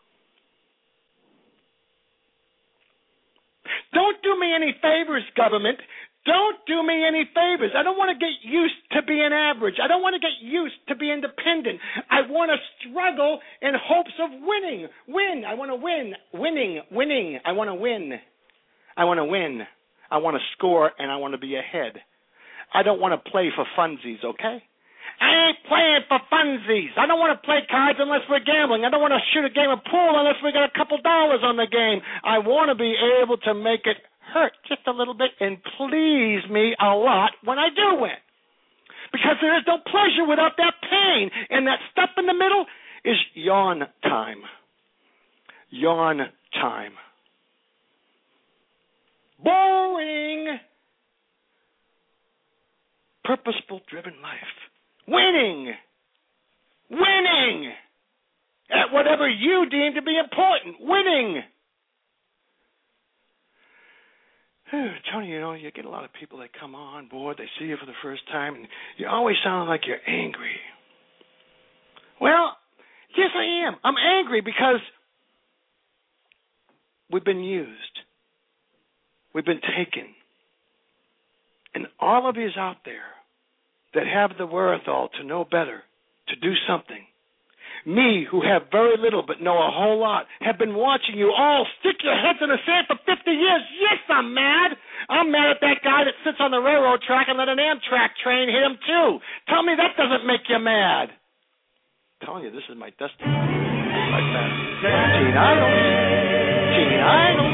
Don't do me any favors, government. Don't do me any favors. I don't want to get used to being average. I don't want to get used to being dependent. I want to struggle in hopes of winning. Win. I want to win. Winning. I want to win. I want to win. I want to score, and I want to be ahead. I don't want to play for funsies, okay? I ain't playing for funsies. I don't want to play cards unless we're gambling. I don't want to shoot a game of pool unless we got a couple dollars on the game. I want to be able to make it hurt just a little bit and please me a lot when I do win. Because there is no pleasure without that pain. And that stuff in the middle is yawn time. Yawn time. Boring. Purposeful driven life. Winning at whatever you deem to be important. Winning. Tony, you get a lot of people that come on board, they see you for the first time, and you always sound like you're angry. Well, yes, I am. I'm angry because we've been used. We've been taken. And all of you out there that have the wherewithal to know better, to do something, me, who have very little but know a whole lot, have been watching you all stick your heads in the sand for 50 years. Yes, I'm mad. I'm mad at that guy that sits on the railroad track and let an Amtrak train hit him, too. Tell me that doesn't make you mad. I'm telling you, this is my destiny. Like that. Teen Idol. Teen Idol.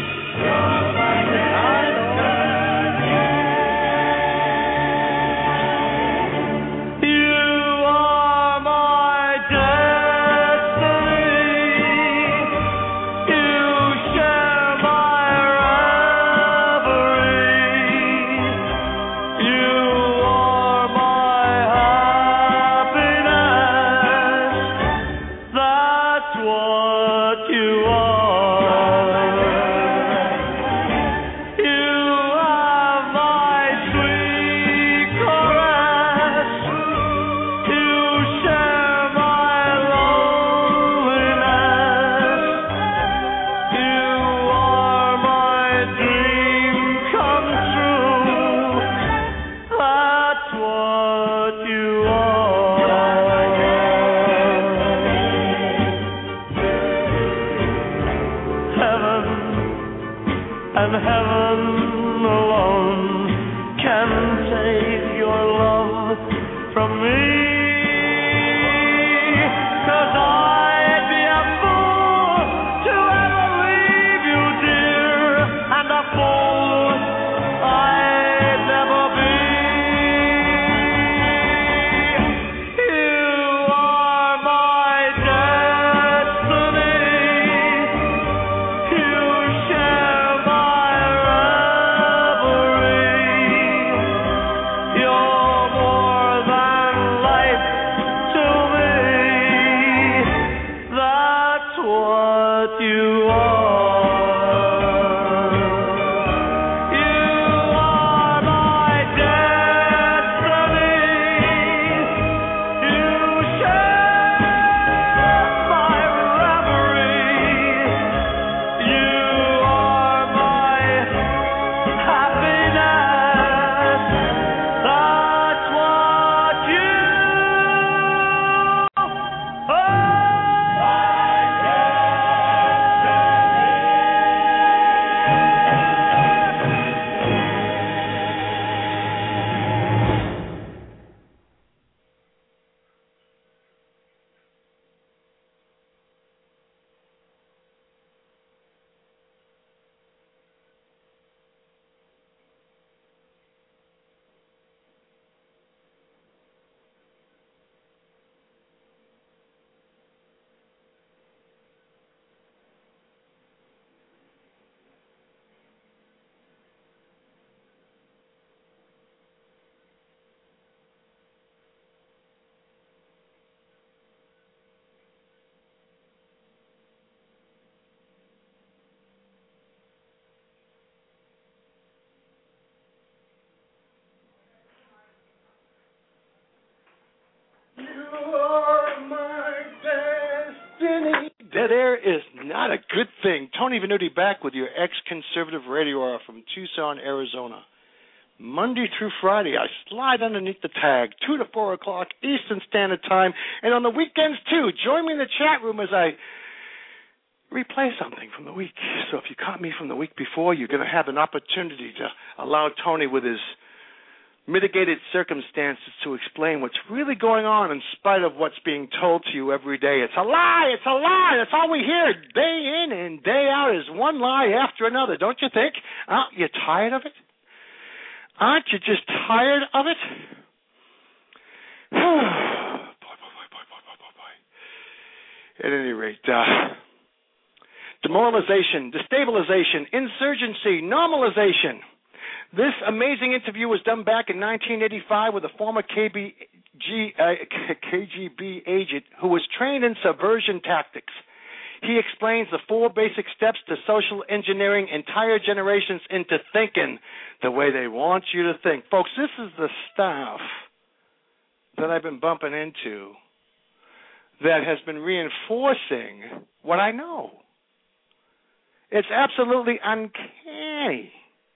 Dead air is not a good thing. Tony Venuti back with your ex-conservative radio hour from Tucson, Arizona. Monday through Friday, I slide underneath the tag, 2 to 4 o'clock Eastern Standard Time, and on the weekends, too. Join me in the chat room as I replay something from the week. So if you caught me from the week before, you're going to have an opportunity to allow Tony with his mitigated circumstances to explain what's really going on in spite of what's being told to you every day. It's a lie! It's a lie! That's all we hear day in and day out is one lie after another, don't you think? Aren't you tired of it? Aren't you just tired of it? boy. At any rate, demoralization, destabilization, insurgency, normalization. This amazing interview was done back in 1985 with a former KGB agent who was trained in subversion tactics. He explains the 4 basic steps to social engineering entire generations into thinking the way they want you to think. Folks, this is the stuff that I've been bumping into that has been reinforcing what I know. It's absolutely uncanny.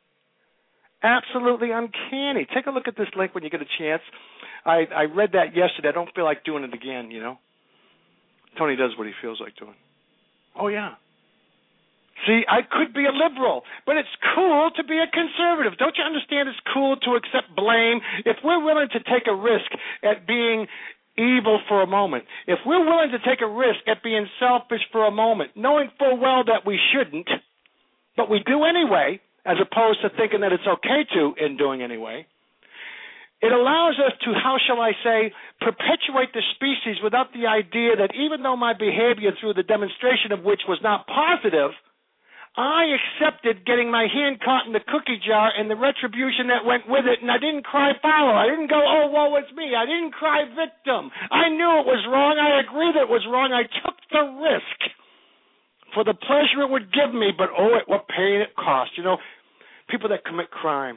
Absolutely uncanny. Take a look at this link when you get a chance. I read that yesterday. I don't feel like doing it again, you know. Tony does what he feels like doing. Oh, yeah. See, I could be a liberal, but it's cool to be a conservative. Don't you understand it's cool to accept blame? If we're willing to take a risk at being evil for a moment, if we're willing to take a risk at being selfish for a moment, knowing full well that we shouldn't, but we do anyway, as opposed to thinking that it's okay to in doing anyway, it allows us to, how shall I say, perpetuate the species without the idea that even though my behavior through the demonstration of which was not positive, I accepted getting my hand caught in the cookie jar and the retribution that went with it, and I didn't cry foul. I didn't go, oh, woe is me. I didn't cry victim. I knew it was wrong. I agree that it was wrong. I took the risk for the pleasure it would give me, but oh, what pain it cost. You know, people that commit crime,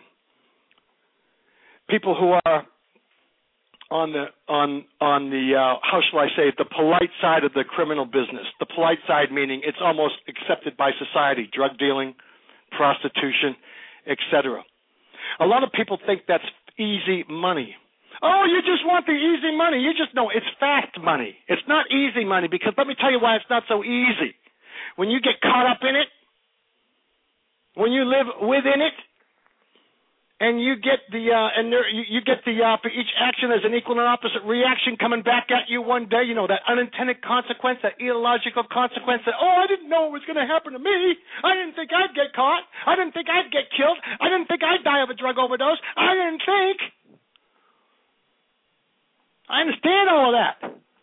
people who are on the how shall I say it, the polite side of the criminal business. The polite side meaning it's almost accepted by society, drug dealing, prostitution, etc. A lot of people think that's easy money. Oh, you just want the easy money. You just know it's fast money. It's not easy money, because let me tell you why it's not so easy. When you get caught up in it, when you live within it, and you get for each action there's an equal and opposite reaction coming back at you one day. You know, that unintended consequence, that illogical consequence. That I didn't know it was going to happen to me. I didn't think I'd get caught. I didn't think I'd get killed. I didn't think I'd die of a drug overdose. I didn't think. I understand all of that.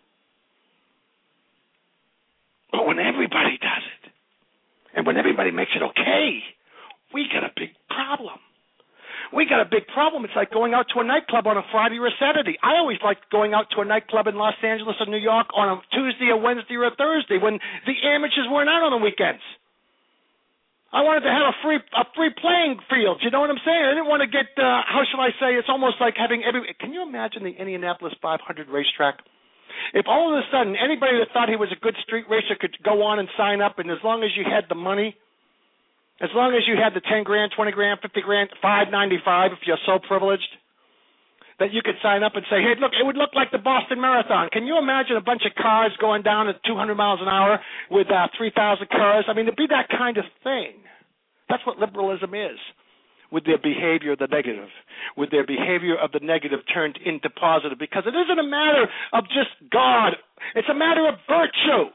But when everybody does it, and when everybody makes it okay, we got a big problem. We got a big problem. It's like going out to a nightclub on a Friday or a Saturday. I always liked going out to a nightclub in Los Angeles or New York on a Tuesday, a Wednesday, or a Thursday when the amateurs weren't out on the weekends. I wanted to have a free playing field. You know what I'm saying? I didn't want to get, how shall I say, it's almost like having can you imagine the Indianapolis 500 racetrack? If all of a sudden anybody that thought he was a good street racer could go on and sign up, and as long as you had the money, as long as you had the 10 grand, 20 grand, 50 grand, $5.95 if you're so privileged, that you could sign up and say, hey, look, it would look like the Boston Marathon. Can you imagine a bunch of cars going down at 200 miles an hour with 3,000 cars? I mean, it'd be that kind of thing. That's what liberalism is, with their behavior of the negative, with their behavior of the negative turned into positive, because it isn't a matter of just God. It's a matter of virtue.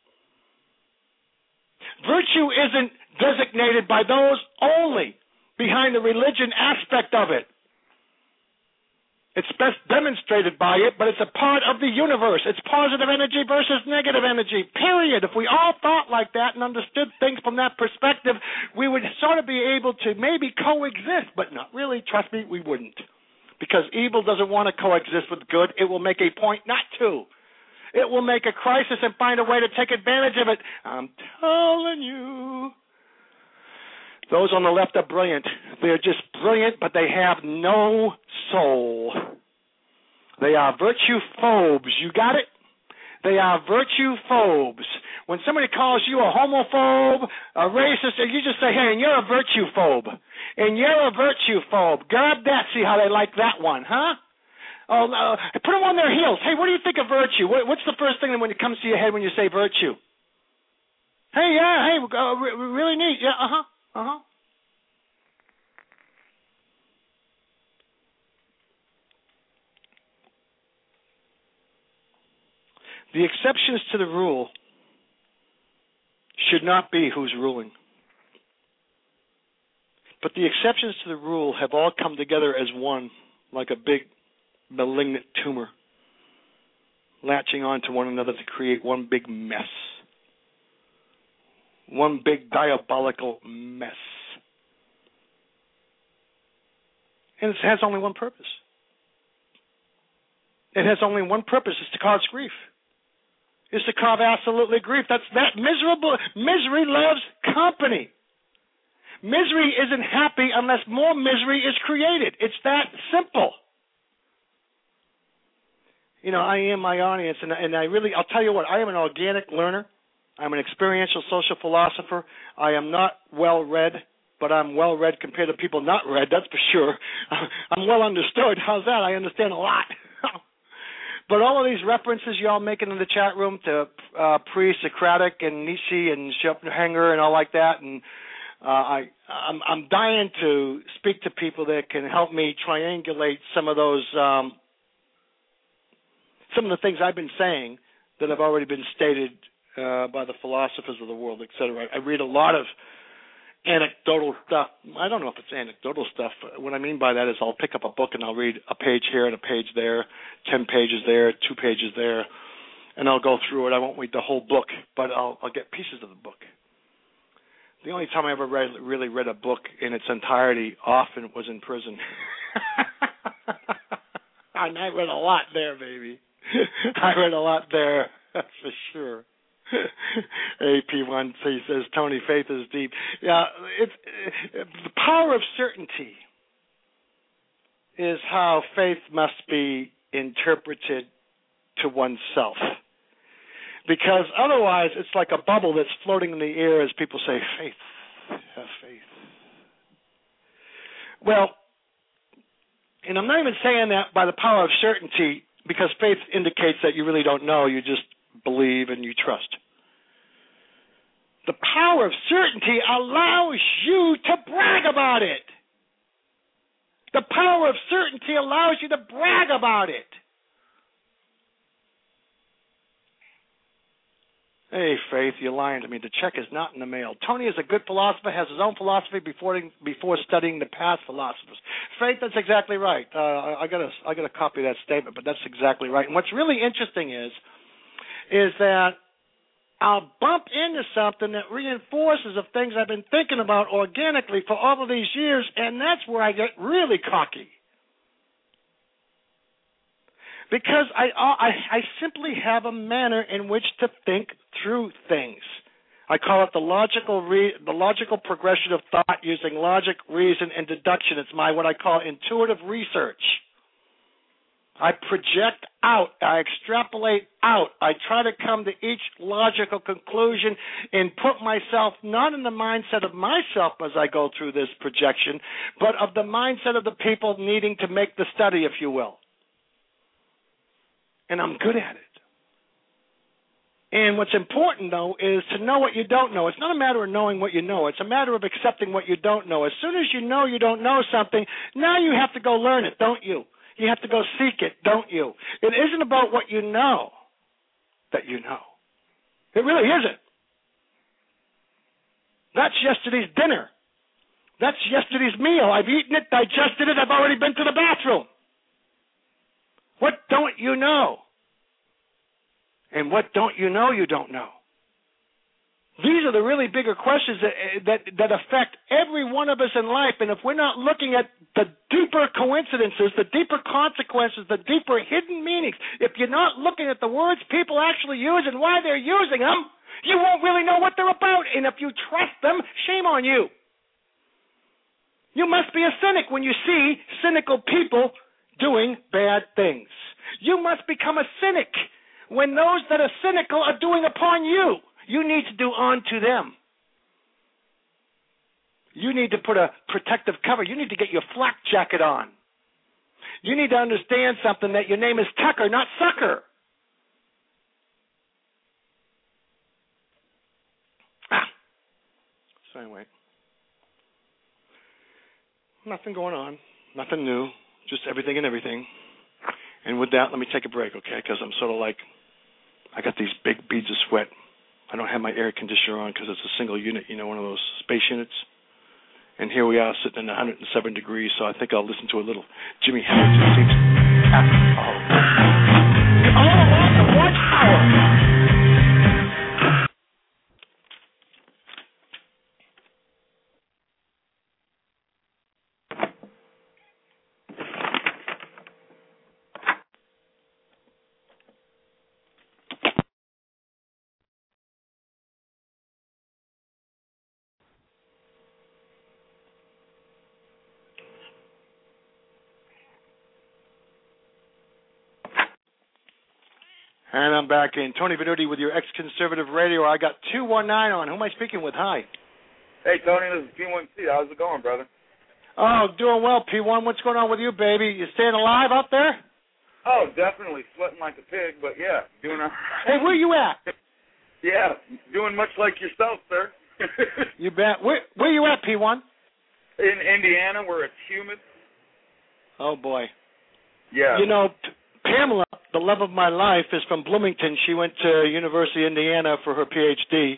Virtue isn't designated by those only behind the religion aspect of it. It's best demonstrated by it, but it's a part of the universe. It's positive energy versus negative energy, period. If we all thought like that and understood things from that perspective, we would sort of be able to maybe coexist, but not really. Trust me, we wouldn't. Because evil doesn't want to coexist with good. It will make a point not to. It will make a crisis and find a way to take advantage of it. I'm telling you. Those on the left are brilliant. They're just brilliant, but they have no soul. They are virtue phobes. You got it? They are virtue phobes. When somebody calls you a homophobe, a racist, you just say, hey, and you're a virtue phobe. And you're a virtue phobe. Grab that, see how they like that one, huh? Oh, put them on their heels. Hey, what do you think of virtue? What's the first thing when it comes to your head when you say virtue? Hey, yeah, hey, really neat. Yeah, uh-huh. Uh-huh. The exceptions to the rule should not be who's ruling. But the exceptions to the rule have all come together as one, like a big malignant tumor, latching onto one another to create one big mess. One big diabolical mess. And it has only one purpose. It has only one purpose, is to cause grief. is to cause absolutely grief. That misery loves company. Misery isn't happy unless more misery is created. It's that simple. You know, I am my audience, and I'll tell you what, I am an organic learner. I'm an experiential social philosopher. I am not well-read, but I'm well-read compared to people not read, that's for sure. I'm well understood. How's that? I understand a lot. But all of these references y'all making in the chat room to pre-Socratic and Nietzsche and Schopenhauer and all like that, and I'm dying to speak to people that can help me triangulate some of those, some of the things I've been saying that have already been stated by the philosophers of the world, etc. I read a lot of anecdotal stuff. I don't know if it's anecdotal stuff. What I mean by that is I'll pick up a book and I'll read a page here and a page there, 10 pages there, 2 pages there, and I'll go through it. I won't read the whole book, but I'll get pieces of the book. The only time I ever really read a book in its entirety often was in prison. And I read a lot there, baby. I read a lot there, that's for sure. AP1C says, Tony, faith is deep. Yeah, the power of certainty is how faith must be interpreted to oneself. Because otherwise it's like a bubble that's floating in the air as people say, faith, have faith. Well, and I'm not even saying that by the power of certainty, because faith indicates that you really don't know, you just believe and you trust. The power of certainty allows you to brag about it. The power of certainty allows you to brag about it. Hey, Faith, you're lying to me. The check is not in the mail. Tony is a good philosopher, has his own philosophy before studying the past philosophers. Faith, that's exactly right. I got a copy of that statement, but that's exactly right. And what's really interesting is that I'll bump into something that reinforces of things I've been thinking about organically for all of these years, and that's where I get really cocky. Because I simply have a manner in which to think through things. I call it the logical progression of thought using logic, reason, and deduction. It's what I call intuitive research. I project out. I extrapolate out. I try to come to each logical conclusion and put myself not in the mindset of myself as I go through this projection, but of the mindset of the people needing to make the study, if you will. And I'm good at it. And what's important, though, is to know what you don't know. It's not a matter of knowing what you know. It's a matter of accepting what you don't know. As soon as you don't know something, now you have to go learn it, don't you? You have to go seek it, don't you? It isn't about what you know that you know. It really isn't. That's yesterday's dinner. That's yesterday's meal. I've eaten it, digested it. I've already been to the bathroom. What don't you know? And what don't you know you don't know? These are the really bigger questions that affect every one of us in life. And if we're not looking at the deeper coincidences, the deeper consequences, the deeper hidden meanings, if you're not looking at the words people actually use and why they're using them, you won't really know what they're about. And if you trust them, shame on you. You must be a cynic when you see cynical people doing bad things. You must become a cynic when those that are cynical are doing upon you. You need to do unto them. You need to put a protective cover. You need to get your flak jacket on. You need to understand something, that your name is Tucker, not Sucker. So anyway, nothing going on, nothing new, just everything and everything. And with that, let me take a break, okay? Because I'm sort of like, I got these big beads of sweat. I don't have my air conditioner on because it's a single unit, one of those space units. And here we are sitting in 107 degrees, so I think I'll listen to a little Jimi Hendrix. It seems 1 hour. And I'm back in. Tony Venuti with your ex-conservative radio. I got 219 on. Who am I speaking with? Hi. Hey, Tony, this is P1C. How's it going, brother? Oh, doing well, P1. What's going on with you, baby? You staying alive out there? Oh, definitely. Sweating like a pig, but yeah, doing all right. Hey, where you at? Yeah, doing much like yourself, sir. You bet. Where you at, P1? In Indiana, where it's humid. Oh, boy. Yeah. You know, Pamela, the love of my life, is from Bloomington. She went to University of Indiana for her PhD.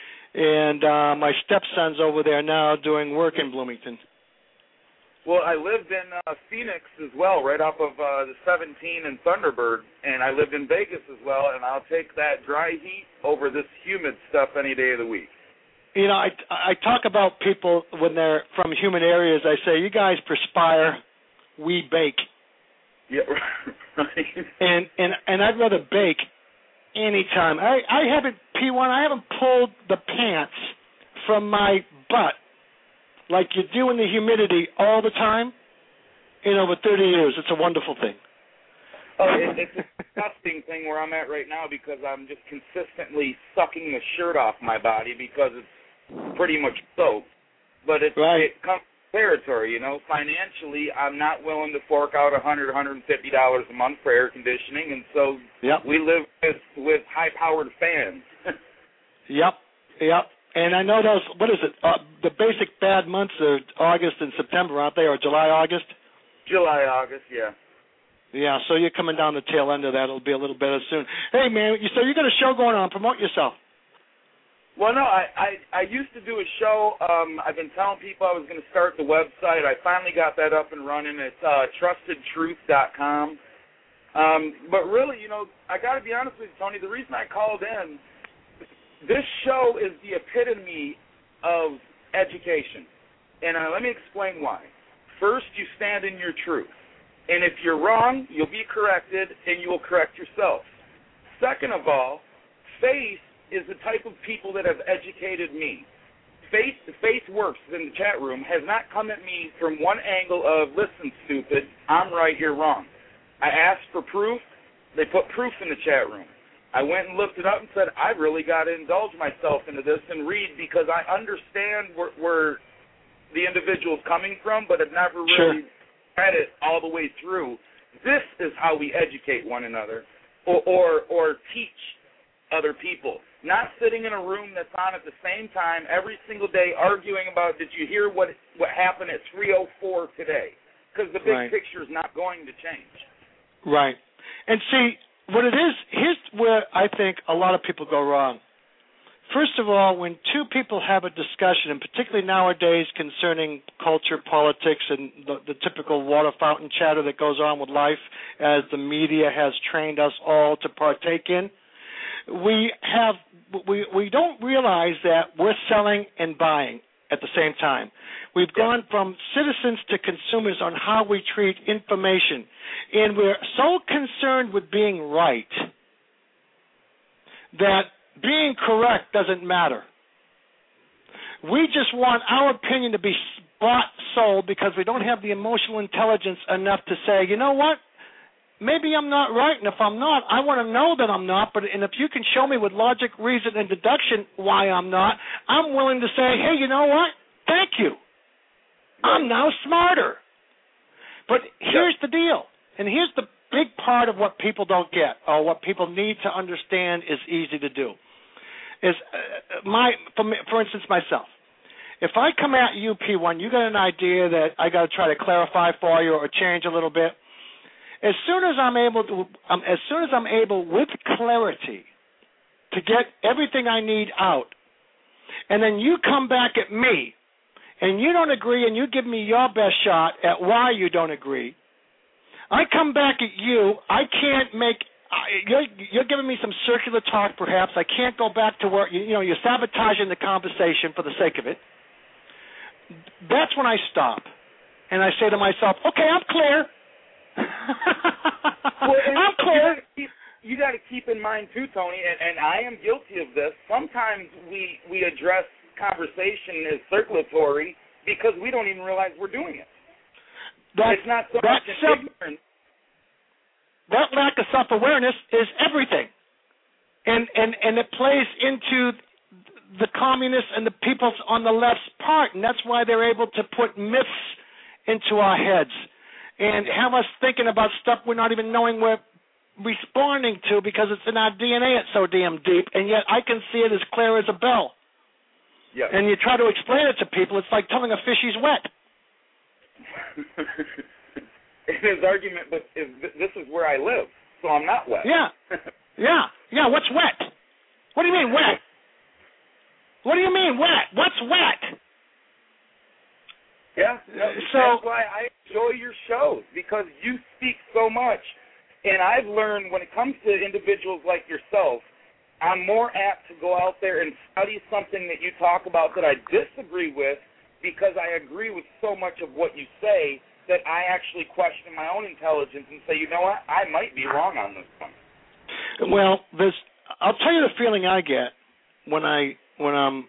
And my stepson's over there now doing work in Bloomington. Well, I lived in Phoenix as well, right off of the 17 and Thunderbird, and I lived in Vegas as well, and I'll take that dry heat over this humid stuff any day of the week. You know, I talk about people when they're from humid areas. I say, you guys perspire, we bake. Yeah, right. And I'd rather bake anytime. I haven't, P1, I haven't pulled the pants from my butt like you do in the humidity all the time in over 30 years. It's a wonderful thing. Oh, it's a disgusting thing where I'm at right now because I'm just consistently sucking the shirt off my body because it's pretty much soaked. But it comes with territory, you know. Financially, I'm not willing to fork out $100, $150 a month for air conditioning, and so we live with high-powered fans. Yep. And I know those, what is it, the basic bad months are August and September, aren't they, or July, August? July, August, yeah. Yeah, so you're coming down the tail end of that. It'll be a little better soon. Hey, man, so you got a show going on. Promote yourself. Well, no, I used to do a show. I've been telling people I was going to start the website. I finally got that up and running. It's trustedtruth.com. But really, you know, I got to be honest with you, Tony, the reason I called in, this show is the epitome of education. And let me explain why. First, you stand in your truth. And if you're wrong, you'll be corrected, and you will correct yourself. Second of all, Faith is the type of people that have educated me. Faith Works in the chat room has not come at me from one angle of, listen, stupid, I'm right, you're wrong. I asked for proof. They put proof in the chat room. I went and looked it up and said, I really got to indulge myself into this and read because I understand where the individual's coming from, but have never really read it all the way through. This is how we educate one another or teach other people. Not sitting in a room that's on at the same time every single day arguing about, did you hear what happened at 3:04 today? Because the big picture is not going to change. Right. And see, what it is, here's where I think a lot of people go wrong. First of all, when two people have a discussion, and particularly nowadays concerning culture, politics, and the typical water fountain chatter that goes on with life as the media has trained us all to partake in, we don't realize that we're selling and buying at the same time. We've gone from citizens to consumers on how we treat information, and we're so concerned with being right that being correct doesn't matter. We just want our opinion to be bought, sold, because we don't have the emotional intelligence enough to say, you know what, maybe I'm not right, and if I'm not, I want to know that I'm not, and if you can show me with logic, reason, and deduction why I'm not, I'm willing to say, hey, you know what, thank you. I'm now smarter. But here's the deal, and here's the big part of what people don't get, or what people need to understand is easy to do. Is for instance, myself. If I come at you, P1, you got an idea that I got to try to clarify for you or change a little bit. As soon as I'm able with clarity to get everything I need out, and then you come back at me, and you don't agree, and you give me your best shot at why you don't agree, I come back at you. I can't make. You're giving me some circular talk, perhaps. I can't go back to where you're sabotaging the conversation for the sake of it. That's when I stop, and I say to myself, "Okay, I'm clear." I'm clear. You got to keep in mind too, Tony, and I am guilty of this. Sometimes we address conversation as circulatory because we don't even realize we're doing it. It's not so much ignorance. That lack of self-awareness is everything. And it plays into the communists and the people on the left's part, and that's why they're able to put myths into our heads and have us thinking about stuff we're not even knowing we're responding to because it's in our DNA. It's so damn deep, and yet I can see it as clear as a bell. Yes. And you try to explain it to people, it's like telling a fish he's wet. His argument, but this is where I live, so I'm not wet. Yeah. Yeah, what's wet? What do you mean wet? What do you mean wet? What's wet? Yeah, that's why I enjoy your shows, because you speak so much. And I've learned when it comes to individuals like yourself, I'm more apt to go out there and study something that you talk about that I disagree with, because I agree with so much of what you say that I actually question my own intelligence and say, you know what, I might be wrong on this one. Well, I'll tell you the feeling I get when I'm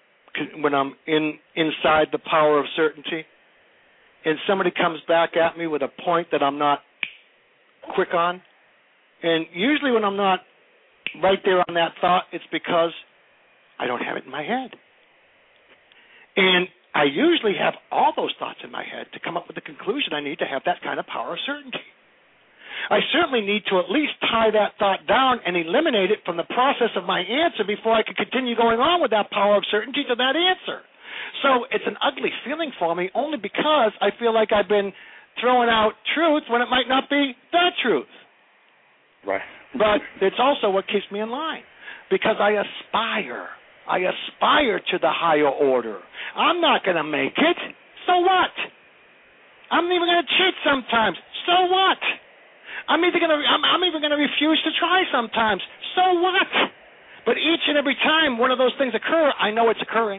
inside the power of certainty, and somebody comes back at me with a point that I'm not quick on. And usually when I'm not right there on that thought, it's because I don't have it in my head. And I usually have all those thoughts in my head to come up with the conclusion I need to have that kind of power of certainty. I certainly need to at least tie that thought down and eliminate it from the process of my answer before I can continue going on with that power of certainty to that answer. So it's an ugly feeling for me only because I feel like I've been throwing out truth when it might not be the truth. Right. But it's also what keeps me in line, because I aspire to the higher order. I'm not going to make it. So what? I'm even going to cheat sometimes. So what? I'm even going to refuse to try sometimes. So what? But each and every time one of those things occur, I know it's occurring.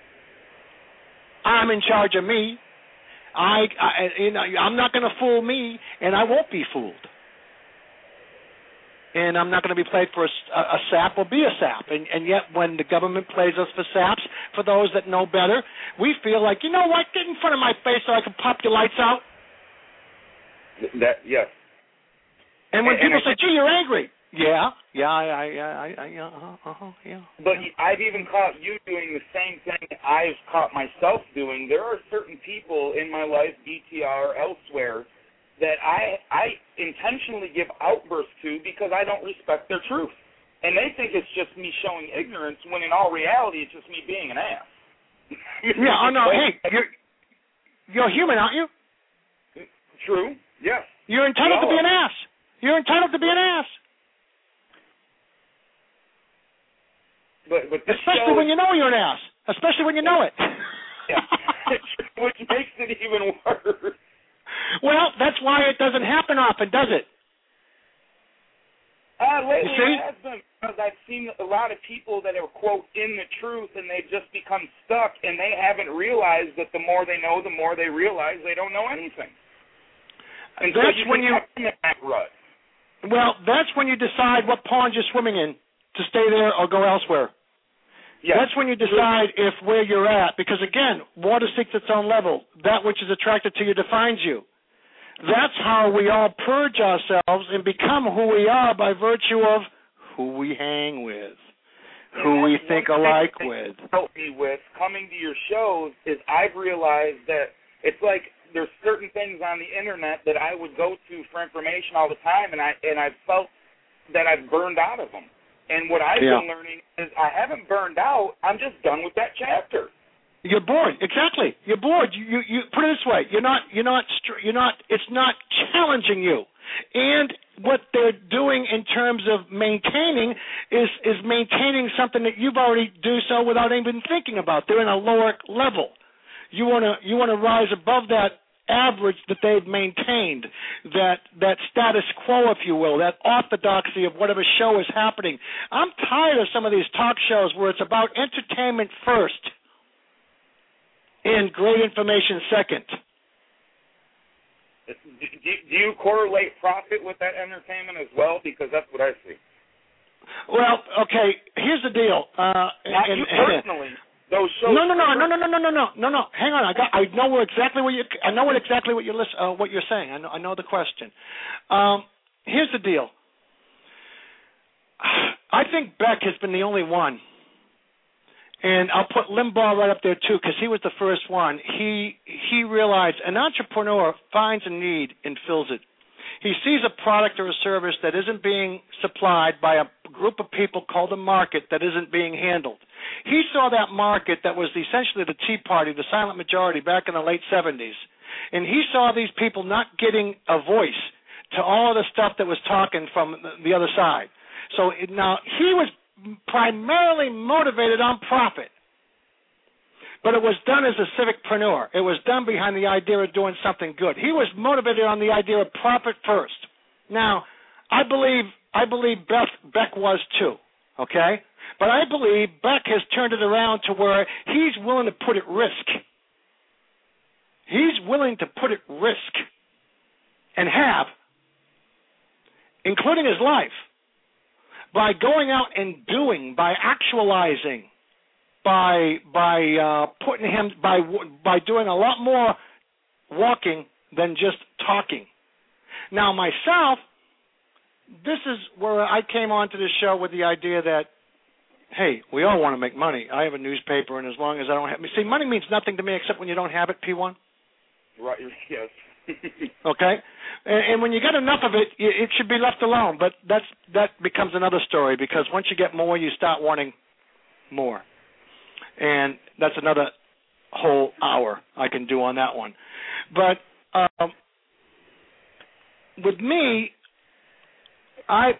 I'm in charge of me. I'm not going to fool me, and I won't be fooled. And I'm not going to be played for a sap or be a sap. And yet when the government plays us for saps, for those that know better, we feel like, you know what, get in front of my face so I can pop your lights out. Yes. And when people say, gee, you're angry. Yeah. But I've even caught you doing the same thing I've caught myself doing. There are certain people in my life, BTR, elsewhere, that I intentionally give outbursts to because I don't respect their truth. And they think it's just me showing ignorance, when in all reality it's just me being an ass. Yeah, oh no, hey, you're human, aren't you? True, yes. You're entitled to be an ass. You're entitled to be an ass. But especially when you know you're an ass. Especially when you know it. Yeah. Which makes it even worse. Well, that's why it doesn't happen often, does it? Lately it has been, because I've seen a lot of people that are, quote, in the truth, and they've just become stuck, and they haven't realized that the more they know, the more they realize they don't know anything. And that's so when you in that rut. Well, that's when you decide what pond you're swimming in, to stay there or go elsewhere. Yes. That's when you decide if where you're at, because again, water seeks its own level. That which is attracted to you defines you. That's how we all purge ourselves and become who we are by virtue of who we hang with, who we think alike with. Help me with coming to your shows is I've realized that it's like there's certain things on the internet that I would go to for information all the time, and I've felt that I've burned out of them. And what I've been learning is I haven't burned out. I'm just done with that chapter. You're bored. Exactly. You're bored. You put it this way. You're not. It's not challenging you. And what they're doing in terms of maintaining is maintaining something that you've already do so without even thinking about. They're in a lower level. You want to rise above that average that they've maintained, that status quo, if you will, that orthodoxy of whatever show is happening. I'm tired of some of these talk shows where it's about entertainment first and great information second. Do you correlate profit with that entertainment as well? Because that's what I see. Well, okay, here's the deal. Not you personally. Those shows. No. Hang on. I know exactly what you're saying. I know the question. Here's the deal. I think Beck has been the only one. And I'll put Limbaugh right up there, too, because he was the first one. He realized an entrepreneur finds a need and fills it. He sees a product or a service that isn't being supplied by a group of people called a market that isn't being handled. He saw that market that was essentially the Tea Party, the silent majority back in the late 70s. And he saw these people not getting a voice to all of the stuff that was talking from the other side. So now he was primarily motivated on profit, but it was done as a civicpreneur. It was done behind the idea of doing something good. He was motivated on the idea of profit first. Now, I believe Beck was too, okay? But I believe Beck has turned it around to where he's willing to put at risk. He's willing to put at risk and have, including his life, by going out and doing, by actualizing, by doing a lot more walking than just talking. Now, myself, this is where I came onto the show with the idea that, hey, we all want to make money. I have a newspaper, and as long as I don't have, see, money means nothing to me except when you don't have it. P1. Right. Yes. Okay, and when you get enough of it, it should be left alone. But that becomes another story, because once you get more, you start wanting more, and that's another whole hour I can do on that one. But with me, I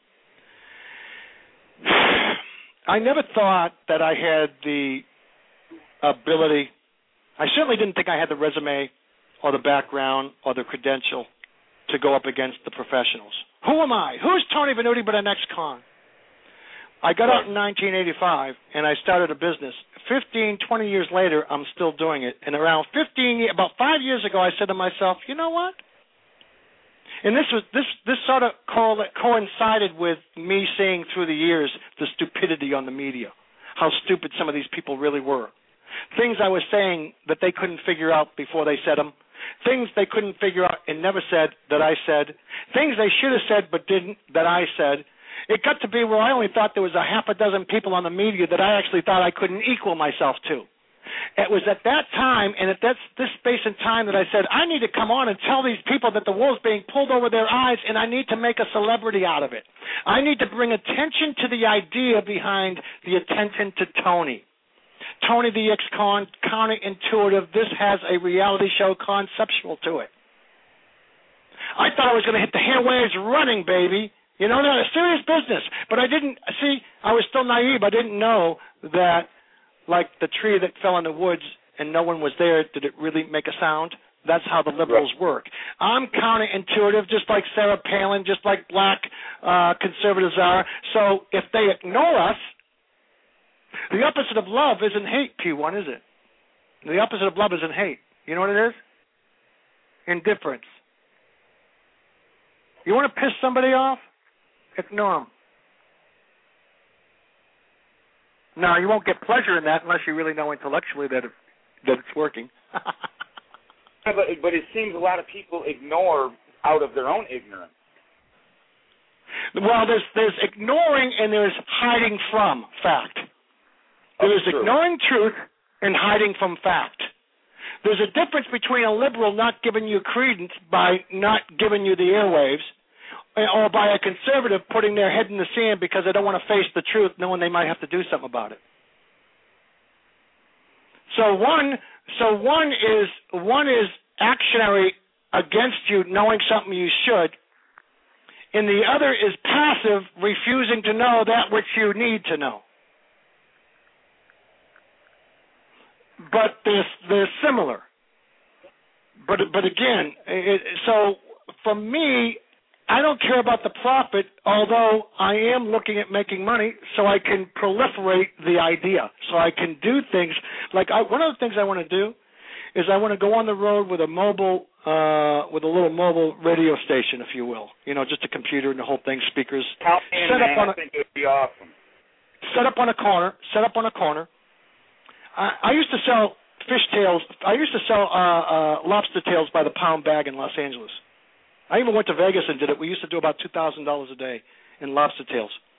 never thought that I had the ability. I certainly didn't think I had the resume or the background or the credential to go up against the professionals. Who am I? Who's Tony Venuti but an ex-con? I got out in 1985, and I started a business. 15, 20 years later, I'm still doing it. And about 5 years ago, I said to myself, you know what? And this sort of coincided with me seeing through the years the stupidity on the media, how stupid some of these people really were. Things I was saying that they couldn't figure out before they said them. Things they couldn't figure out and never said that I said. Things they should have said but didn't that I said. It got to be where I only thought there was a half a dozen people on the media that I actually thought I couldn't equal myself to. It was at that time and at this space and time that I said, I need to come on and tell these people that the wool's being pulled over their eyes, and I need to make a celebrity out of it. I need to bring attention to the idea behind the attention to Tony. Tony the ex-con, counterintuitive. This has a reality show conceptual to it. I thought I was going to hit the airwaves running, baby. You know, they're a serious business. But I didn't, see, I was still naive. I didn't know that, like the tree that fell in the woods and no one was there, did it really make a sound? That's how the liberals work. I'm counterintuitive, just like Sarah Palin, just like black conservatives are. So if they ignore us, the opposite of love isn't hate, P1, is it? The opposite of love isn't hate. You know what it is? Indifference. You want to piss somebody off? Ignore them. Now, you won't get pleasure in that unless you really know intellectually that it's working. But it seems a lot of people ignore out of their own ignorance. Well, there's ignoring and there's hiding from fact. There's ignoring truth and hiding from fact. There's a difference between a liberal not giving you credence by not giving you the airwaves, or by a conservative putting their head in the sand because they don't want to face the truth, knowing they might have to do something about it. So one is actionary against you, knowing something you should, and the other is passive, refusing to know that which you need to know. But they're similar. But again, so for me, I don't care about the profit, although I am looking at making money so I can proliferate the idea, so I can do things. Like one of the things I want to do is I want to go on the road with a little mobile radio station, if you will. You know, just a computer and the whole thing, speakers. I think it would be awesome. Set up on a corner. I used to sell fish tails. I used to sell lobster tails by the pound bag in Los Angeles. I even went to Vegas and did it. We used to do about $2,000 a day in lobster tails.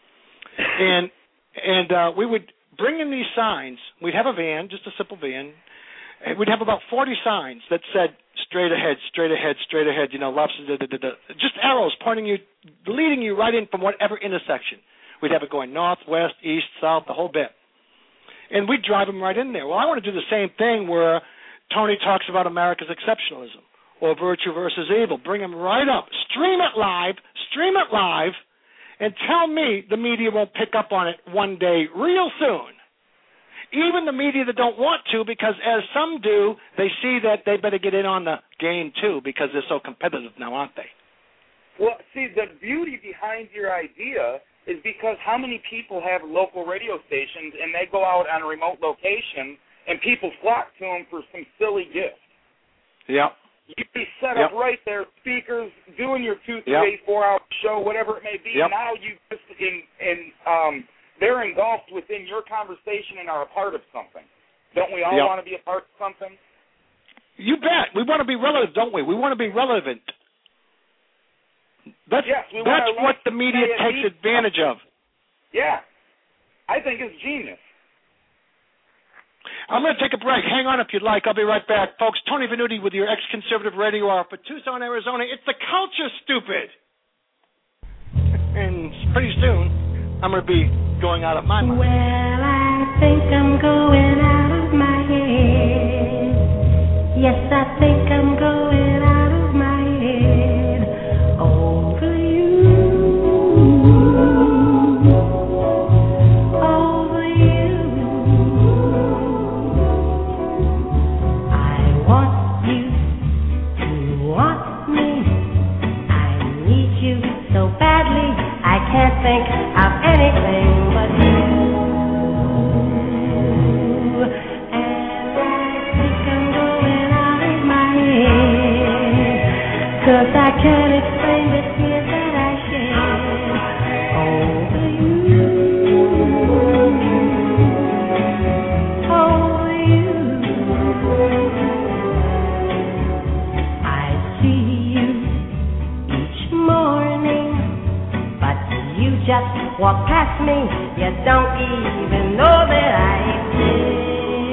And we would bring in these signs. We'd have a van, just a simple van. And we'd have about 40 signs that said straight ahead, straight ahead, straight ahead, lefts, just arrows pointing you, leading you right in from whatever intersection. We'd have it going north, west, east, south, the whole bit. And we'd drive them right in there. Well, I want to do the same thing where Tony talks about America's exceptionalism or virtue versus evil. Bring them right up. Stream it live, and tell me the media won't pick up on it one day real soon. Even the media that don't want to, because as some do, they see that they better get in on the game too because they're so competitive now, aren't they? Well, see, the beauty behind your idea is because how many people have local radio stations and they go out on a remote location and people flock to them for some silly gift. Yep. You'd be set up right there, speakers, doing your 2, 3, 4-hour show, whatever it may be. Yep. Now you just they're engulfed within your conversation and are a part of something. Don't we all want to be a part of something? You bet. We want to be relevant, don't we? We want to be relevant. That's what the media takes advantage of. Yeah. I think it's genius. I'm going to take a break. Hang on if you'd like. I'll be right back. Folks, Tony Venuti with your ex-conservative radio hour for Tucson, Arizona. It's the culture, stupid. And pretty soon, I'm going to be going out of my mind. Well, I think I'm going out of my head. Yes, I think I'm going out of my head over you. Over you. I want you to want me. I need you so badly. I can't think of anything but you. And I think I'm going out of my head, 'cause I can't explain the tears that I shed over you. Over you. I see you each morning, but you just walk past me. You don't even know that I exist.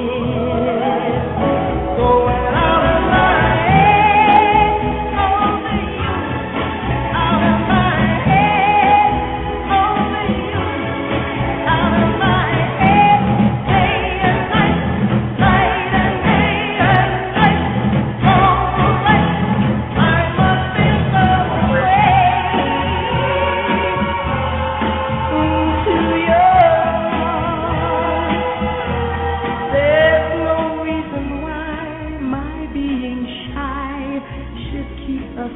Going out of my head, over you. Out of my head, over you. Out of my head, day and night, night and day and night. Always, I must be so away. There's no reason why my being shy should keep us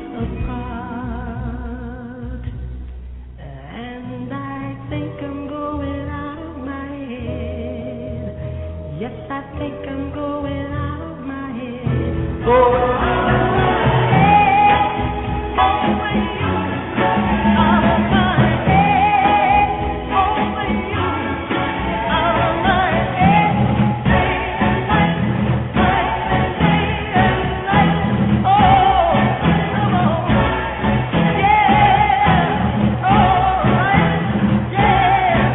apart. And I think I'm going out of my head. Yes, I think I'm going out of my head. Going out of my head, over you. Out of my head, over you. Out of my head, day and night, night and day and night. Oh, come on, yeah, all right, yeah.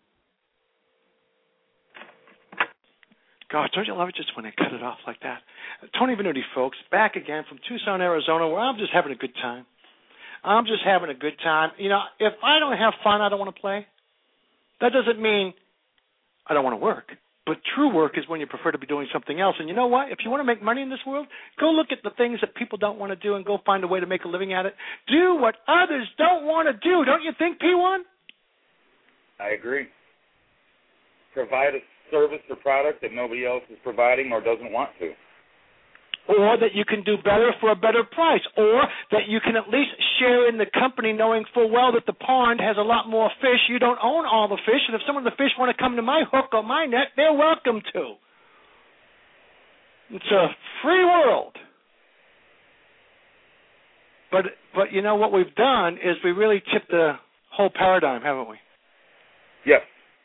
God, don't you love it just when they cut it off like that? Tony Venuti, folks, back again from Tucson, Arizona, where I'm just having a good time. I'm just having a good time. If I don't have fun, I don't want to play. That doesn't mean I don't want to work. But true work is when you prefer to be doing something else. And you know what? If you want to make money in this world, go look at the things that people don't want to do and go find a way to make a living at it. Do what others don't want to do. Don't you think, P1? I agree. Provide a service or product that nobody else is providing or doesn't want to. Or that you can do better for a better price, or that you can at least share in the company knowing full well that the pond has a lot more fish. You don't own all the fish, and if some of the fish want to come to my hook or my net, they're welcome to. It's a free world. But you know what we've done is we really tipped the whole paradigm, haven't we? Yes.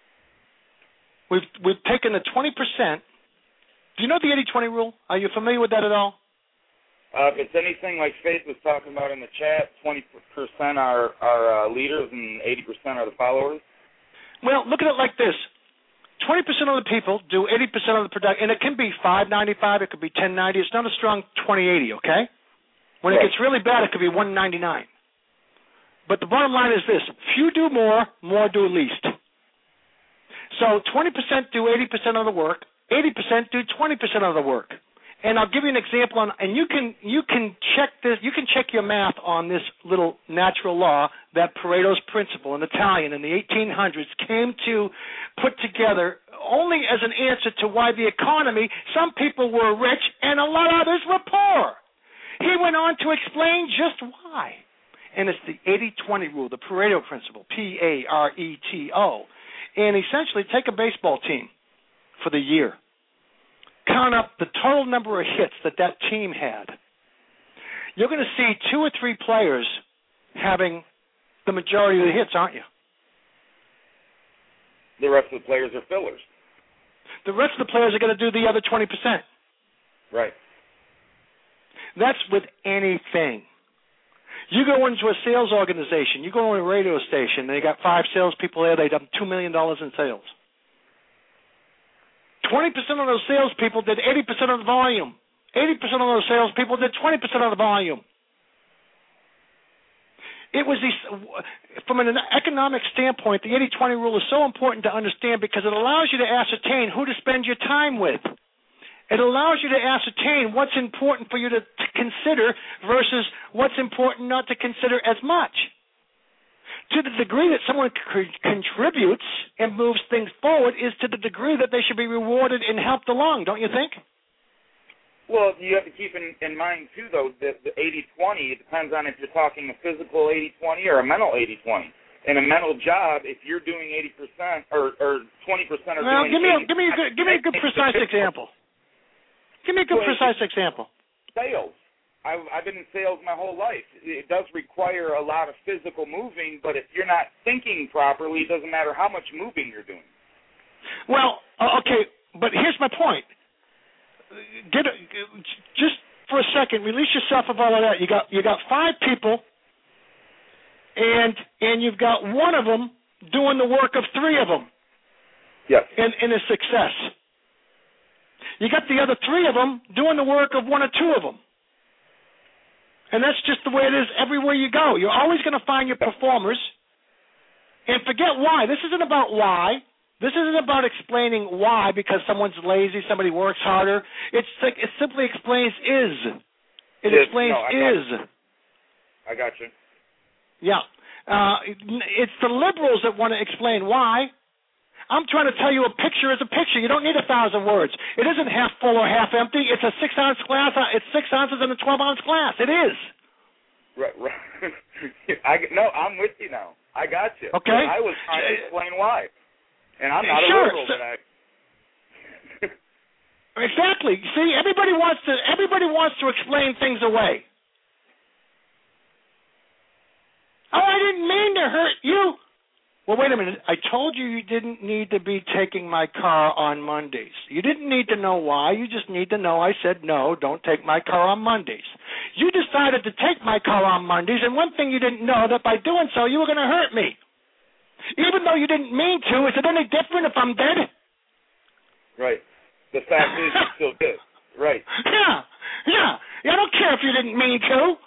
We've taken the 20%. Do you know the 80-20 rule? Are you familiar with that at all? If it's anything like Faith was talking about in the chat, 20% are leaders and 80% are the followers. Well, look at it like this. 20% of the people do 80% of the production, and it can be $5.95, it could be $10.90. It's not a strong 20/80, okay? When it gets really bad, it could be $1.99. But the bottom line is this: few do more do least. So 20% do 80% of the work, 80% do 20% of the work. And I'll give you an example on, and you can check this. You can check your math on this little natural law that Pareto's principle, an Italian in the 1800s, came to put together only as an answer to why the economy, some people were rich and a lot of others were poor. He went on to explain just why. And it's the 80-20 rule, the Pareto principle, Pareto. And essentially, take a baseball team for the year. Count up the total number of hits that team had. You're going to see 2 or 3 players having the majority of the hits, aren't you? The rest of the players are fillers. The rest of the players are going to do the other 20%. Right. That's with anything. You go into a sales organization, you go to a radio station, they got 5 salespeople there, they done $2 million in sales. 20% of those salespeople did 80% of the volume. 80% of those salespeople did 20% of the volume. It was from an economic standpoint, the 80-20 rule is so important to understand because it allows you to ascertain who to spend your time with. It allows you to ascertain what's important for you to consider versus what's important not to consider as much. To the degree that someone contributes and moves things forward is to the degree that they should be rewarded and helped along, don't you think? Well, you have to keep in mind, too, though, that the 80-20, it depends on if you're talking a physical 80-20 or a mental 80-20. In a mental job, if you're doing 80% or 20% are well, doing give me a good precise example. Give me a good precise example. Sales. I've been in sales my whole life. It does require a lot of physical moving, but if you're not thinking properly, it doesn't matter how much moving you're doing. Well, okay, but here's my point. Just for a second, release yourself of all of that. You got 5 people, and you've got one of them doing the work of 3 of them. Yes. In a success. You got the other 3 of them doing the work of 1 or 2 of them. And that's just the way it is everywhere you go. You're always going to find your performers. And forget why. This isn't about why. This isn't about explaining why because someone's lazy, somebody works harder. It simply explains is. It explains is. I got you. Yeah. It's the liberals that want to explain why. I'm trying to tell you a picture is a picture. You don't need 1,000 words. It isn't half full or half empty. It's a 6-ounce glass. It's 6 ounces in a 12-ounce glass. It is. Right. No, I'm with you now. I got you. Okay. I was trying to explain why. And I'm not a liberal today. Exactly. See, everybody wants to explain things away. Oh, I didn't mean to hurt you. Well, wait a minute. I told you didn't need to be taking my car on Mondays. You didn't need to know why. You just need to know I said, no, don't take my car on Mondays. You decided to take my car on Mondays, and one thing you didn't know, that by doing so, you were going to hurt me. Even though you didn't mean to, is it any different if I'm dead? Right. The fact is you still did. Right. Yeah. I don't care if you didn't mean to.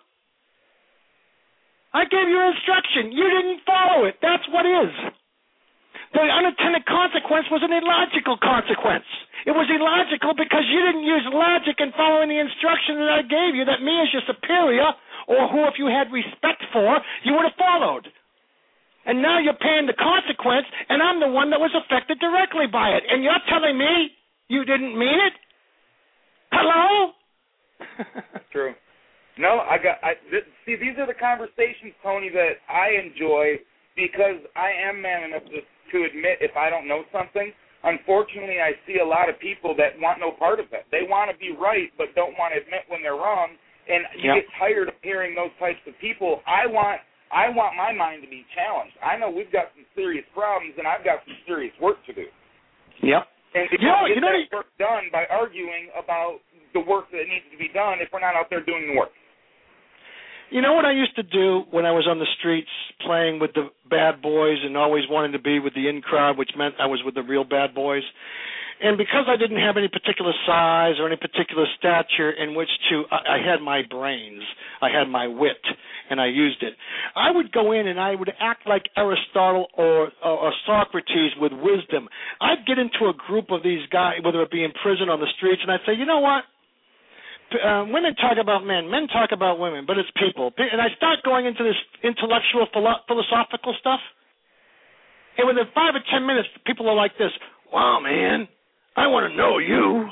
I gave you instruction. You didn't follow it. That's what is. The unintended consequence was an illogical consequence. It was illogical because you didn't use logic in following the instruction that I gave you that me as your superior, or who if you had respect for, you would have followed. And now you're paying the consequence, and I'm the one that was affected directly by it. And you're telling me you didn't mean it? Hello? True. No, see, these are the conversations, Tony, that I enjoy because I am man enough to admit if I don't know something. Unfortunately, I see a lot of people that want no part of it. They want to be right but don't want to admit when they're wrong, and you get tired of hearing those types of people. I want my mind to be challenged. I know we've got some serious problems, and I've got some serious work to do. Yep. And we don't get that work done by arguing about the work that needs to be done if we're not out there doing the work. You know what I used to do when I was on the streets playing with the bad boys and always wanting to be with the in crowd, which meant I was with the real bad boys? And because I didn't have any particular size or any particular stature in which to, I had my brains, I had my wit, and I used it. I would go in and I would act like Aristotle or Socrates with wisdom. I'd get into a group of these guys, whether it be in prison or on the streets, and I'd say, you know what? Women talk about men talk about women, but it's people. And I start going into this intellectual, philosophical stuff, and within 5 or 10 minutes, people are like this, wow, man, I want to know you.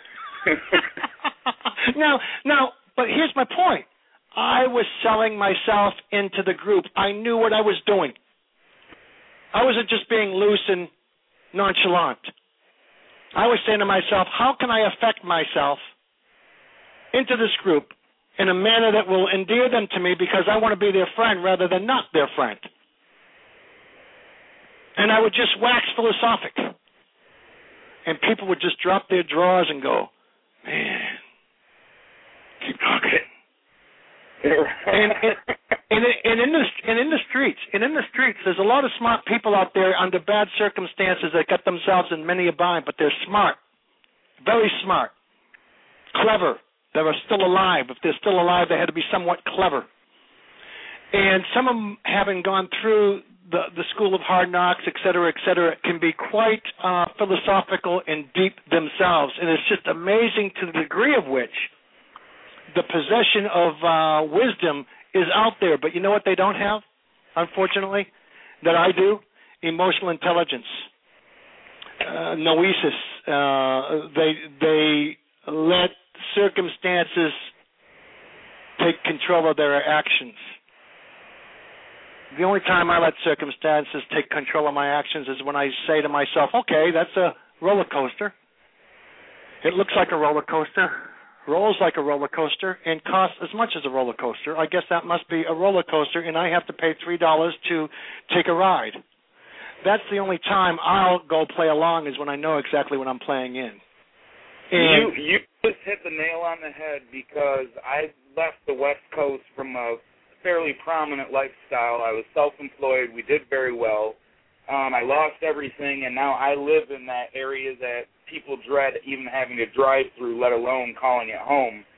Now, but here's my point. I was selling myself into the group. I knew what I was doing. I wasn't just being loose and nonchalant. I was saying to myself, how can I affect myself into this group in a manner that will endear them to me because I want to be their friend rather than not their friend? And I would just wax philosophic. And people would just drop their drawers and go, man, keep talking. and in the streets, there's a lot of smart people out there under bad circumstances that got themselves in many a bind, but they're smart, very smart, clever. They are still alive. If they're still alive, they had to be somewhat clever. And some of them, having gone through the school of hard knocks, et cetera, can be quite philosophical and deep themselves. And it's just amazing to the degree of which the possession of wisdom is out there. But you know what they don't have, unfortunately, that I do? Emotional intelligence, noesis. They let circumstances take control of their actions. The only time I let circumstances take control of my actions is when I say to myself, okay, that's a roller coaster. It looks like a roller coaster, rolls like a roller coaster, and costs as much as a roller coaster. I guess that must be a roller coaster, and I have to pay $3 to take a ride. That's the only time I'll go play along is when I know exactly what I'm playing in. And you just hit the nail on the head because I left the West Coast from a fairly prominent lifestyle. I was self-employed. We did very well. I lost everything, and now I live in that area that people dread even having to drive through, let alone calling it home.